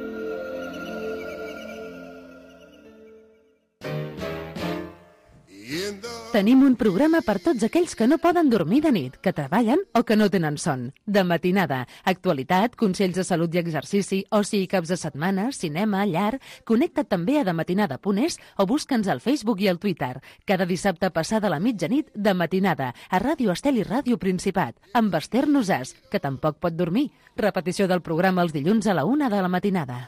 Tenim un programa per tots aquells que no poden dormir de nit, que treballen o que no tenen son. De matinada, actualitat, consells de salut i exercici, oci i caps de setmana, cinema, llar... Connecta't també a dematinada punt es o busca'ns al Facebook i al Twitter. Cada dissabte passada la mitjanit, de matinada, a Ràdio Estel i Ràdio Principat, amb Esther Nosàs, que tampoc pot dormir. Repetició del programa els dilluns a la una de la matinada.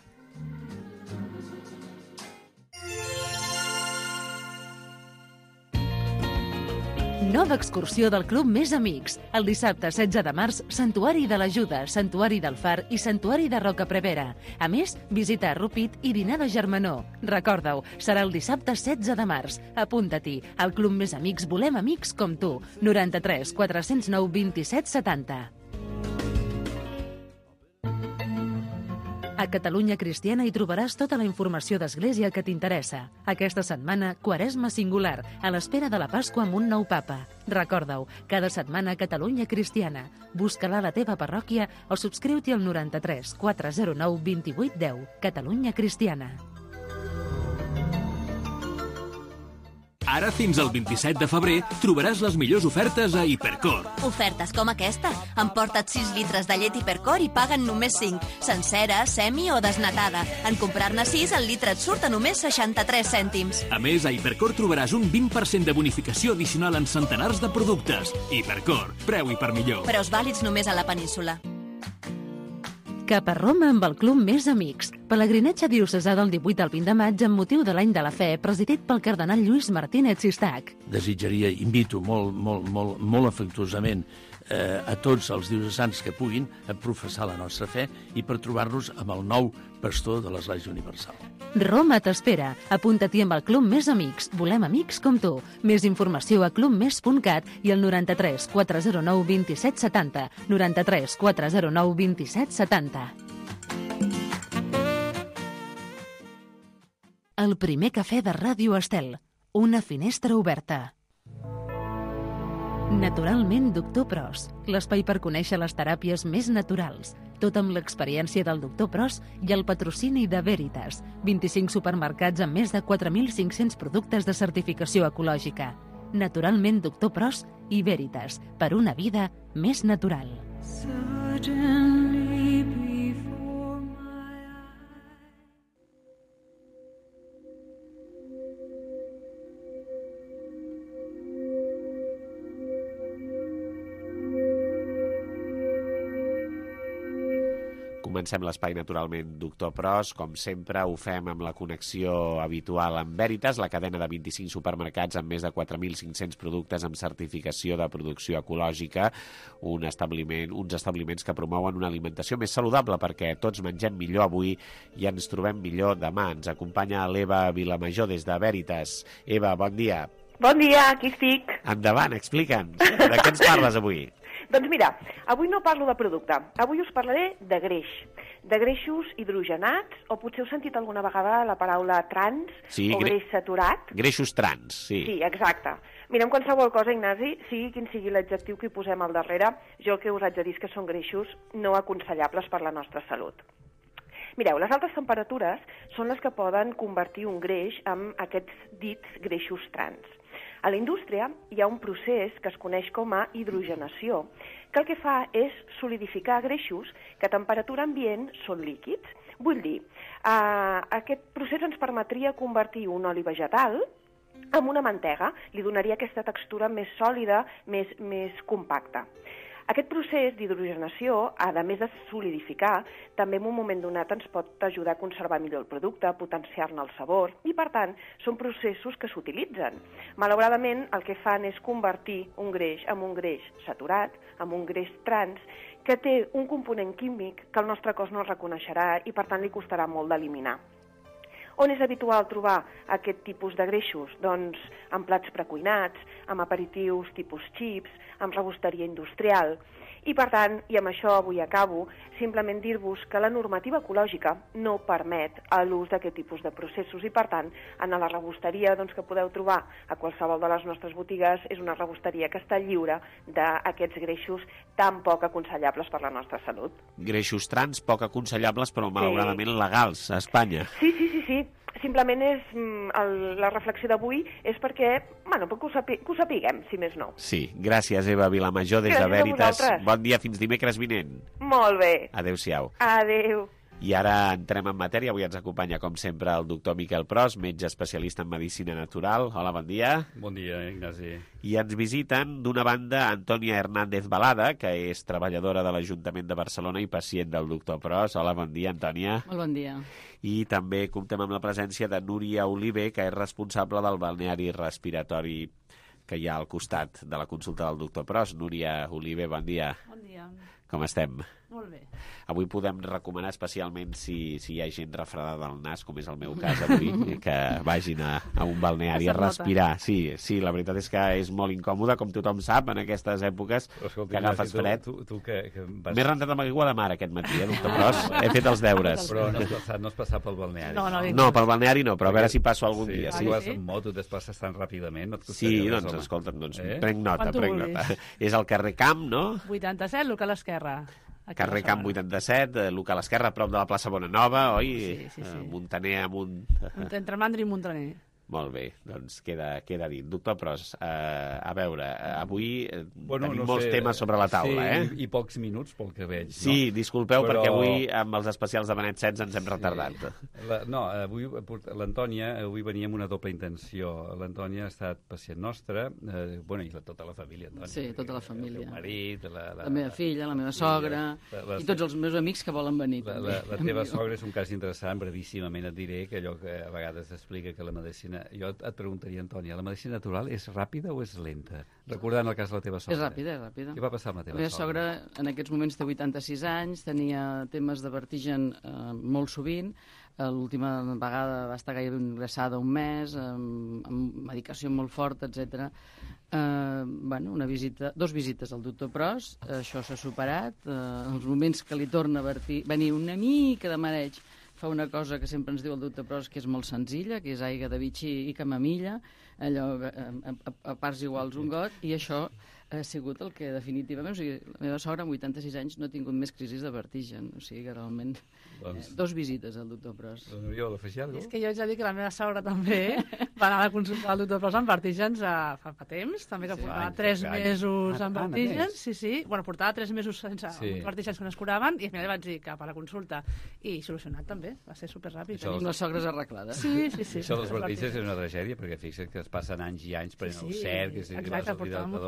Nova excursió del Club Més Amics. El dissabte setze de març, Santuari de l'Ajuda, Santuari del Far i Santuari de Rocaprevera. A més, visita a Rupit i dinar de germanor. Recorda-ho, serà el dissabte setze de març. Apunta-t'hi. Al Club Més Amics volem amics com tu. noranta-tres quatre-cents nou vint-i-set setanta. A Catalunya Cristiana hi trobaràs tota la informació d'Església que t'interessa. Aquesta setmana, Quaresma singular, a l'espera de la Pasqua amb un nou papa. Recorda-ho, cada setmana Catalunya Cristiana. Busca-la a la teva parròquia o subscriu-t'hi al noranta-tres quatre-cents nou vint-i-vuit deu. Catalunya Cristiana. Ara, fins al vint-i-set de febrer, trobaràs les millors ofertes a Hipercor. Ofertes com aquesta. Emporta't sis litres de llet Hipercor i paguen només cinc. Sencera, semi o desnatada. En comprar-ne sis, el litre et surt a només seixanta-tres cèntims. A més, a Hipercor trobaràs un vint per cent de bonificació addicional en centenars de productes. Hipercor, preu i per millor. Preus vàlids només a la península. Cap a Roma amb el Club Més Amics. Pelegrinatge diocesà del divuit al vint de maig amb motiu de l'Any de la Fe, presidit pel cardenal Lluís Martínez Sistac. Desitjaria, invito molt, molt, molt, molt afectuosament eh, a tots els diocesans que puguin a professar la nostra fe i per trobar-nos amb el nou pastor de l'Església Universal. Roma t'espera. Apunta-t'hi amb el Club Més Amics. Volem amics com tu. Més informació a club més punt cat i al noranta-tres quatre-cents nou vint-i-set setanta. noranta-tres quatre-cents nou vint-i-set setanta. El primer cafè de Ràdio Estel. Una finestra oberta. Naturalment, doctor Pros, l'espai per conèixer les teràpies més naturals, tot amb l'experiència del doctor Pros i el patrocini de Veritas, vint-i-cinc supermercats amb més de quatre mil cinc-cents productes de certificació ecològica. Naturalment, doctor Pros i Veritas, per una vida més natural. Suddenly before my eyes. Comencem l'espai, naturalment, doctor Pros. Com sempre, ho fem amb la connexió habitual amb Veritas, la cadena de vint-i-cinc supermercats amb més de quatre mil cinc-cents productes amb certificació de producció ecològica, un establiment, uns establiments que promouen una alimentació més saludable perquè tots mengem millor avui i ens trobem millor demà. Ens acompanya l'Eva Vilamajor des de Veritas. Eva, bon dia. Bon dia, aquí estic. Endavant, explica'ns. De què ens parles avui? Doncs mira, avui no parlo de producte, avui us parlaré de greix, de greixos hidrogenats, o potser heu sentit alguna vegada la paraula trans sí, o gre... greix saturat. Greixos trans, sí. Sí, exacte. Mira, en qualsevol cosa, Ignasi, sigui quin sigui l'adjectiu que hi posem al darrere, jo el que us haig de dir és que són greixos no aconsellables per la nostra salut. Mireu, les altes temperatures són les que poden convertir un greix en aquests dits greixos trans. A la indústria hi ha un procés que es coneix com a hidrogenació, que el que fa és solidificar greixos que a temperatura ambient són líquids. Vull dir, eh, aquest procés ens permetria convertir un oli vegetal en una mantega, li donaria aquesta textura més sòlida, més, més compacta. Aquest procés d'hidrogenació, a més de solidificar, també en un moment donat ens pot ajudar a conservar millor el producte, potenciar-ne el sabor, i per tant són processos que s'utilitzen. Malauradament el que fan és convertir un greix en un greix saturat, en un greix trans, que té un component químic que el nostre cos no reconeixerà i per tant li costarà molt d'eliminar. On és habitual trobar aquest tipus de greixos? Doncs en plats precuinats, amb aperitius tipus xips, amb rebosteria industrial. I per tant, i amb això avui acabo, simplement dir-vos que la normativa ecològica no permet l'ús d'aquest tipus de processos i per tant, en la rebosteria doncs, que podeu trobar a qualsevol de les nostres botigues és una rebosteria que està lliure d'aquests greixos tan poc aconsellables per la nostra salut. Greixos trans poc aconsellables però malauradament sí. legals a Espanya. Sí, sí, sí, sí. Simplement és, el, la reflexió d'avui és perquè, bueno, que ho, sapi, que ho sapiguem, si més no. Sí, gràcies Eva Vilamajor des gràcies de Veritas. Bon dia, fins dimecres vinent. Molt bé. Adéu-siau. Adéu. I ara entrem en matèria. Avui ens acompanya, com sempre, el doctor Miquel Pros, metge especialista en medicina natural. Hola, bon dia. Bon dia, Ignasi. I ens visiten, d'una banda, Antònia Hernández Balada, que és treballadora de l'Ajuntament de Barcelona i pacient del doctor Pros. Hola, bon dia, Antònia. Molt bon dia. I també comptem amb la presència de Núria Oliver, que és responsable del balneari respiratori que hi ha al costat de la consulta del doctor Pros. Núria Oliver, bon dia. Bon dia. Com estem? Molt bé. Avui podem recomanar especialment si, si hi ha gent refredada del nas, com és el meu cas avui, que vagin a, a un balneari a respirar. Sí, sí, la veritat és que és molt incòmode, com tothom sap, en aquestes èpoques Escolta, que agafes tu, fred. Tu, tu, que, que vas... M'he rentat amb aigua de mar aquest matí, eh, doctor Pros? He fet els deures. Però no has passat, no has passat pel balneari. No, no, no, pel balneari no, però a veure si passo algun sí, dia. Si sí. vas amb moto, et desplaces tan ràpidament, no et Sí, res, doncs, home. escolta'm, doncs, eh? prenc nota, Quan tu prenc vulguis. nota. És al carrer Camp, no? vuitanta-set, local esquerra. Carrer Camp vuitanta-set, eh, local esquerra, a prop de la plaça Bonanova, oi? Sí, sí, sí. Eh, Montaner amunt. Entre Mandri i Montaner. Molt bé, doncs queda, queda dit. Doctor Pros, eh, a veure, avui eh, Bueno, tenim no molts sé, temes sobre la taula, sí, eh? I, i pocs minuts pel que veig. Sí, no? disculpeu, Però... perquè avui amb els especials de Benet setze ens hem sí. retardat. La, no, avui l'Antònia avui venia amb una doble intenció. L'Antònia ha estat pacient nostra, eh, bueno, i la, tota la família, Antònia. Sí, tota la família. El teu marit, la, la, la meva filla, la meva sogra, la, la, i tots els meus amics que volen venir. La, la, la teva sogra és un cas interessant, brevíssimament et diré que allò que a vegades explica que la medicina... Jo et preguntaria, Antònia, la medicina natural és ràpida o és lenta? Recordant el cas de la teva sogra. És ràpida, és ràpida. Què va passar amb la teva la meva sogra? sogra en aquests moments té vuitanta-sis anys, tenia temes de vertigen eh, molt sovint, l'última vegada va estar gairebé ingressada un mes, amb, amb medicació molt forta, etcètera. Eh, bueno, una visita, dos visites al doctor Pros, això s'ha superat, eh, els moments que li torna a vertir, venir una mica de mareig, fa una cosa que sempre ens diu el doctor Pros que és molt senzilla, que és aigua de bitxí i camamilla, allò a, a, a parts iguals un got, i això ha sigut el que definitivament... O sigui, la meva sogra amb vuitanta-sis anys no ha tingut més crisis de vertigen, o sigui que realment... Doncs... Eh, dos visites al doctor Pros. Doncs jo l'afegir alguna cosa? És que jo haig de dir que la meva sogra també va anar a consultar al doctor Pros amb vertigens a, fa, fa temps, també que sí, portava tres mesos amb vertigens, sí, sí, bueno, portava tres mesos sense sí. vertigens que no es curaven, i al final li vaig dir cap a la consulta, i solucionat també, va ser superràpid. Tenim les sogres arreglades. Sí, sí, sí. Això dels vertigens és una tragèdia, perquè fixa't que es passen anys i anys prenent sí, sí. el cert, que si exacte, portava molts mesos.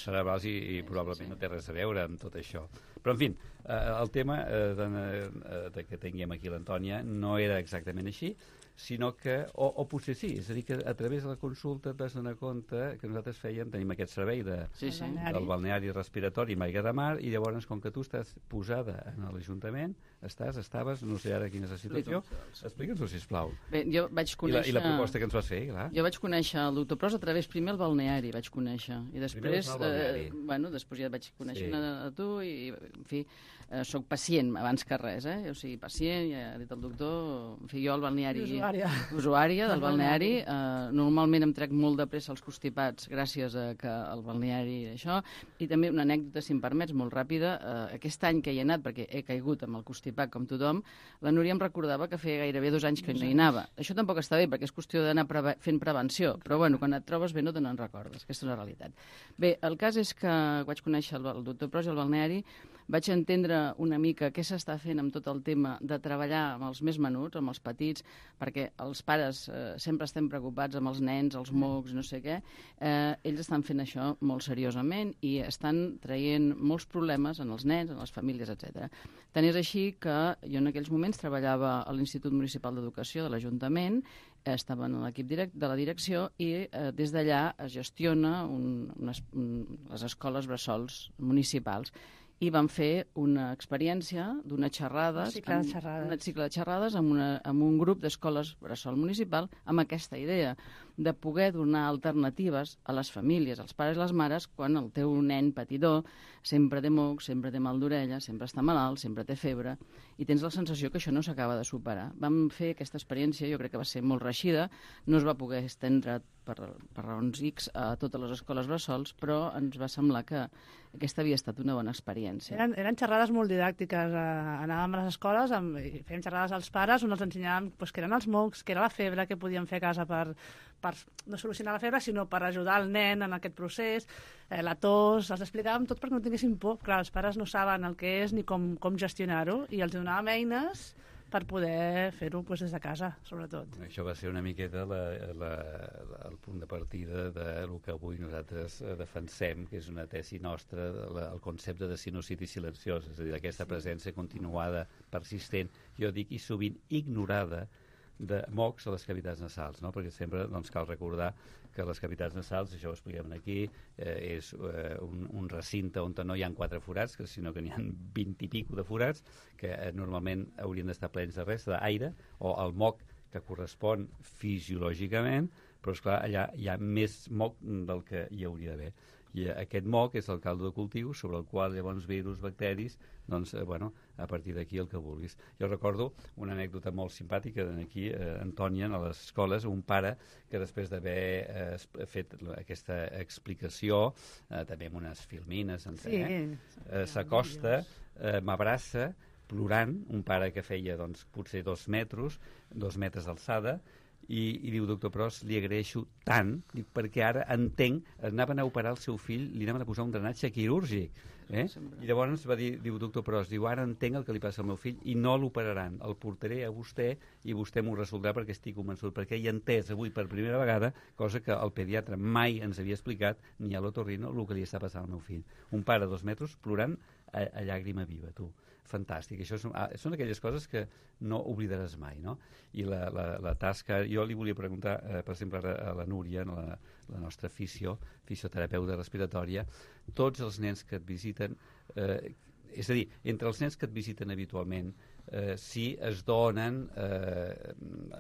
cerebrals i, i probablement sí. no té res a veure amb tot això. Però, en fi, eh, el tema eh, de, de que tinguem aquí l'Antònia no era exactament així, sinó que, o, o potser sí, és a dir, que a través de la consulta et vas donar compte que nosaltres fèiem, tenim aquest servei de, sí, sí. del balneari respiratori Maiga de Mar, i llavors, com que tu estàs posada en l'Ajuntament, estàs, estaves, no sé ara quina és la situació, explica'ns-ho, sisplau. Bé, jo vaig conèixer... I la, I la proposta que ens vas fer, clar. Jo vaig conèixer el doctor Pros a través, primer el balneari vaig conèixer, i després, eh, bueno, després ja vaig conèixer sí. a, a tu, i, en fi, eh, soc pacient abans que res, eh? O sigui, pacient, ja ha dit el doctor, en fi, jo al balneari... Usuària. Usuària del balneari. Eh, normalment em trec molt de pressa els constipats gràcies a que el balneari això. I també una anècdota, si em permets, molt ràpida. Eh, aquest any que hi he anat, perquè he caigut amb el constipat com tothom, la Núria em recordava que feia gairebé dos anys que no hi anava. Això tampoc està bé, perquè és qüestió d'anar preve fent prevenció. Però bueno, quan et trobes bé no te n'en recordes. Aquesta és la realitat. Bé, el cas és que vaig conèixer el, el doctor Pros i el balneari, vaig entendre una mica què s'està fent amb tot el tema de treballar amb els més menuts, amb els petits, perquè els pares eh, sempre estem preocupats amb els nens, els mocs, no sé què. Eh, ells estan fent això molt seriosament i estan traient molts problemes en els nens, en les famílies, etcètera. Tant és així que jo en aquells moments treballava a l'Institut Municipal d'Educació de l'Ajuntament, estava en l'equip de la direcció i eh, des d'allà es gestiona un, unes, un, les escoles bressols municipals. I vam fer una experiència d'una xerrades, un cicle de xerrades, amb, un cicle de xerrades amb, una, amb un grup d'escoles bressol municipal amb aquesta idea de poder donar alternatives a les famílies, als pares i les mares, quan el teu nen petidor sempre té mocs, sempre té mal d'orella, sempre està malalt, sempre té febre, i tens la sensació que això no s'acaba de superar. Vam fer aquesta experiència, jo crec que va ser molt reeixida, no es va poder estendre per, per raons X a totes les escoles bressols, però ens va semblar que aquesta havia estat una bona experiència. Eren, eren xerrades molt didàctiques. Eh, anàvem a les escoles, amb, fèiem xerrades als pares, on els ensenyàvem pues, què eren els mocs, què era la febre, què podíem fer a casa per, per no solucionar la febre, sinó per ajudar el nen en aquest procés, eh, la tos, els explicàvem tot perquè no tinguessin por. Clar, els pares no saben el que és ni com, com gestionar-ho, i els donàvem eines per poder fer-ho pues, des de casa, sobretot. Això va ser una miqueta la, la, la, el punt de partida del que avui nosaltres defensem, que és una tesi nostra, la, el concepte de sinusitis silenciós, és a dir, aquesta presència continuada, persistent, jo dic, i sovint ignorada, de mocs a les cavitats nasals, no? Perquè sempre doncs, cal recordar que les cavitats nasals, això ho expliquem aquí, eh, és eh, un, un recinte on no hi ha quatre forats, que, sinó que n'hi ha vint i pico de forats, que eh, normalment haurien d'estar plens de res, d'aire, o el moc que correspon fisiològicament, però esclar, allà hi ha més moc del que hi hauria d'haver. I aquest moc és el caldo de cultiu sobre el qual llavors virus, bacteris, doncs, eh, bueno, a partir d'aquí el que vulguis. Jo recordo una anècdota molt simpàtica d'aquí, eh, Antònia, a les escoles, un pare que després d'haver eh, fet aquesta explicació, eh, també amb unes filmines, sí, eh, s'acosta, eh, m'abraça, plorant, un pare que feia doncs, potser dos metres, dos metres d'alçada, i, i diu, doctor Pros, li agraeixo tant, dic, perquè ara entenc, anaven a operar el seu fill, li anaven a posar un drenatge quirúrgic, eh? I llavors va dir, diu, doctor Pros, diu, ara entenc el que li passa al meu fill i no l'operaran, el portaré a vostè i vostè m'ho resoldrà perquè estic convençut, perquè he entès avui per primera vegada, cosa que el pediatre mai ens havia explicat, ni a l'otorrino, el que li està passant al meu fill. Un pare de dos metres plorant a, a llàgrima viva, tu. Fantàstic. Això és, ah, són aquelles coses que no oblidaràs mai, no? I la, la, la tasca... Jo li volia preguntar, eh, per exemple, a la Núria, la, la nostra fisio, fisioterapeuta respiratòria, tots els nens que et visiten... Eh, és a dir, entre els nens que et visiten habitualment, eh, si es donen eh,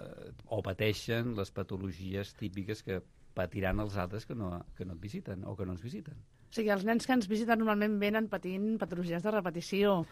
o pateixen les patologies típiques que patiran els altres que no, que no et visiten o que no ens visiten. O sigui, els nens que ens visiten normalment venen patint patologies de repetició,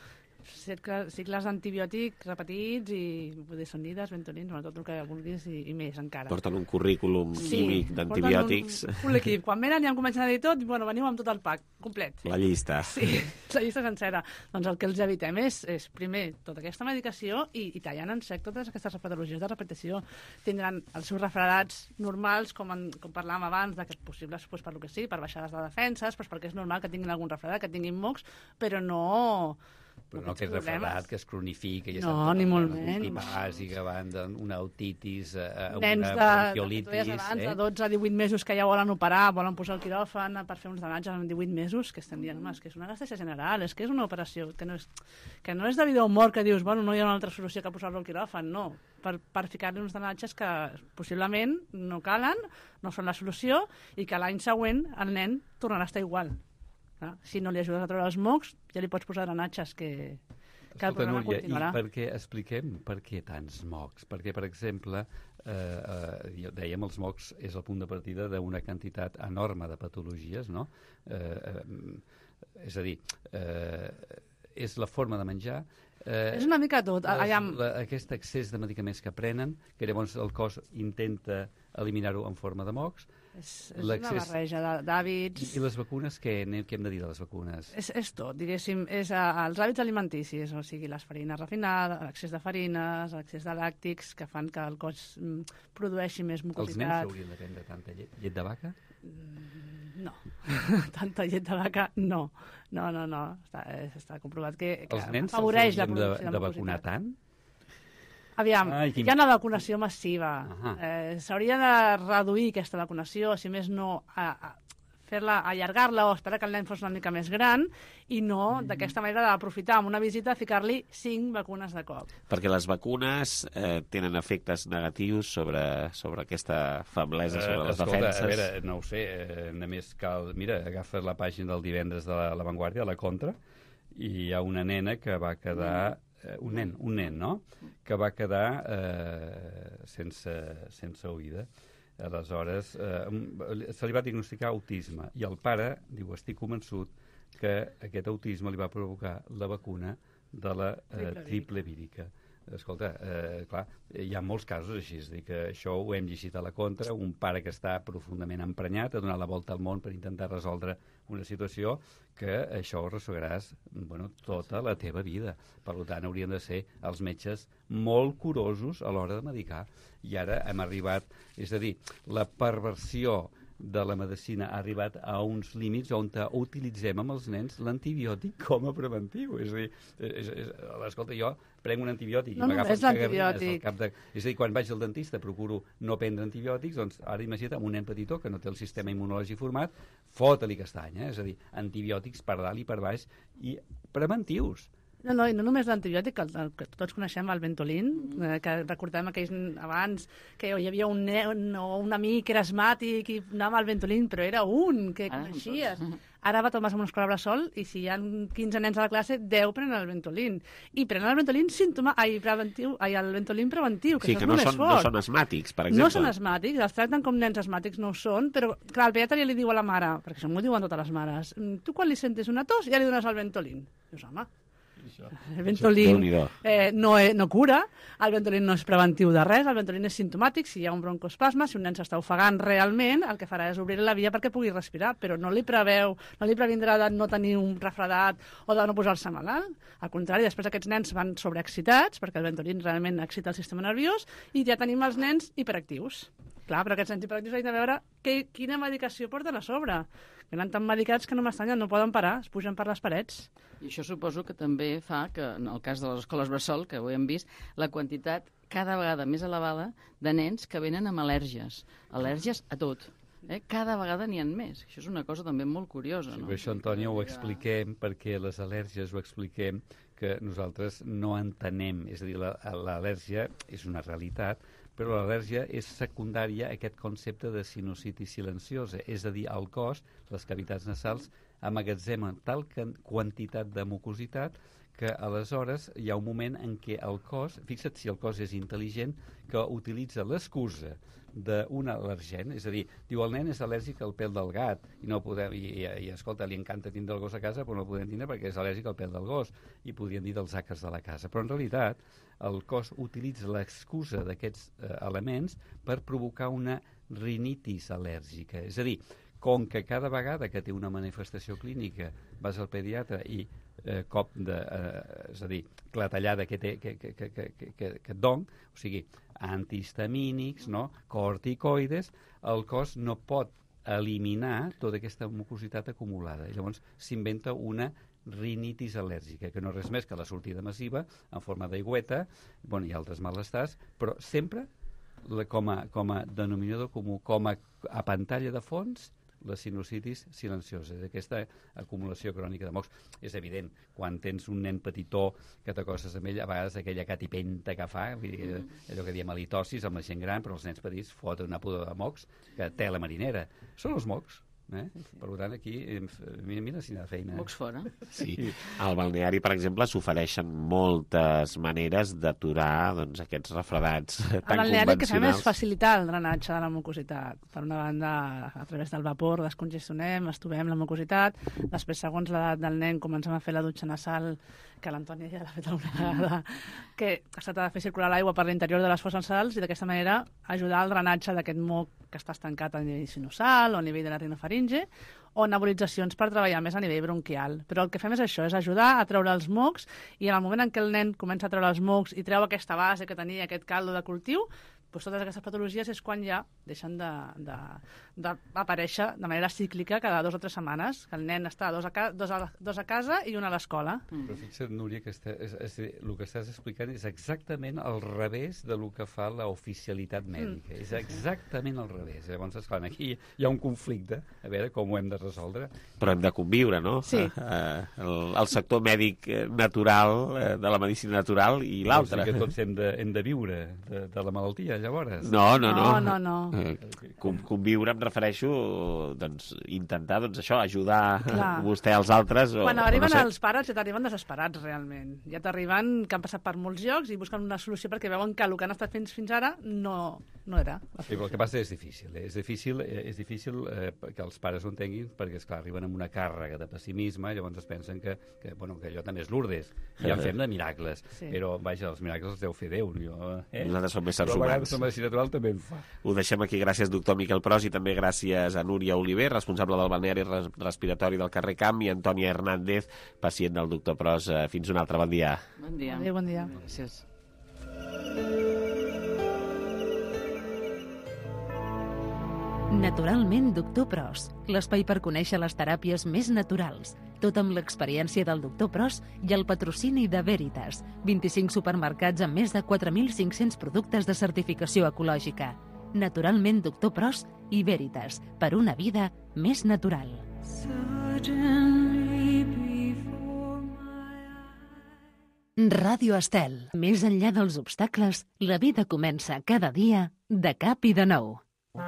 cicles d'antibiòtics repetits i budesonides, bentonins, tot el que vulguis i, i més encara. Porten un currículum sí, químic d'antibiòtics. Un, un l'equip. Quan venen ja em comencen a dir tot, bueno, veniu amb tot el pack, complet. La llista. Sí, la llista sencera. Doncs el que els evitem és, és primer, tota aquesta medicació i, i tallant en sec totes aquestes patologies de repetició. Tindran els seus refredats normals, com, en, com parlàvem abans, d'aquests possibles, pues, per lo que sigui, per baixades de defenses, però perquè és normal que tinguin algun refredat, que tinguin mocs, però no... Però no que és refredat, que es cronifica... I no, ni molt menys. I que van d'una autitis, a nens una de, bronquiolitis... Abans, eh? de dotze a divuit mesos que ja volen operar, volen posar el quiròfan per fer uns drenatges en divuit mesos, que estem dient, home, és que és una anestèsia general, és que és una operació, que no és, que no és de vida o mort, que dius, bueno, no hi ha una altra solució que posar-lo al quiròfan, no. Per, per ficar-li uns drenatges que possiblement no calen, no són la solució, i que l'any següent el nen tornarà a estar igual. Ah, si no li ajudes a treure els mocs, ja li pots posar drenatges que, que el programa Núria, continuarà. I per què, expliquem per què tants mocs? Perquè, per exemple, eh, eh, dèiem els mocs és el punt de partida d'una quantitat enorme de patologies, no? Eh, eh, és a dir, eh, és la forma de menjar... Eh, és una mica tot. Les, la, aquest excés de medicaments que prenen, que llavors el cos intenta eliminar-ho en forma de mocs. És, és una barreja d'hàbits... I, I les vacunes, què, què hem de dir de les vacunes? És, és tot, diguéssim. És a, els hàbits alimenticis, o sigui, les farines refinades, l'excés de farines, l'excés de làctics, que fan que el cos mm, produeixi més mucositat. Els nens haurien de prendre tanta llet? Llet de vaca? No. Tanta llet de vaca, no. No, no, no. Està, està comprovat que, que els nens afavoreix la producció de, de vacunar tant? Aviam, Ai, quin... hi ha una vacunació massiva. Uh-huh. Eh, S'hauria de reduir aquesta vacunació, si més no, a, a fer-la, allargar-la o esperar que el nen fos una mica més gran i no, mm. d'aquesta manera, d'aprofitar amb una visita a ficar-li cinc vacunes de cop. Perquè les vacunes eh, tenen efectes negatius sobre, sobre aquesta feblesa, sobre les Escolta, defenses. A veure, no ho sé, eh, només cal... Mira, agafes la pàgina del divendres de la, la Vanguardia, la Contra, i hi ha una nena que va quedar... Eh, un nen, un nen, no?, que va quedar eh, sense, sense oïda. Aleshores, eh, se li va diagnosticar autisme i el pare diu, estic convençut que aquest autisme li va provocar la vacuna de la eh, triple vírica. Escolta, eh, clar, hi ha molts casos així, és dir, que això ho hem llegit a la Contra, un pare que està profundament emprenyat, ha donat la volta al món per intentar resoldre una situació que això ho resseguiràs, bueno, tota la teva vida. Per tant, haurien de ser els metges molt curosos a l'hora de medicar. I ara hem arribat, és a dir, la perversió de la medicina ha arribat a uns límits on utilitzem amb els nens l'antibiòtic com a preventiu. És a dir, és, és, escolta, jo prenc un antibiòtic no, i m'agafen l'antibiòtic. cap de... És a dir, quan vaig al dentista procuro no prendre antibiòtics, doncs ara imagina't amb un nen petitó que no té el sistema immunològic format, fota-li castanya, és a dir, antibiòtics per dalt i per baix i preventius. No, no, i no només l'antibiòtic, que, el, que tots coneixem, el Ventolin, eh, que recordem aquells abans que hi havia un nen o un amic que era asmàtic i anava al Ventolin, però era un que ah, coneixies. Ara va Tomàs amb una escola bressol i si hi ha quinze nens a la classe, deu prenen el Ventolin. I prenen el Ventolin símptoma, ai, preventiu, ai, el Ventolin preventiu, que sí, això que és no molt són, més fort. no són asmàtics, per exemple. No són asmàtics, els tracten com nens asmàtics, no ho són, però clar, el pediatre ja li diu a la mare, perquè això m'ho diuen totes les mares, tu quan li sentis una tos ja li dones el Ventolin. Dius, home, el Ventolin eh, no, eh, no cura, el Ventolin no és preventiu de res, el Ventolin és simptomàtic, si hi ha un broncoespasme, si un nen s'està ofegant realment, el que farà és obrir la via perquè pugui respirar, però no li preveu, no li previndrà de no tenir un refredat o de no posar-se malalt. Al contrari, després aquests nens van sobreexcitats, perquè el Ventolin realment excita el sistema nerviós, i ja tenim els nens hiperactius. Clar, però aquests nens hiperactius han de veure que, quina medicació porten a sobre. Venen tan medicats que no m'estranya, no poden parar, es pugen per les parets. I això suposo que també fa que, en el cas de les escoles bressol, que ho hem vist, la quantitat cada vegada més elevada de nens que venen amb al·lèrgies. Al·lèrgies a tot. Eh? Cada vegada n'hi ha més. Això és una cosa també molt curiosa. Sí, no? per això, Antònia, ho expliquem, perquè les al·lèrgies ho expliquem que nosaltres no entenem. És a dir, l'al·lèrgia és una realitat, però l'al·lèrgia és secundària a aquest concepte de sinusitis silenciosa, és a dir, el cos, les cavitats nasals, emmagatzemen tal quantitat de mucositat que aleshores hi ha un moment en què el cos, fixa't si el cos és intel·ligent, que utilitza l'excusa d'un al·lergen, és a dir, diu el nen és al·lèrgic al pèl del gat i, no podem, i, i, i escolta, li encanta tindre el gos a casa, però no el podem tindre perquè és al·lèrgic al pèl del gos i podríem dir dels àcars de la casa, però en realitat el cos utilitza l'excusa d'aquests eh, elements per provocar una rinitis al·lèrgica, és a dir, com que cada vegada que té una manifestació clínica vas al pediatre i eh, cop de, eh, és a dir, clatellada que, té, que, que, que, que, que, que et don, o sigui, antihistamínics, no? Corticoides, el cos no pot eliminar tota aquesta mucositat acumulada. I llavors s'inventa una rinitis al·lèrgica, que no és res més que la sortida massiva en forma d'aigüeta, bueno, i altres malestars, però sempre la, com, a, com a denominador comú, com a, a pantalla de fons, la sinusitis silenciosa, aquesta acumulació crònica de mocs. És evident, quan tens un nen petitó que t'acostes amb ell, a vegades aquella catipenta que fa, vull dir, allò que diem halitosis amb la gent gran, però els nens petits foten una pudor de mocs que té la marinera. Són els mocs. Eh? Per tant, aquí, mira, mira si n'hi ha feina. Mocs fora. Sí. Al balneari, per exemple, s'ofereixen moltes maneres d'aturar doncs, aquests refredats tan convencionals. Al balneari el que fem és facilitar el drenatge de la mucositat. Per una banda, a través del vapor descongestionem, estovem la mucositat, després, segons l'edat del nen, comencem a fer la dutxa nasal, que l'Antònia ja l'ha fet alguna vegada, que es tracta de fer circular l'aigua per l'interior de les fosses nasals i d'aquesta manera ajudar al drenatge d'aquest moc que està estancat a nivell sinusal o a nivell de la rinofaringe, o nebulitzacions per treballar més a nivell bronquial. Però el que fem és això, és ajudar a treure els mocs, i en el moment en què el nen comença a treure els mocs i treu aquesta base que tenia, aquest caldo de cultiu, doncs totes aquestes patologies és quan ja deixen d'aparèixer de, de, de manera cíclica cada dos o tres setmanes, que el nen està dos a, ca, dos a, dos a casa i una a l'escola. Mm. Però fixa't, Núria, que està, és, és, el que estàs explicant és exactament al revés del que fa l'oficialitat mèdica. Mm. És exactament al revés. Llavors, esclar, aquí hi ha un conflicte, a veure com ho hem de resoldre. Però hem de conviure, no? Sí. Uh, el, el sector mèdic natural, uh, de la medicina natural, i l'altre. O sigui que tots hem de, hem de viure de, de la malaltia, llavors. No, no, no. No, no, no. Eh, conviure em refereixo, doncs, intentar, doncs, això, ajudar Clar. vostè als altres. O, Quan arriben o no sé. els pares ja t'arriben desesperats, realment. Ja t'arriben que han passat per molts llocs i busquen una solució perquè veuen que el que han estat fent fins ara no, no era. Sí, però el que passa és difícil. Eh? És difícil, eh, és difícil eh, que els pares ho entenguin perquè, esclar, arriben amb una càrrega de pessimisme, llavors es pensen que, que, bueno, que allò també és Lourdes. Ja en fem de miracles. Sí. Però, vaja, els miracles els deu fer Déu. Jo, eh? Nosaltres som éssers però humans. La medicina natural també en fa. Ho deixem aquí. Gràcies, doctor Miquel Pros, i també gràcies a Núria Oliver, responsable del balneari respiratori del carrer Camp, i Antònia Hernández, pacient del doctor Pros. Fins un altre. Bon dia. Bon dia. Adéu, bon dia. Gràcies. Naturalment, doctor Pros, l'espai per conèixer les teràpies més naturals, tot amb l'experiència del doctor Pros i el patrocini de Veritas, vint-i-cinc supermercats amb més de quatre mil cinc-cents productes de certificació ecològica. Naturalment, doctor Pros i Veritas, per una vida més natural. Ràdio Estel. Més enllà dels obstacles, la vida comença cada dia de cap i de nou.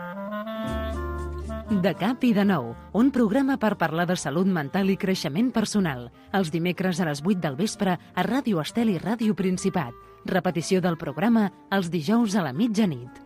De cap i de nou, un programa per parlar de salut mental i creixement personal. Els dimecres a les vuit del vespre a Ràdio Estel i Ràdio Principat. Repetició del programa els dijous a la mitjanit.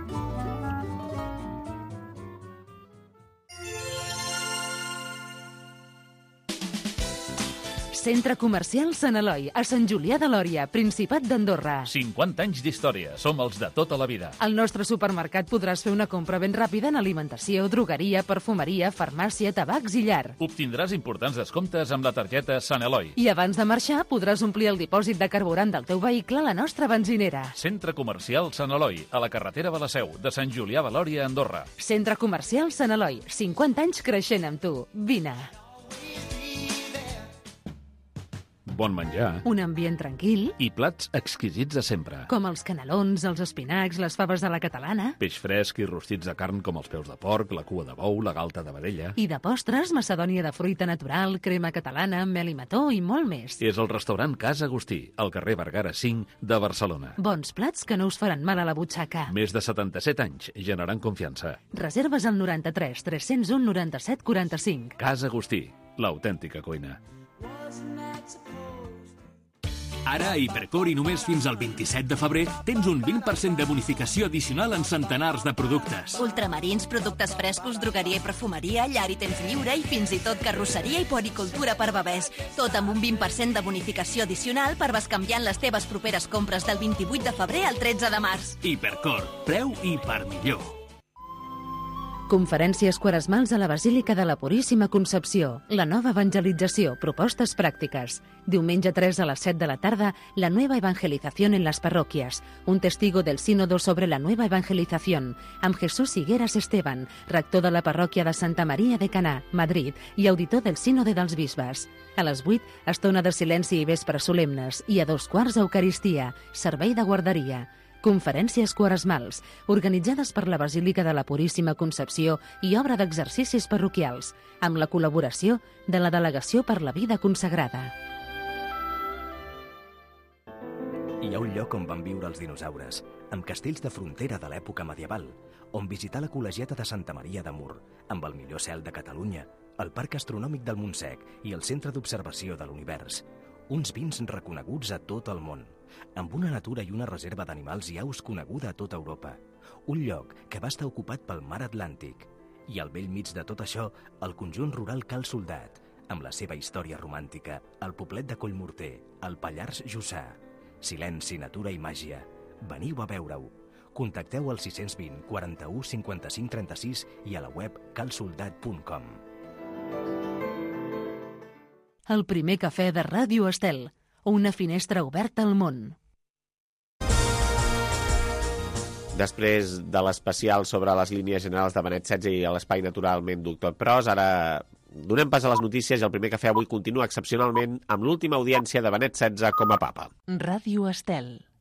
Centre Comercial Sant Eloi, a Sant Julià de Lòria, Principat d'Andorra. cinquanta anys d'història. Som els de tota la vida. Al nostre supermercat podràs fer una compra ben ràpida en alimentació, drogueria, perfumeria, farmàcia, tabacs i llar. Obtindràs importants descomptes amb la targeta Sant Eloi. I abans de marxar podràs omplir el dipòsit de carburant del teu vehicle a la nostra benzinera. Centre Comercial Sant Eloi, a la carretera de la Seu, de Sant Julià de Lòria, Andorra. Centre Comercial Sant Eloi, cinquanta anys creixent amb tu. Vine. Bon menjar. Un ambient tranquil. I plats exquisits de sempre. Com els canelons, els espinacs, les faves de la catalana. Peix fresc i rostits de carn com els peus de porc, la cua de bou, la galta de vedella. I de postres, macedònia de fruita natural, crema catalana, mel i mató i molt més. És el restaurant Casa Agustí, al carrer Vergara cinc de Barcelona. Bons plats que no us faran mal a la butxaca. Més de setanta-set anys, generant confiança. Reserves al noranta-tres tres zero un noranta-set quaranta-cinc. Casa Agustí, l'autèntica cuina. Ara, a Hipercor, i només fins al vint-i-set de febrer, tens un vint per cent de bonificació addicional en centenars de productes. Ultramarins, productes frescos, drogueria i perfumeria, llar i temps lliure i fins i tot carrosseria i puericultura per bebès. Tot amb un vint per cent de bonificació addicional per bescanviant les teves properes compres del vint-i-vuit de febrer al tretze de març. Hipercor, preu i per millor. Conferències quaresmals a la Basílica de la Puríssima Concepció. La nova evangelització, propostes pràctiques. Diumenge tres a les set de la tarda, la nueva evangelización en las parroquias. Un testigo del sínodo sobre la nueva evangelización, amb Jesús Higueras Esteban, rector de la parròquia de Santa Maria de Canà, Madrid, i auditor del sínode dels bisbes. A les vuit, estona de silenci i vespres solemnes, i a dos quarts Eucaristia, servei de guarderia. Conferències quaresmals, organitzades per la Basílica de la Puríssima Concepció i obra d'exercicis parroquials, amb la col·laboració de la Delegació per la Vida Consagrada. Hi ha un lloc on van viure els dinosaures, amb castells de frontera de l'època medieval, on visitar la col·legiata de Santa Maria de Mur, amb el millor cel de Catalunya, el Parc Astronòmic del Montsec i el Centre d'Observació de l'Univers. Uns vins reconeguts a tot el món, amb una natura i una reserva d'animals i aus coneguda a tota Europa. Un lloc que va estar ocupat pel mar Atlàntic. I al vell mig de tot això, el conjunt rural Cal Soldat, amb la seva història romàntica, el poblet de Collmorter, el Pallars Jussà. Silenci, natura i màgia. Veniu a veure-ho. Contacteu al sis cents vint, quaranta-u, cinquanta-cinc, trenta-sis i a la web cal soldat punt com. El primer cafè de Ràdio Estel. Una finestra oberta al món. Després de l'especial sobre les línies generals de Benet setze i l'espai naturalment Doctor Pros, ara donem pas a les notícies i el primer cafè avui continua excepcionalment amb l'última audiència de Benet setze com a papa. Ràdio Estel.